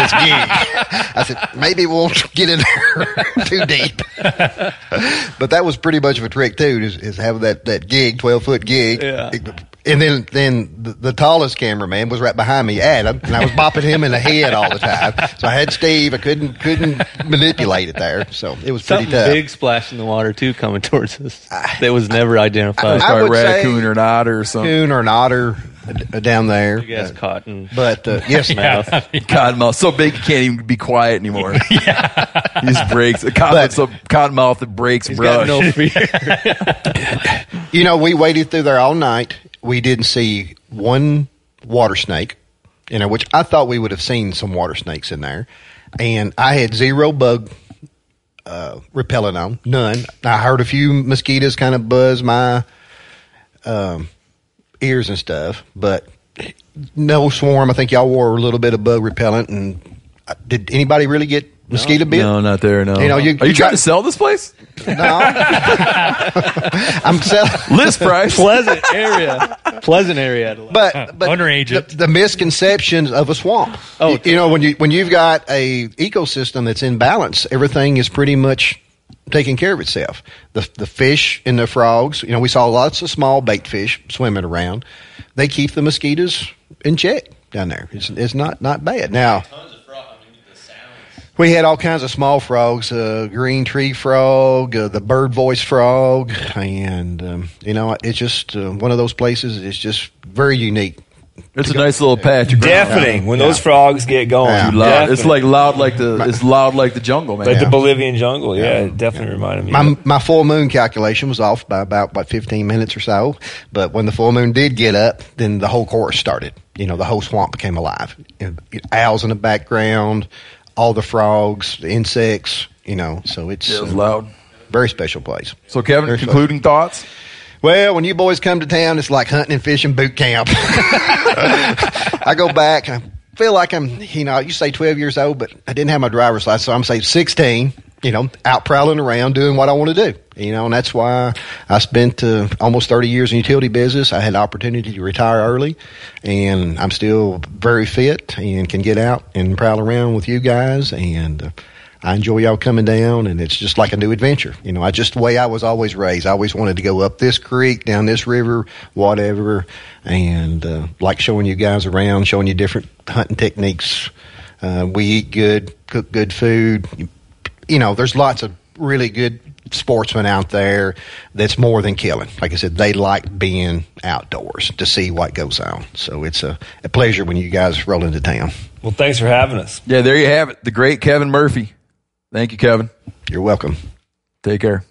F: I said, maybe we won't get in there too deep. But that was pretty much of a trick, too, is having that gig, 12-foot gig.
C: Yeah.
F: And then the tallest cameraman was right behind me, Adam, and I was bopping him in the head all the time. So I had Steve. I couldn't manipulate it there. So it was pretty
C: Something
F: tough.
C: big splash in the water, too, coming towards us. That was never identified.
F: I would say
D: raccoon or an otter or something.
F: Raccoon or an otter down there.
C: Big ass cotton.
F: But, yes,
C: mouth.
D: Cottonmouth. So big you can't even be quiet anymore. Yeah. He just breaks. A cottonmouth that breaks
C: He's
D: brush.
C: got no fear.
F: You know, we waited through there all night. We didn't see one water snake, which I thought we would have seen some water snakes in there. And I had 0 bug repellent on, none. I heard a few mosquitoes kind of buzz my ears and stuff, but no swarm. I think y'all wore a little bit of bug repellent. And did anybody really get mosquito bit?
D: No, not there, no.
F: You know,
D: Are you trying to sell this place?
F: No. I'm selling.
D: List price.
C: Pleasant area.
F: But
E: Underage.
F: The misconceptions of a swamp.
C: Oh,
F: you know, when you've got a ecosystem that's in balance, everything is pretty much taking care of itself. The fish and the frogs, you know, we saw lots of small bait fish swimming around. They keep the mosquitoes in check down there. It's not bad. Now, we had all kinds of small frogs, green tree frog, the bird voice frog, and, you know, it's just one of those places. It's just very unique.
D: It's a nice little patch of ground.
G: Deafening when those frogs get going.
F: Yeah.
D: Loud. It's like loud like the jungle, man.
G: Like the Bolivian jungle. Yeah, it definitely reminded me.
F: My full moon calculation was off by about 15 minutes or so. But when the full moon did get up, then the whole chorus started. You know, the whole swamp became alive. Owls in the background, all the frogs, the insects, you know. So it
D: was loud.
F: Very special place.
D: So, Kevin,
F: Very
D: concluding thoughts?
F: Well, when you boys come to town, it's like hunting and fishing boot camp. I go back, and I feel like I'm, you know, you say 12 years old, but I didn't have my driver's license, so I'm saying 16, you know, out prowling around doing what I want to do. You know, and that's why I spent almost 30 years in utility business. I had the opportunity to retire early, and I'm still very fit and can get out and prowl around with you guys, and I enjoy y'all coming down, and it's just like a new adventure. You know, the way I was always raised. I always wanted to go up this creek, down this river, whatever, and like showing you guys around, showing you different hunting techniques. We eat good, cook good food. You know, there's lots of really good sportsmen out there that's more than killing. Like I said, they like being outdoors to see what goes on. So it's a pleasure when you guys roll into town.
G: Well, thanks for having us.
D: Yeah, there you have it. The great Kevin Murphy. Thank you, Kevin.
F: You're welcome.
D: Take care.